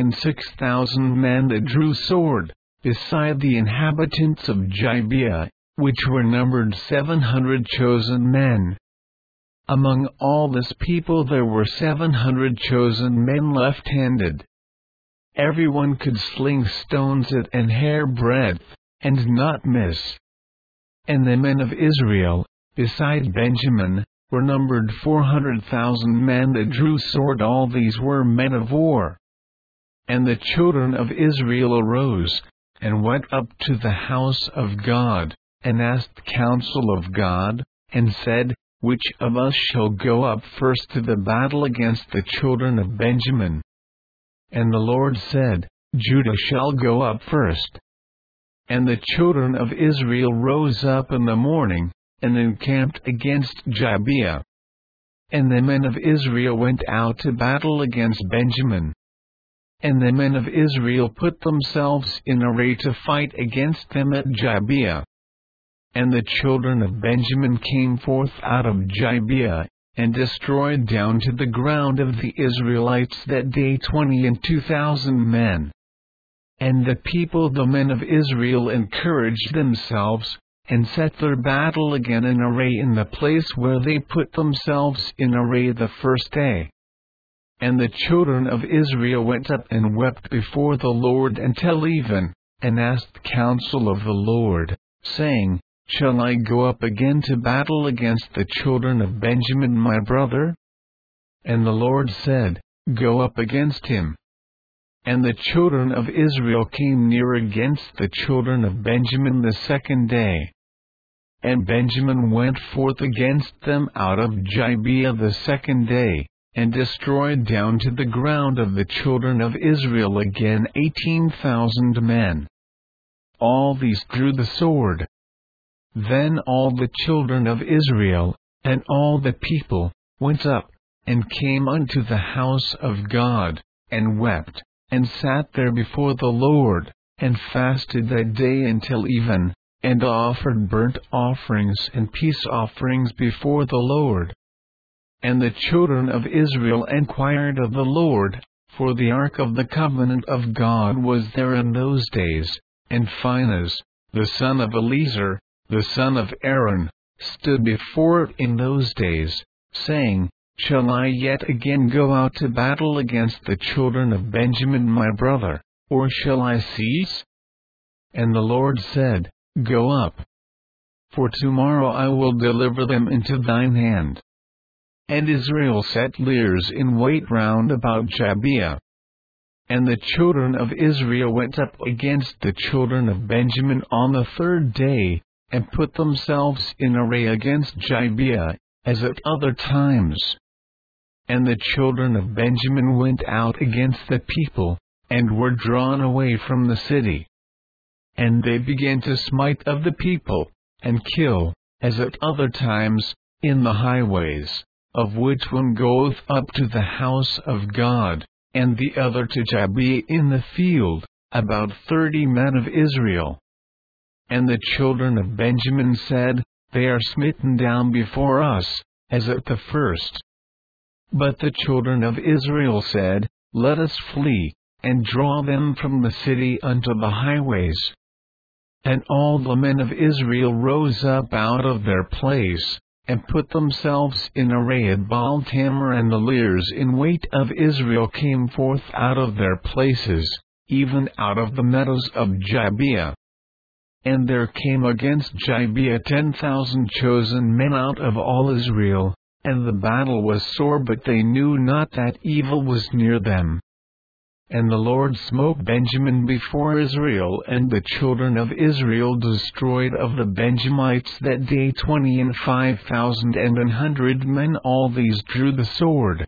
26,000 men that drew sword, beside the inhabitants of Gibeah, which were numbered 700 chosen men. Among all this people there were 700 chosen men left-handed. Everyone could sling stones at an hair breadth, and not miss. And the men of Israel, beside Benjamin, were numbered 400,000 men that drew sword. All these were men of war. And the children of Israel arose, and went up to the house of God, and asked counsel of God, and said, Which of us shall go up first to the battle against the children of Benjamin? And the Lord said, Judah shall go up first. And the children of Israel rose up in the morning, and encamped against Gibeah. And the men of Israel went out to battle against Benjamin. And the men of Israel put themselves in array to fight against them at Gibeah. And the children of Benjamin came forth out of Gibeah, and destroyed down to the ground of the Israelites that day 22,000 men. And the people, the men of Israel, encouraged themselves, and set their battle again in array in the place where they put themselves in array the first day. And the children of Israel went up and wept before the Lord until even, and asked counsel of the Lord, saying, Shall I go up again to battle against the children of Benjamin my brother? And the Lord said, Go up against him. And the children of Israel came near against the children of Benjamin the second day. And Benjamin went forth against them out of Gibeah the second day, and destroyed down to the ground of the children of Israel again 18,000 men. All these drew the sword. Then all the children of Israel, and all the people, went up, and came unto the house of God, and wept, and sat there before the Lord, and fasted that day until even, and offered burnt offerings and peace offerings before the Lord. And the children of Israel inquired of the Lord, for the ark of the covenant of God was there in those days, and Phinehas, the son of Eleazar, the son of Aaron, stood before it in those days, saying, Shall I yet again go out to battle against the children of Benjamin my brother, or shall I cease? And the Lord said, Go up. For tomorrow I will deliver them into thine hand. And Israel set liers in wait round about Gibeah. And the children of Israel went up against the children of Benjamin on the third day, and put themselves in array against Gibeah, as at other times. And the children of Benjamin went out against the people, and were drawn away from the city. And they began to smite of the people, and kill, as at other times, in the highways, of which one goeth up to the house of God, and the other to Gibeah in the field, about 30 men of Israel. And the children of Benjamin said, They are smitten down before us, as at the first. But the children of Israel said, Let us flee, and draw them from the city unto the highways. And all the men of Israel rose up out of their place, and put themselves in array at Baal-Tamar, and the liers in wait of Israel came forth out of their places, even out of the meadows of Gibeah. And there came against Gibeah 10,000 chosen men out of all Israel, and the battle was sore, but they knew not that evil was near them. And the Lord smote Benjamin before Israel, and the children of Israel destroyed of the Benjamites that day 25,000 and 100 men. All these drew the sword.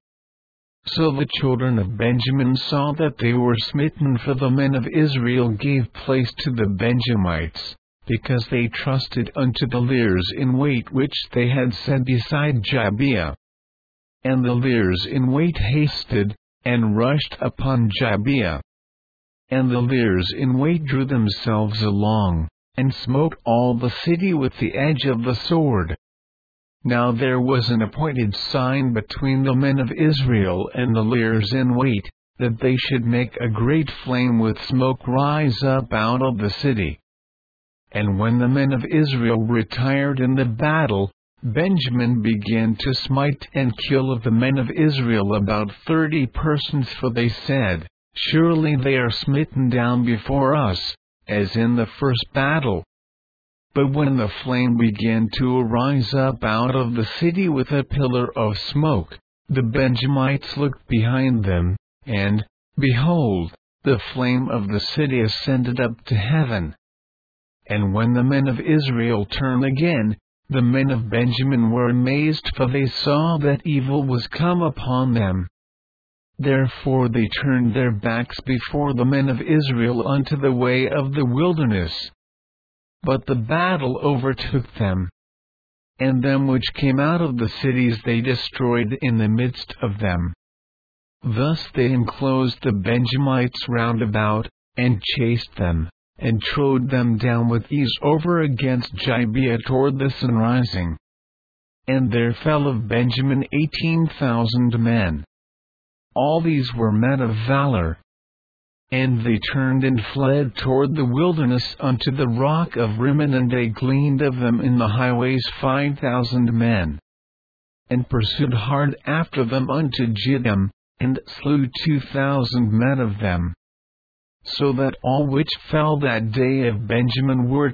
So the children of Benjamin saw that they were smitten, for the men of Israel gave place to the Benjamites, because they trusted unto the liers in wait which they had set beside Gibeah. And the liers in wait hasted, and rushed upon Gibeah. And the liers in wait drew themselves along, and smote all the city with the edge of the sword. Now there was an appointed sign between the men of Israel and the liers in wait, that they should make a great flame with smoke rise up out of the city. And when the men of Israel retired in the battle, Benjamin began to smite and kill of the men of Israel about 30 persons, for they said, Surely they are smitten down before us, as in the first battle. But when the flame began to arise up out of the city with a pillar of smoke, the Benjamites looked behind them, and, behold, the flame of the city ascended up to heaven. And when the men of Israel turned again, the men of Benjamin were amazed, for they saw that evil was come upon them. Therefore they turned their backs before the men of Israel unto the way of the wilderness. But the battle overtook them. And them which came out of the cities they destroyed in the midst of them. Thus they enclosed the Benjamites round about, and chased them, and trode them down with ease over against Gibeah toward the sunrising. And there fell of Benjamin 18,000 men. All these were men of valor. And they turned and fled toward the wilderness unto the rock of Rimmon, and they gleaned of them in the highways 5,000 men. And pursued hard after them unto Jiddim, and slew 2,000 men of them. So that all which fell that day of Benjamin were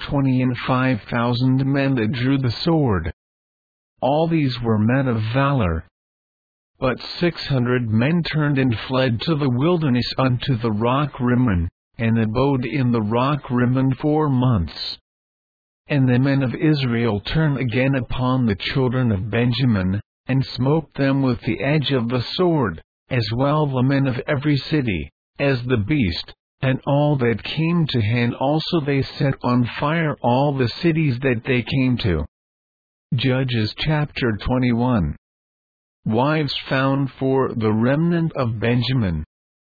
25,000 men that drew the sword. All these were men of valor. But 600 men turned and fled to the wilderness unto the rock Rimmon, and abode in the rock Rimmon 4 months. And the men of Israel turned again upon the children of Benjamin, and smote them with the edge of the sword, as well the men of every city, as the beast, and all that came to hand also they set on fire all the cities that they came to. Judges chapter 21. Wives found for the remnant of Benjamin.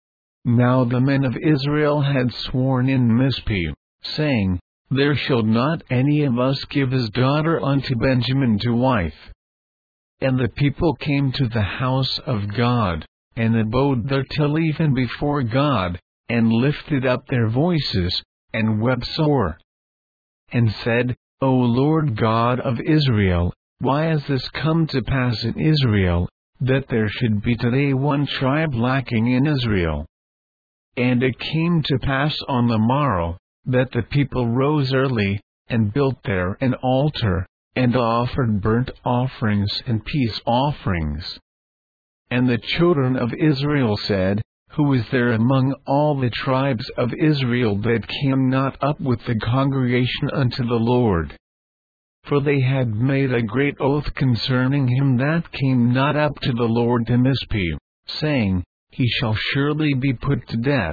Now the men of Israel had sworn in Mizpeh, saying, There shall not any of us give his daughter unto Benjamin to wife. And the people came to the house of God, and abode there till even before God, and lifted up their voices, and wept sore. And said, O Lord God of Israel, why has this come to pass in Israel, that there should be today one tribe lacking in Israel? And it came to pass on the morrow, that the people rose early, and built there an altar, and offered burnt offerings and peace offerings. And the children of Israel said, Who is there among all the tribes of Israel that came not up with the congregation unto the Lord? For they had made a great oath concerning him that came not up to the Lord to Mizpeh, saying, He shall surely be put to death.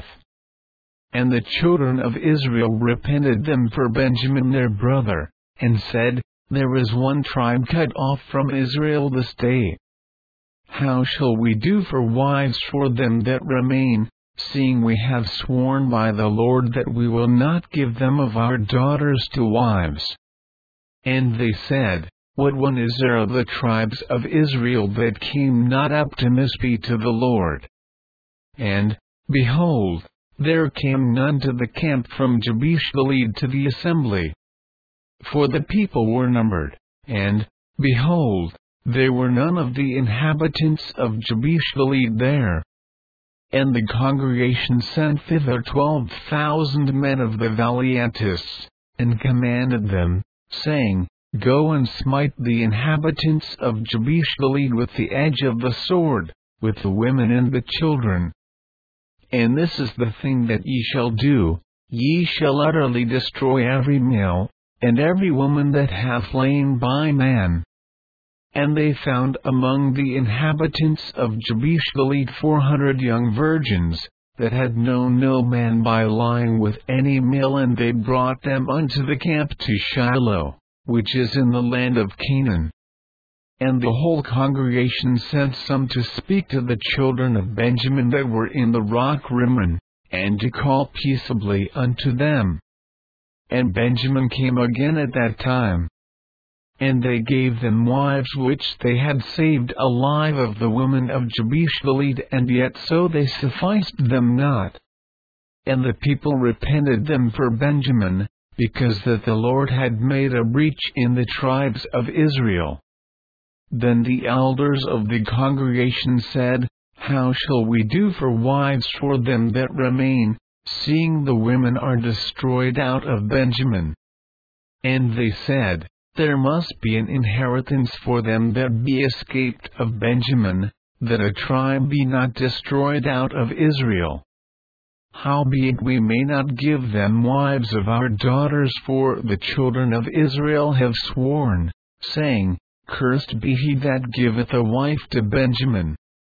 And the children of Israel repented them for Benjamin their brother, and said, There is one tribe cut off from Israel this day. How shall we do for wives for them that remain, seeing we have sworn by the Lord that we will not give them of our daughters to wives? And they said, What one is there of the tribes of Israel that came not up to Mizpeh to the Lord? And, behold, there came none to the camp from Jabesh Gilead to the assembly. For the people were numbered, and, behold, there were none of the inhabitants of Jabesh Gilead there. And the congregation sent thither 12,000 men of the Valiantists, and commanded them, saying, Go and smite the inhabitants of Jabesh Gilead with the edge of the sword, with the women and the children. And this is the thing that ye shall do, ye shall utterly destroy every male, and every woman that hath lain by man. And they found among the inhabitants of Jabesh Gilead 400 young virgins, that had known no man by lying with any male, and they brought them unto the camp to Shiloh, which is in the land of Canaan. And the whole congregation sent some to speak to the children of Benjamin that were in the rock Rimmon, and to call peaceably unto them. And Benjamin came again at that time. And they gave them wives which they had saved alive of the women of Jabesh Gilead, and yet so they sufficed them not. And the people repented them for Benjamin, because that the Lord had made a breach in the tribes of Israel. Then the elders of the congregation said, How shall we do for wives for them that remain, seeing the women are destroyed out of Benjamin? And they said, There must be an inheritance for them that be escaped of Benjamin, that a tribe be not destroyed out of Israel. Howbeit we may not give them wives of our daughters, for the children of Israel have sworn, saying, Cursed be he that giveth a wife to Benjamin.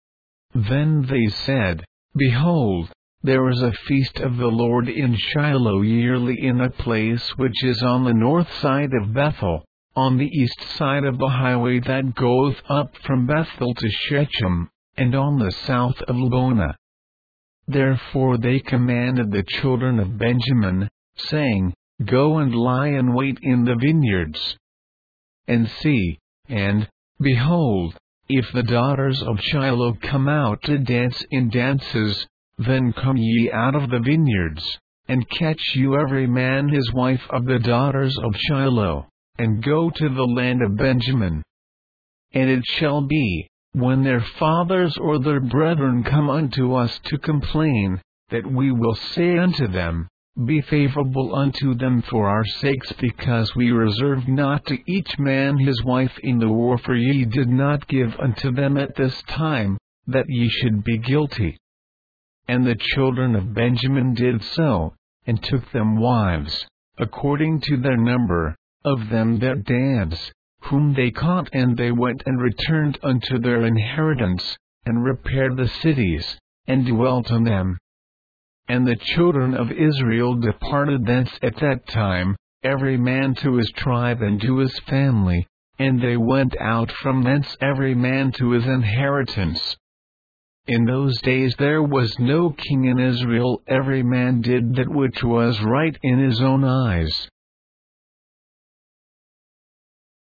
Then they said, Behold, there is a feast of the Lord in Shiloh yearly in a place which is on the north side of Bethel, on the east side of the highway that goeth up from Bethel to Shechem, and on the south of Lebonah. Therefore they commanded the children of Benjamin, saying, Go and lie in wait in the vineyards. And see, and, behold, if the daughters of Shiloh come out to dance in dances, Then come ye out of the vineyards, and catch you every man his wife of the daughters of Shiloh, and go to the land of Benjamin. And it shall be, when their fathers or their brethren come unto us to complain, that we will say unto them, Be favorable unto them for our sakes, because we reserved not to each man his wife in the war, for ye did not give unto them at this time, that ye should be guilty. And the children of Benjamin did so, and took them wives, according to their number, of them that danced, whom they caught, and they went and returned unto their inheritance, and repaired the cities, and dwelt in them. And the children of Israel departed thence at that time, every man to his tribe and to his family, and they went out from thence every man to his inheritance. In those days there was no king in Israel, every man did that which was right in his own eyes.